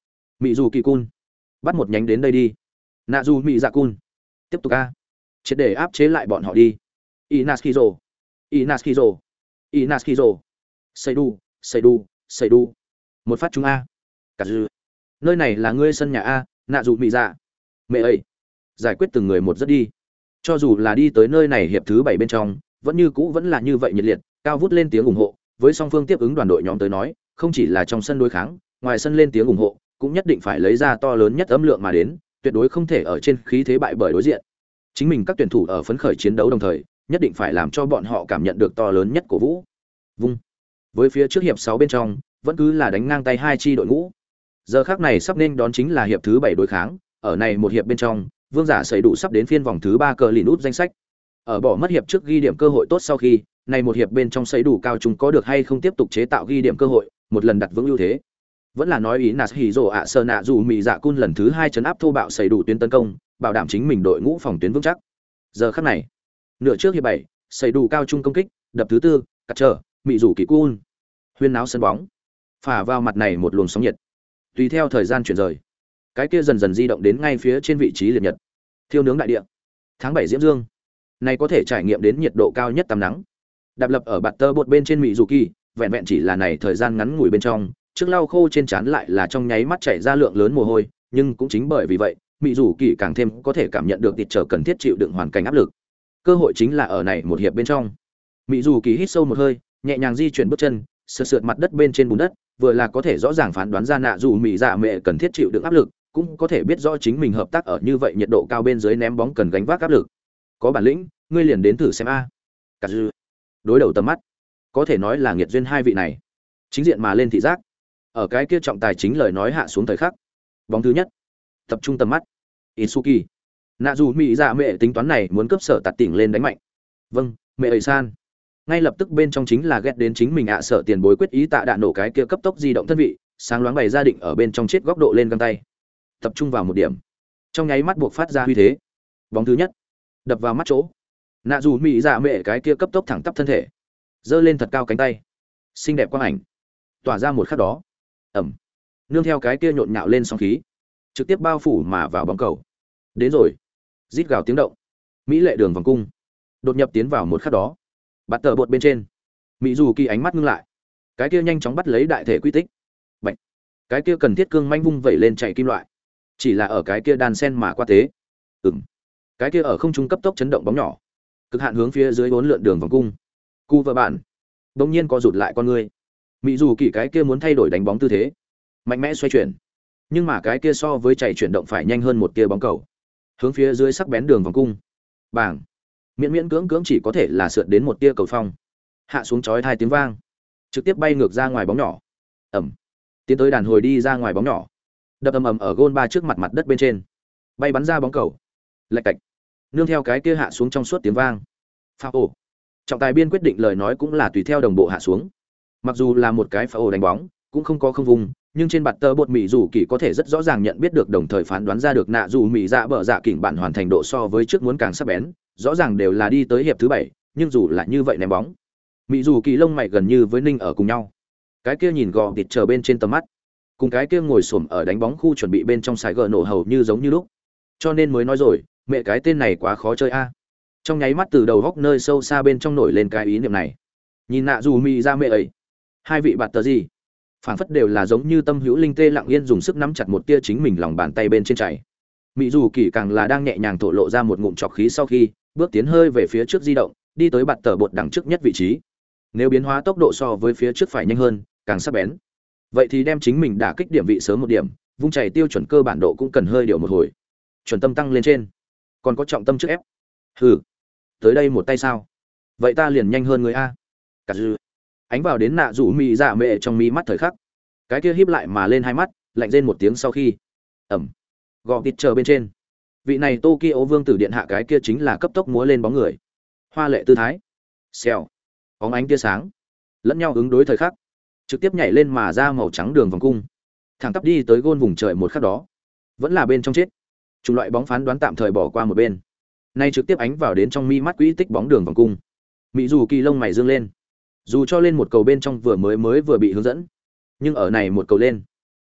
mỹ dù kỳ cun, bắt một nhánh đến đây đi. Nạ dù mỹ dạ cun, tiếp tục a, triệt để áp chế lại bọn họ đi. Inaskizo, Inaskizo, Inaskizo, Seidu, Seidu, Seidu, một phát chúng a. Cả dư, nơi này là ngươi sân nhà a. Nạ dù mỹ dạ, mẹ ấy, giải quyết từng người một rất đi. Cho dù là đi tới nơi này hiệp thứ bảy bên trong, vẫn như cũ vẫn là như vậy nhiệt liệt, cao vút lên tiếng ủng hộ. Với song phương tiếp ứng đoàn đội nhóm tới nói, không chỉ là trong sân đối kháng, ngoài sân lên tiếng ủng hộ, cũng nhất định phải lấy ra to lớn nhất âm lượng mà đến, tuyệt đối không thể ở trên khí thế bại bởi đối diện. Chính mình các tuyển thủ ở phấn khởi chiến đấu đồng thời, nhất định phải làm cho bọn họ cảm nhận được to lớn nhất cổ vũ. Vung. Với phía trước hiệp sáu bên trong, vẫn cứ là đánh ngang tay hai chi đội ngũ. Giờ khắc này sắp nên đón chính là hiệp thứ bảy đối kháng, ở này một hiệp bên trong, Vương giả sẩy đủ sắp đến phiên vòng thứ ba cờ lìn út danh sách. Ở bỏ mất hiệp trước ghi điểm cơ hội tốt sau khi, này một hiệp bên trong sẩy đủ cao chúng có được hay không tiếp tục chế tạo ghi điểm cơ hội, một lần đặt vững ưu thế. Vẫn là nói ý nạt hỉ rồ ạ sơ nạ dù mì dạ cun lần thứ hai chấn áp thô bạo sẩy đủ tuyến tấn công, bảo đảm chính mình đội ngũ phòng tuyến vững chắc. Giờ khắc này, nửa trước hiệp bảy, sẩy đủ cao trung công kích, đập thứ tư, cắt trở, mị rủ kỳ cun. Huyên náo sân bóng, phả vào mặt này một luồng sóng nhiệt. Tùy theo thời gian chuyển rời, cái kia dần dần di động đến ngay phía trên vị trí liệt nhật, thiêu nướng đại địa. Tháng bảy diễm dương, này có thể trải nghiệm đến nhiệt độ cao nhất tắm nắng. Đạp lập ở bạt tơ bột bên trên mị rủ kỳ, vẹn vẹn chỉ là này thời gian ngắn ngủi bên trong, trước lau khô trên trán lại là trong nháy mắt chảy ra lượng lớn mồ hôi, nhưng cũng chính bởi vì vậy, mị rủ kỳ càng thêm có thể cảm nhận được tịt trở cần thiết chịu đựng hoàn cảnh áp lực. Cơ hội chính là ở này một hiệp bên trong. Mị rủ kỳ hít sâu một hơi, nhẹ nhàng di chuyển bước chân, sượt sượt mặt đất bên trên bùn đất, vừa là có thể rõ ràng phán đoán ra nạ dù mị dạ mẹ cần thiết chịu đựng áp lực, cũng có thể biết rõ chính mình hợp tác ở như vậy nhiệt độ cao bên dưới ném bóng cần gánh vác áp lực. Có bản lĩnh, ngươi liền đến thử xem a. Cả dư. Đối đầu tầm mắt, có thể nói là nghiệt duyên hai vị này. Chính diện mà lên thị giác. Ở cái kia trọng tài chính lời nói hạ xuống thời khắc. Bóng thứ nhất, tập trung tầm mắt. Itsuki. Nạ dù mị dạ mẹ tính toán này muốn cướp sở tạt tỉnh lên đánh mạnh. Vâng, mẹ ơi san. Ngay lập tức bên trong chính là ghét đến chính mình ạ à sợ tiền bối quyết ý tạ đạn nổ cái kia cấp tốc di động thân vị, sáng loáng bày ra định ở bên trong chết góc độ lên găng tay. Tập trung vào một điểm. Trong nháy mắt buộc phát ra huy thế. Bóng thứ nhất, đập vào mắt chỗ. Nạ dù mị dạ mẹ cái kia cấp tốc thẳng tắp thân thể, giơ lên thật cao cánh tay. Xinh đẹp quang ảnh. Tỏa ra một khắc đó. Ẩm. Nương theo cái kia nhộn nhạo lên sóng khí, trực tiếp bao phủ mà vào bóng cầu. Đến rồi. Rít gào tiếng động. Mỹ lệ đường vòng cung. Đột nhập tiến vào một khắc đó. Bắt tờ bột bên trên. Mỹ dù kỳ ánh mắt ngưng lại. Cái kia nhanh chóng bắt lấy đại thể quy tích. Bạch. Cái kia cần thiết cương manh vung vẩy lên chạy kim loại. Chỉ là ở cái kia đan sen mà qua tế. Ừm. Cái kia ở không trung cấp tốc chấn động bóng nhỏ. Cực hạn hướng phía dưới bốn lượn đường vòng cung. Cu vợ bạn. Đột nhiên có rụt lại con người. Mỹ dù kỳ cái kia muốn thay đổi đánh bóng tư thế, mạnh mẽ xoay chuyển, nhưng mà cái kia so với chạy chuyển động phải nhanh hơn một tia bóng cầu, hướng phía dưới sắc bén đường vòng cung, bảng, miễn miễn cưỡng cưỡng chỉ có thể là sượt đến một tia cầu phong, hạ xuống chói tai tiếng vang, trực tiếp bay ngược ra ngoài bóng nhỏ, ẩm, tiến tới đàn hồi đi ra ngoài bóng nhỏ, đập ầm ầm ở gôn ba trước mặt mặt đất bên trên, bay bắn ra bóng cầu, lạch cạch, nương theo cái kia hạ xuống trong suốt tiếng vang, pha ổ, trọng tài biên quyết định lời nói cũng là tùy theo đồng bộ hạ xuống. Mặc dù là một cái phá ổ đánh bóng, cũng không có không vùng, nhưng trên bạt tơ bột mỹ dù kỳ có thể rất rõ ràng nhận biết được đồng thời phán đoán ra được nạ dù mỹ dạ bở dạ kỉnh bản hoàn thành độ so với trước muốn càng sắc bén, rõ ràng đều là đi tới hiệp thứ bảy, nhưng dù là như vậy ném bóng, mỹ dù kỳ lông mày gần như với ninh ở cùng nhau. Cái kia nhìn gò thịt chờ bên trên tầm mắt, cùng cái kia ngồi xổm ở đánh bóng khu chuẩn bị bên trong sải gờ nổ hầu như giống như lúc. Cho nên mới nói rồi, mẹ cái tên này quá khó chơi a. Trong nháy mắt từ đầu góc nơi sâu xa bên trong nổi lên cái ý niệm này. Nhìn nạ dù mỹ dạ mẹ ấy, hai vị bạt tờ gì phảng phất đều là giống như tâm hữu linh tê lặng yên dùng sức nắm chặt một tia chính mình lòng bàn tay bên trên chảy. Mỹ dù kỳ càng là đang nhẹ nhàng thổ lộ ra một ngụm trọc khí sau khi bước tiến hơi về phía trước di động, đi tới bạt tờ bột đằng trước nhất vị trí. Nếu biến hóa tốc độ so với phía trước phải nhanh hơn, càng sắc bén, vậy thì đem chính mình đả kích điểm vị sớm một điểm, vung chảy tiêu chuẩn cơ bản độ cũng cần hơi điều một hồi, chuẩn tâm tăng lên trên, còn có trọng tâm trước ép. Hừ, tới đây một tay sao? Vậy ta liền nhanh hơn người a. Cả dư ánh vào đến nạ rủ mị dạ mẹ trong mi mắt thời khắc, cái kia híp lại mà lên hai mắt, lạnh rên một tiếng sau khi ẩm gò tít chờ bên trên, vị này Tokyo vương tử điện hạ cái kia chính là cấp tốc múa lên bóng người, hoa lệ tư thái, xèo, bóng ánh tia sáng, lẫn nhau ứng đối thời khắc, trực tiếp nhảy lên mà ra màu trắng đường vòng cung, thẳng tắp đi tới gôn vùng trời một khắc đó, vẫn là bên trong chết, chủng loại bóng phán đoán tạm thời bỏ qua một bên, nay trực tiếp ánh vào đến trong mi mắt quỹ tích bóng đường vòng cung, mỹ dù kỳ lông mày dương lên. Dù cho lên một cầu bên trong vừa mới mới vừa bị hướng dẫn, nhưng ở này một cầu lên,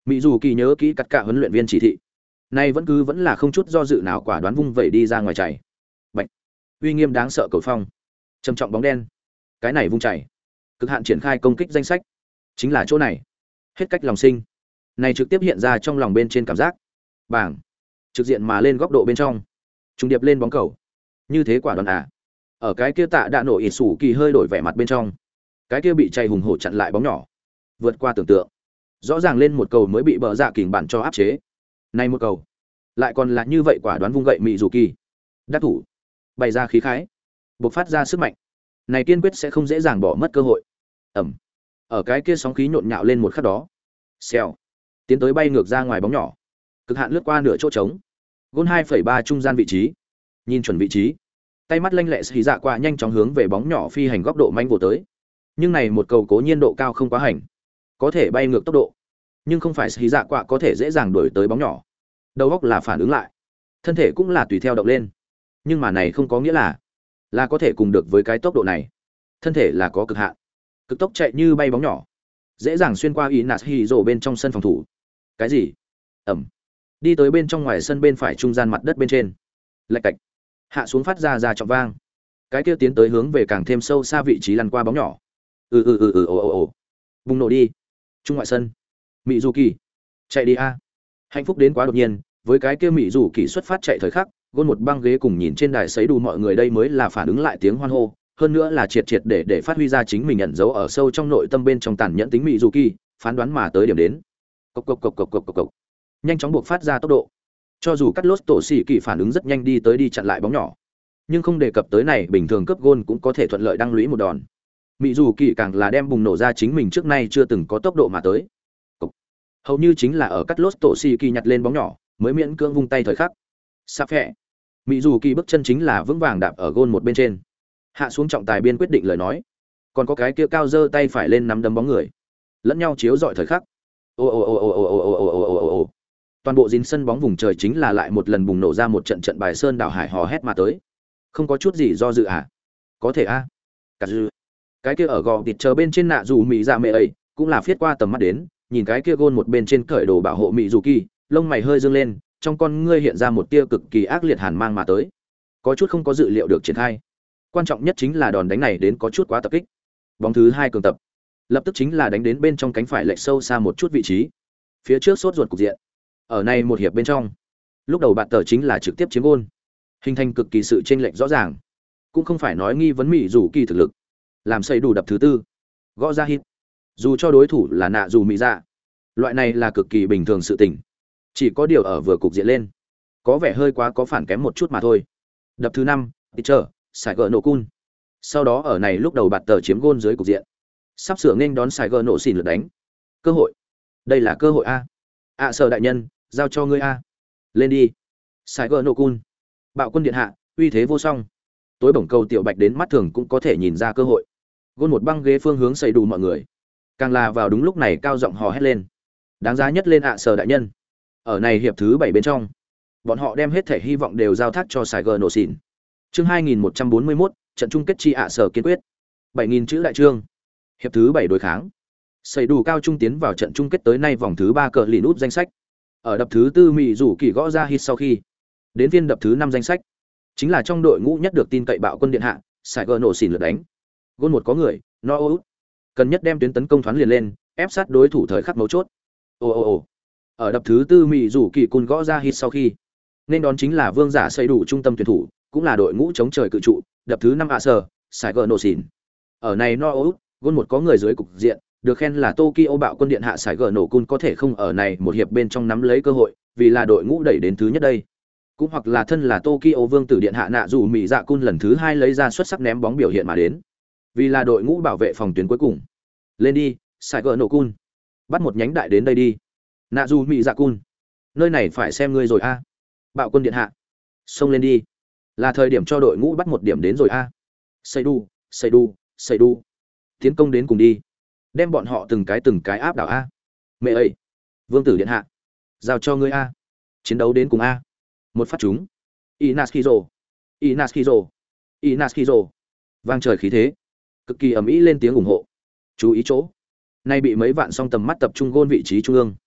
mỹ dù kỳ nhớ kỹ cắt cả huấn luyện viên chỉ thị, nay vẫn cứ vẫn là không chút do dự nào quả đoán vung vẩy đi ra ngoài chảy. Bạch, uy nghiêm đáng sợ cầu phong, trầm trọng bóng đen, cái này vung chảy, cực hạn triển khai công kích danh sách, chính là chỗ này. Hết cách lòng sinh, này trực tiếp hiện ra trong lòng bên trên cảm giác, bảng, trực diện mà lên góc độ bên trong, trung điệp lên bóng cầu, như thế quả đoán à? Ở cái kia tạ đã nổ ỉ sủ kỳ hơi đổi vẻ mặt bên trong, cái kia bị chay hùng hổ chặn lại bóng nhỏ, vượt qua tưởng tượng, rõ ràng lên một cầu mới bị bờ dạ kình bản cho áp chế. Này một cầu, lại còn là như vậy quả đoán vung gậy mị dù kỳ, đắc thủ, bày ra khí khái, bộc phát ra sức mạnh, này kiên quyết sẽ không dễ dàng bỏ mất cơ hội. Ẩm, ở cái kia sóng khí nhộn nhạo lên một khắc đó, xèo, tiến tới bay ngược ra ngoài bóng nhỏ, cực hạn lướt qua nửa chỗ trống, gôn hai phẩy ba trung gian vị trí, nhìn chuẩn vị trí, tay mắt lanh lẹ xì dạ qua nhanh chóng hướng về bóng nhỏ phi hành góc độ manh vô tới. Nhưng này một cầu cố nhiên độ cao không quá hành, có thể bay ngược tốc độ, nhưng không phải xì dạ quạ có thể dễ dàng đuổi tới bóng nhỏ. Đầu góc là phản ứng lại, thân thể cũng là tùy theo động lên, nhưng mà này không có nghĩa là là có thể cùng được với cái tốc độ này. Thân thể là có cực hạn, cực tốc chạy như bay bóng nhỏ, dễ dàng xuyên qua ý nạt hì rổ bên trong sân phòng thủ. Cái gì? Ẩm, đi tới bên trong ngoài sân bên phải trung gian mặt đất bên trên, lạch cạch, hạ xuống phát ra ra trọng vang. Cái kia tiến tới hướng về càng thêm sâu xa vị trí lăn qua bóng nhỏ. Ừ ừ ừ ừ ồ ồ ồ, bùng nổ đi. Trung ngoại sân, mỹ dù kỳ, chạy đi a. Hạnh phúc đến quá đột nhiên, với cái kia mỹ dù kỳ xuất phát chạy thời khắc, gôn một băng ghế cùng nhìn trên đài sấy đủ mọi người đây mới là phản ứng lại tiếng hoan hô, hơn nữa là triệt triệt để để phát huy ra chính mình nhận dấu ở sâu trong nội tâm bên trong tàn nhẫn tính mỹ dù kỳ, phán đoán mà tới điểm đến. Cộc cộc cộc cộc cộc cộc cộc. Nhanh chóng buộc phát ra tốc độ. Cho dù cắt lốt tổ xỉ kỳ phản ứng rất nhanh đi tới đi chặn lại bóng nhỏ, nhưng không đề cập tới này bình thường cướp gôn cũng có thể thuận lợi đăng lũy một đòn. Mỹ dù kỳ càng là đem bùng nổ ra chính mình trước nay chưa từng có tốc độ mà tới. Cục. Hầu như chính là ở cắt lốt tổ xì kỳ nhặt lên bóng nhỏ mới miễn cưỡng vung tay thời khắc. Sắp phẹ. Mỹ dù kỳ bước chân chính là vững vàng đạp ở gôn một bên trên. Hạ xuống trọng tài biên quyết định lời nói. Còn có cái kia cao giơ tay phải lên nắm đấm bóng người. Lẫn nhau chiếu dọi thời khắc. Ồ ồ ồ ồ ồ ồ ồ ồ ồ ồ ồ. Toàn bộ dính sân bóng vùng trời chính là lại một lần bùng nổ ra một trận trận bài sơn đảo hải hò hét mà tới. Không có chút gì do dự à? Có thể a. À? Cả dư. Cái kia ở gò thịt chờ bên trên nạ dù mỹ dạ mẹ ấy cũng là phiết qua tầm mắt đến, nhìn cái kia gôn một bên trên cởi đồ bảo hộ mỹ dù kỳ, lông mày hơi dương lên, trong con ngươi hiện ra một tia cực kỳ ác liệt hàn mang mà tới, có chút không có dự liệu được triển khai. Quan trọng nhất chính là đòn đánh này đến có chút quá tập kích. Bóng thứ hai cường tập, lập tức chính là đánh đến bên trong cánh phải lệch sâu xa một chút vị trí, phía trước sốt ruột cục diện. Ở này một hiệp bên trong, lúc đầu bạn tờ chính là trực tiếp chiếm gôn, hình thành cực kỳ sự chênh lệch rõ ràng, cũng không phải nói nghi vấn mỹ dù kỳ thực lực làm xây đủ đập thứ tư gõ ra hit, dù cho đối thủ là nạ dù mỹ dạ, loại này là cực kỳ bình thường sự tình, chỉ có điều ở vừa cục diện lên có vẻ hơi quá có phản kém một chút mà thôi. Đập thứ năm teacher sài gờ nổ cun, sau đó ở này lúc đầu bạt tờ chiếm gôn dưới cục diện, sắp sửa nên đón sài gờ nổ xỉn lượt đánh cơ hội. Đây là cơ hội a. ạ à, sở đại nhân giao cho ngươi a. Lên đi sài gờ nổ cun, bạo quân điện hạ uy thế vô song. Tối bổng cầu tiểu bạch đến mắt thường cũng có thể nhìn ra cơ hội. Gôn một băng ghế phương hướng xây đủ mọi người, càng là vào đúng lúc này cao giọng hò hét lên, đáng giá nhất lên ạ à sở đại nhân. Ở này hiệp thứ bảy bên trong, bọn họ đem hết thể hy vọng đều giao thác cho Sài Gòn nổ xỉn. Chương hai nghìn một trăm bốn mươi mốt, trận chung kết chi ạ à sở kiên quyết. bảy nghìn chữ đại chương. Hiệp thứ bảy đối kháng. Xây đủ cao trung tiến vào trận chung kết tới nay vòng thứ ba cờ lì nút danh sách. Ở đập thứ tư mỹ rủ kỳ gõ ra hit sau khi, đến phiên đập thứ năm danh sách, chính là trong đội ngũ nhất được tin cậy bạo quân điện hạ, Sài Gòn nổ xỉn lượt đánh. Gôn một có người, no út, cần nhất đem tuyến tấn công thoáng liền lên, ép sát đối thủ thời khắc mấu chốt. Ồ ồ ồ. Ở đập thứ tư mỹ rủ kỳ cun gõ ra hit sau khi, nên đón chính là vương giả xây đủ trung tâm tuyển thủ, cũng là đội ngũ chống trời cự trụ, đập thứ năm ạ sở, Sài Gòn nổ xỉn. Ở này no út, gôn một có người dưới cục diện, được khen là Tokyo bạo quân điện hạ Sài Gòn nổ cun có thể không ở này một hiệp bên trong nắm lấy cơ hội, vì là đội ngũ đẩy đến thứ nhất đây. Cũng hoặc là thân là Tokyo vương tử điện hạ nạ dù mỹ dạ cun lần thứ hai lấy ra xuất sắc ném bóng biểu hiện mà đến, vì là đội ngũ bảo vệ phòng tuyến cuối cùng. Lên đi Sài Gòn nổ cun, bắt một nhánh đại đến đây đi nạ dù mỹ dạ cun, nơi này phải xem ngươi rồi a. Bạo quân điện hạ, xông lên đi, là thời điểm cho đội ngũ bắt một điểm đến rồi a. Xây đu xây đu xây đu, tiến công đến cùng đi, đem bọn họ từng cái từng cái áp đảo a. Mẹ ơi, vương tử điện hạ, giao cho ngươi a, chiến đấu đến cùng a. Một phát trúng, Inaskizo, Inaskizo, Inaskizo, vang trời khí thế, cực kỳ ầm ĩ lên tiếng ủng hộ. Chú ý chỗ, nay bị mấy vạn song tầm mắt tập trung gôn vị trí trung ương,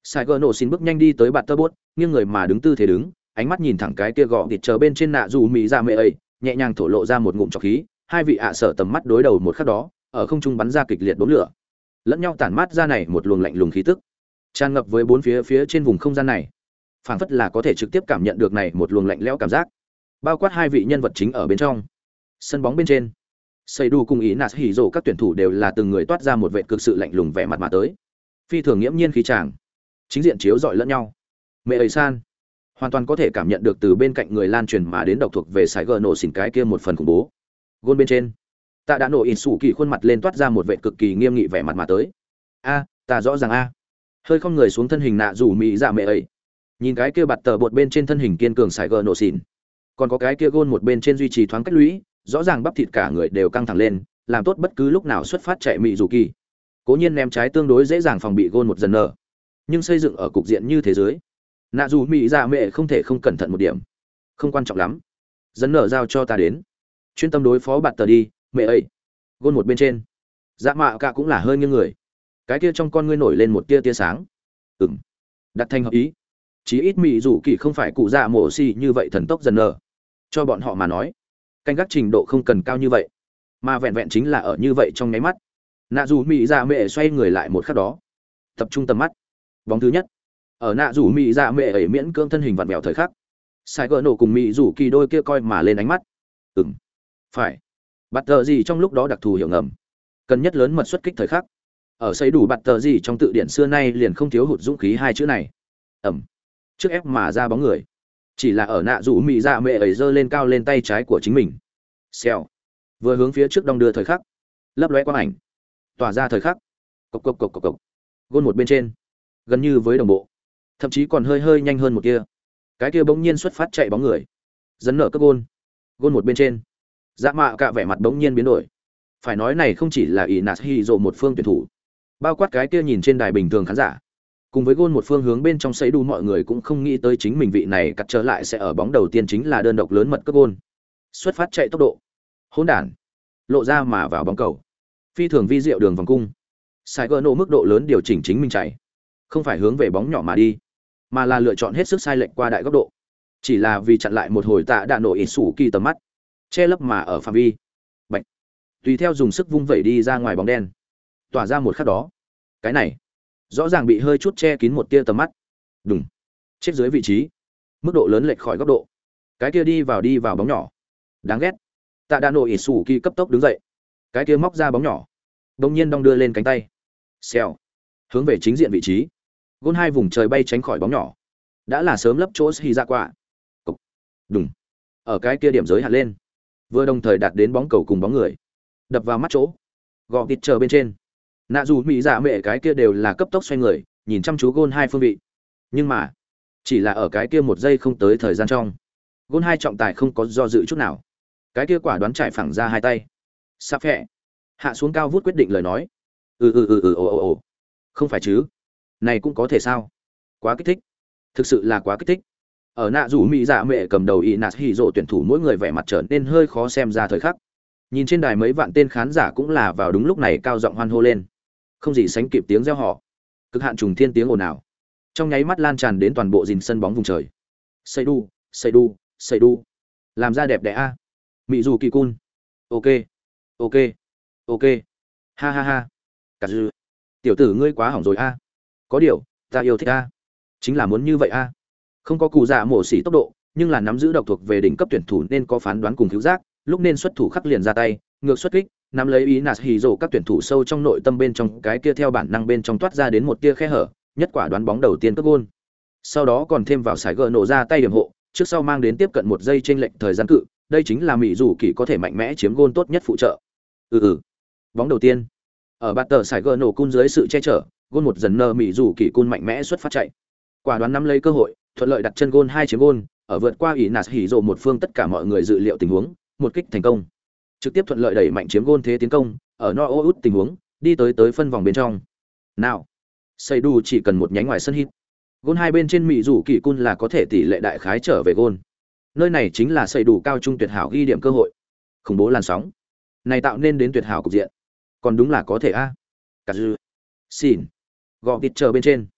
Sai gỡ nổ xin bước nhanh đi tới bạt tơ bốt, nghiêng người mà đứng tư thế đứng, ánh mắt nhìn thẳng cái kia gọ thịt chờ bên trên nạ dù mỹ ra mẹ ấy, nhẹ nhàng thổ lộ ra một ngụm trọc khí. Hai vị ạ sở tầm mắt đối đầu một khắc đó, ở không trung bắn ra kịch liệt đốm lửa, lẫn nhau tản mát ra này một luồng lạnh lùng khí tức, tràn ngập với bốn phía phía trên vùng không gian này, phảng phất là có thể trực tiếp cảm nhận được này một luồng lạnh lẽo cảm giác, bao quát hai vị nhân vật chính ở bên trong. Sân bóng bên trên, Xây Đu cùng ý Nạt Hỉ Dụ các tuyển thủ đều là từng người toát ra một vẻ cực sự lạnh lùng vẻ mặt mà tới, phi thường nghiễm nhiên khí chàng, chính diện chiếu rọi lẫn nhau. Mẹ ấy san hoàn toàn có thể cảm nhận được từ bên cạnh người lan truyền mà đến độc thuộc về sải gờ nổ xỉn cái kia một phần khủng bố. Gôn bên trên, ta đã nổ in sủ kỳ khuôn mặt lên toát ra một vẻ cực kỳ nghiêm nghị vẻ mặt mà tới. A, ta rõ ràng a. Hơi không người xuống thân hình nạ rủ mỹ dạ mẹ ấy, nhìn cái kia bạt tờ bột bên trên thân hình kiên cường sải gờ nổ xỉn, còn có cái kia gôn một bên trên duy trì thoáng cách lũy, rõ ràng bắp thịt cả người đều căng thẳng lên, làm tốt bất cứ lúc nào xuất phát chạy mị dù kỳ. Cố nhiên ném trái tương đối dễ dàng phòng bị gôn một dần nở, nhưng xây dựng ở cục diện như thế giới, nạ dù mỹ dạ mẹ không thể không cẩn thận một điểm. Không quan trọng lắm, dần nở giao cho ta đến, chuyên tâm đối phó bạt tờ đi. Mẹ ấy, gôn một bên trên, dạ mạ cả cũng là hơi nghiêng người, cái kia trong con ngươi nổi lên một tia tia sáng. Ừm, đặt thành hợp ý, chí ít mị dù kỳ không phải cụ dạ mổ xì như vậy thần tốc dần nở, cho bọn họ mà nói canh gác trình độ không cần cao như vậy, mà vẹn vẹn chính là ở như vậy trong nháy mắt, nạ dù mỹ dạ mẹ xoay người lại một khắc đó, tập trung tầm mắt. Bóng thứ nhất, ở nạ dù mỹ dạ mẹ ấy miễn cưỡng thân hình vặn vẹo thời khắc, sai gỡ nổ cùng mỹ dù kỳ đôi kia coi mà lên ánh mắt. Ừm, phải, bạt tờ gì trong lúc đó đặc thù hiểu ngầm, cần nhất lớn mật xuất kích thời khắc, ở xây đủ bạt tờ gì trong tự điển xưa nay liền không thiếu hụt dũng khí hai chữ này. Ẩm, trước ép mà ra bóng người, chỉ là ở nạ rủ mỹ dạ mẹ ấy giơ lên cao lên tay trái của chính mình, xèo, vừa hướng phía trước đong đưa thời khắc, lấp lóe quang ảnh tỏa ra thời khắc, cộc cộc cộc cộc cộc, gôn một bên trên, gần như với đồng bộ, thậm chí còn hơi hơi nhanh hơn một kia, cái kia bỗng nhiên xuất phát chạy bóng người, dẫn nở cấp gôn, gôn một bên trên, dạ mạ cả vẻ mặt bỗng nhiên biến đổi. Phải nói này không chỉ là ý nạt hi dồ một phương tuyển thủ, bao quát cái kia nhìn trên đài bình thường khán giả, cùng với gôn một phương hướng bên trong xây đủ mọi người cũng không nghĩ tới chính mình vị này cắt trở lại sẽ ở bóng đầu tiên chính là đơn độc lớn mật cấp gôn, xuất phát chạy tốc độ hỗn đản, lộ ra mà vào bóng cầu, phi thường vi diệu đường vòng cung, sai gỡ nổ mức độ lớn điều chỉnh chính mình chạy, không phải hướng về bóng nhỏ mà đi, mà là lựa chọn hết sức sai lệch qua đại góc độ, chỉ là vì chặn lại một hồi tạ đã nổ ít sủ kỳ tầm mắt, che lấp mà ở phạm vi bạch, tùy theo dùng sức vung vẩy đi ra ngoài bóng đen, tỏa ra một khắc đó, cái này rõ ràng bị hơi chút che kín một tia tầm mắt, đùng, chết dưới vị trí, mức độ lớn lệch khỏi góc độ, cái kia đi vào đi vào bóng nhỏ, đáng ghét. Tạ đã nổ ít sủ kỳ cấp tốc đứng dậy, cái kia móc ra bóng nhỏ, đông nhiên đong đưa lên cánh tay, xèo, hướng về chính diện vị trí, gôn hai vùng trời bay tránh khỏi bóng nhỏ, đã là sớm lấp chỗ xì ra quả, cục, đùng, ở cái kia điểm giới hạn lên, vừa đồng thời đạt đến bóng cầu cùng bóng người, đập vào mắt chỗ, gò vịt chờ bên trên, nạ dù mỹ dạ mẹ cái kia đều là cấp tốc xoay người, nhìn chăm chú gôn hai phương vị, nhưng mà chỉ là ở cái kia một giây không tới thời gian trong, gôn hai trọng tài không có do dự chút nào, cái kia quả đoán trải phẳng ra hai tay, sắp phẹ, hạ xuống cao vút quyết định lời nói, ừ ừ ừ ừ ồ ồ ồ, không phải chứ, này cũng có thể sao, quá kích thích, thực sự là quá kích thích. Ở nạ rủ mỹ dạ mẹ cầm đầu y nạt hỉ rộ tuyển thủ mỗi người vẻ mặt trở nên hơi khó xem ra thời khắc, nhìn trên đài mấy vạn tên khán giả cũng là vào đúng lúc này cao giọng hoan hô lên, không gì sánh kịp tiếng reo hò, cực hạn trùng thiên tiếng ồn ào, trong nháy mắt lan tràn đến toàn bộ dìn sân bóng vùng trời. Xây đu, xây đu, xây đu, làm ra đẹp đẽ a, mỹ dù kỳ cun, ok, ok, ok, ha ha ha, cả dư, tiểu tử ngươi quá hỏng rồi a, có điều ta yêu thích a, chính là muốn như vậy a, không có cụ dạ mổ xỉ tốc độ, nhưng là nắm giữ độc thuộc về đỉnh cấp tuyển thủ nên có phán đoán cùng cứu giác, lúc nên xuất thủ khắc liền ra tay, ngược xuất kích, nắm lấy ý nạt hỉ rồ các tuyển thủ sâu trong nội tâm bên trong cái kia theo bản năng bên trong toát ra đến một tia khe hở, nhất quả đoán bóng đầu tiên cướp gôn, sau đó còn thêm vào sải gờ nổ ra tay điểm hộ, trước sau mang đến tiếp cận một giây trên lệnh thời gian cự, đây chính là mỹ dù kỳ có thể mạnh mẽ chiếm gôn tốt nhất phụ trợ. Ừ ừ, bóng đầu tiên ở bạt tờ sải gờ nổ cun dưới sự che chở, gôn một dần nơ mỹ dù kỳ cun mạnh mẽ xuất phát chạy, quả đoán nắm lấy cơ hội, thuận lợi đặt chân gôn hai chiếm gôn, ở vượt qua ý nạt hỉ rồ một phương tất cả mọi người dự liệu tình huống, một kích thành công, trực tiếp thuận lợi đẩy mạnh chiếm gôn thế tiến công, ở no út tình huống, đi tới tới phân vòng bên trong. Nào, xây đủ chỉ cần một nhánh ngoài sân hit, gôn hai bên trên mỹ rủ kỳ cun là có thể tỷ lệ đại khái trở về gôn. Nơi này chính là xây đủ cao trung tuyệt hảo ghi điểm cơ hội, khủng bố làn sóng, này tạo nên đến tuyệt hảo cục diện, còn đúng là có thể a. Cả dư, xin, gọ vịt chờ bên trên,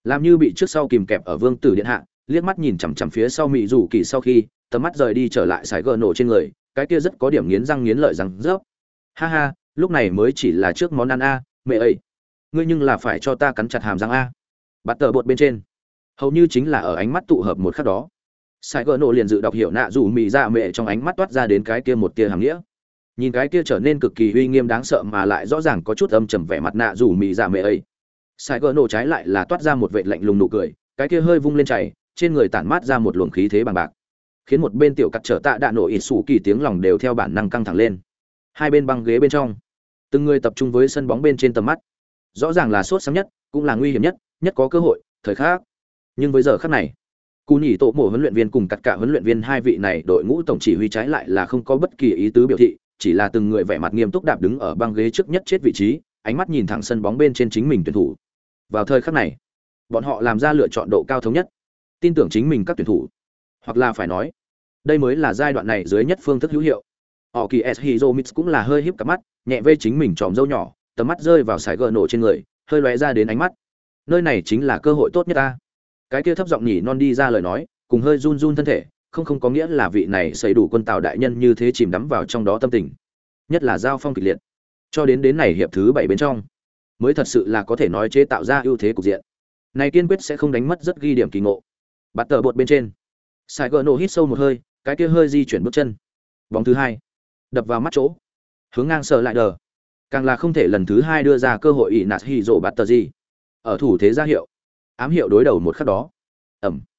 làm như bị trước sau kìm kẹp ở vương tử điện hạ, liếc mắt nhìn chằm chằm phía sau mỹ rủ kỳ sau khi tầm mắt rời đi trở lại sải gờ nổ trên người, cái kia rất có điểm nghiến răng nghiến lợi răng rớp. Ha ha, lúc này mới chỉ là trước món ăn a, mẹ ấy, ngươi nhưng là phải cho ta cắn chặt hàm răng a. Bắt tờ bột bên trên, hầu như chính là ở ánh mắt tụ hợp một khắc đó, sải gờ nổ liền dự đọc hiểu nạ rủ mì dạ mẹ trong ánh mắt toát ra đến cái kia một tia hàm nghĩa. Nhìn cái kia trở nên cực kỳ uy nghiêm đáng sợ mà lại rõ ràng có chút âm trầm vẻ mặt nạ rủ mì dạ mẹ ấy, sải gờ nổ trái lại là toát ra một vệ lạnh lùng nụ cười, cái kia hơi vung lên chảy, trên người tản mát ra một luồng khí thế bằng bạc, khiến một bên tiểu cắt trở tạ đạn nổ ít sủ kỳ tiếng lòng đều theo bản năng căng thẳng lên. Hai bên băng ghế bên trong, từng người tập trung với sân bóng bên trên tầm mắt, rõ ràng là sốt sáng nhất, cũng là nguy hiểm nhất, nhất có cơ hội thời khắc. Nhưng với giờ khắc này, cú nhỉ tổ mộ huấn luyện viên cùng cắt cả huấn luyện viên hai vị này đội ngũ tổng chỉ huy trái lại là không có bất kỳ ý tứ biểu thị, chỉ là từng người vẻ mặt nghiêm túc đạp đứng ở băng ghế trước nhất chết vị trí, ánh mắt nhìn thẳng sân bóng bên trên chính mình tuyển thủ. Vào thời khắc này, bọn họ làm ra lựa chọn độ cao thống nhất, tin tưởng chính mình các tuyển thủ, hoặc là phải nói, đây mới là giai đoạn này dưới nhất phương thức hữu hiệu. Họ kỳ S Hizomits cũng là hơi híp cặp mắt, nhẹ vê chính mình tròm râu nhỏ, tầm mắt rơi vào sải gờ nổ trên người, hơi lóe ra đến ánh mắt. Nơi này chính là cơ hội tốt nhất ta. Cái kia thấp giọng nhỉ non đi ra lời nói, cùng hơi run run thân thể, không không có nghĩa là vị này xây đủ quân tào đại nhân như thế chìm đắm vào trong đó tâm tình. Nhất là giao phong kịch liệt, cho đến đến này hiệp thứ bảy bên trong, mới thật sự là có thể nói chế tạo ra ưu thế cục diện. Này kiên quyết sẽ không đánh mất rất ghi điểm kỳ ngộ. Bắt tờ bột bên trên, sải gờ nổ hít sâu một hơi, cái kia hơi di chuyển bước chân, bóng thứ hai đập vào mắt chỗ, hướng ngang sờ lại đờ, càng là không thể lần thứ hai đưa ra cơ hội ỷ nạt hì rổ bạt tờ gì ở thủ thế ra hiệu, ám hiệu đối đầu một khắc đó, ẩm,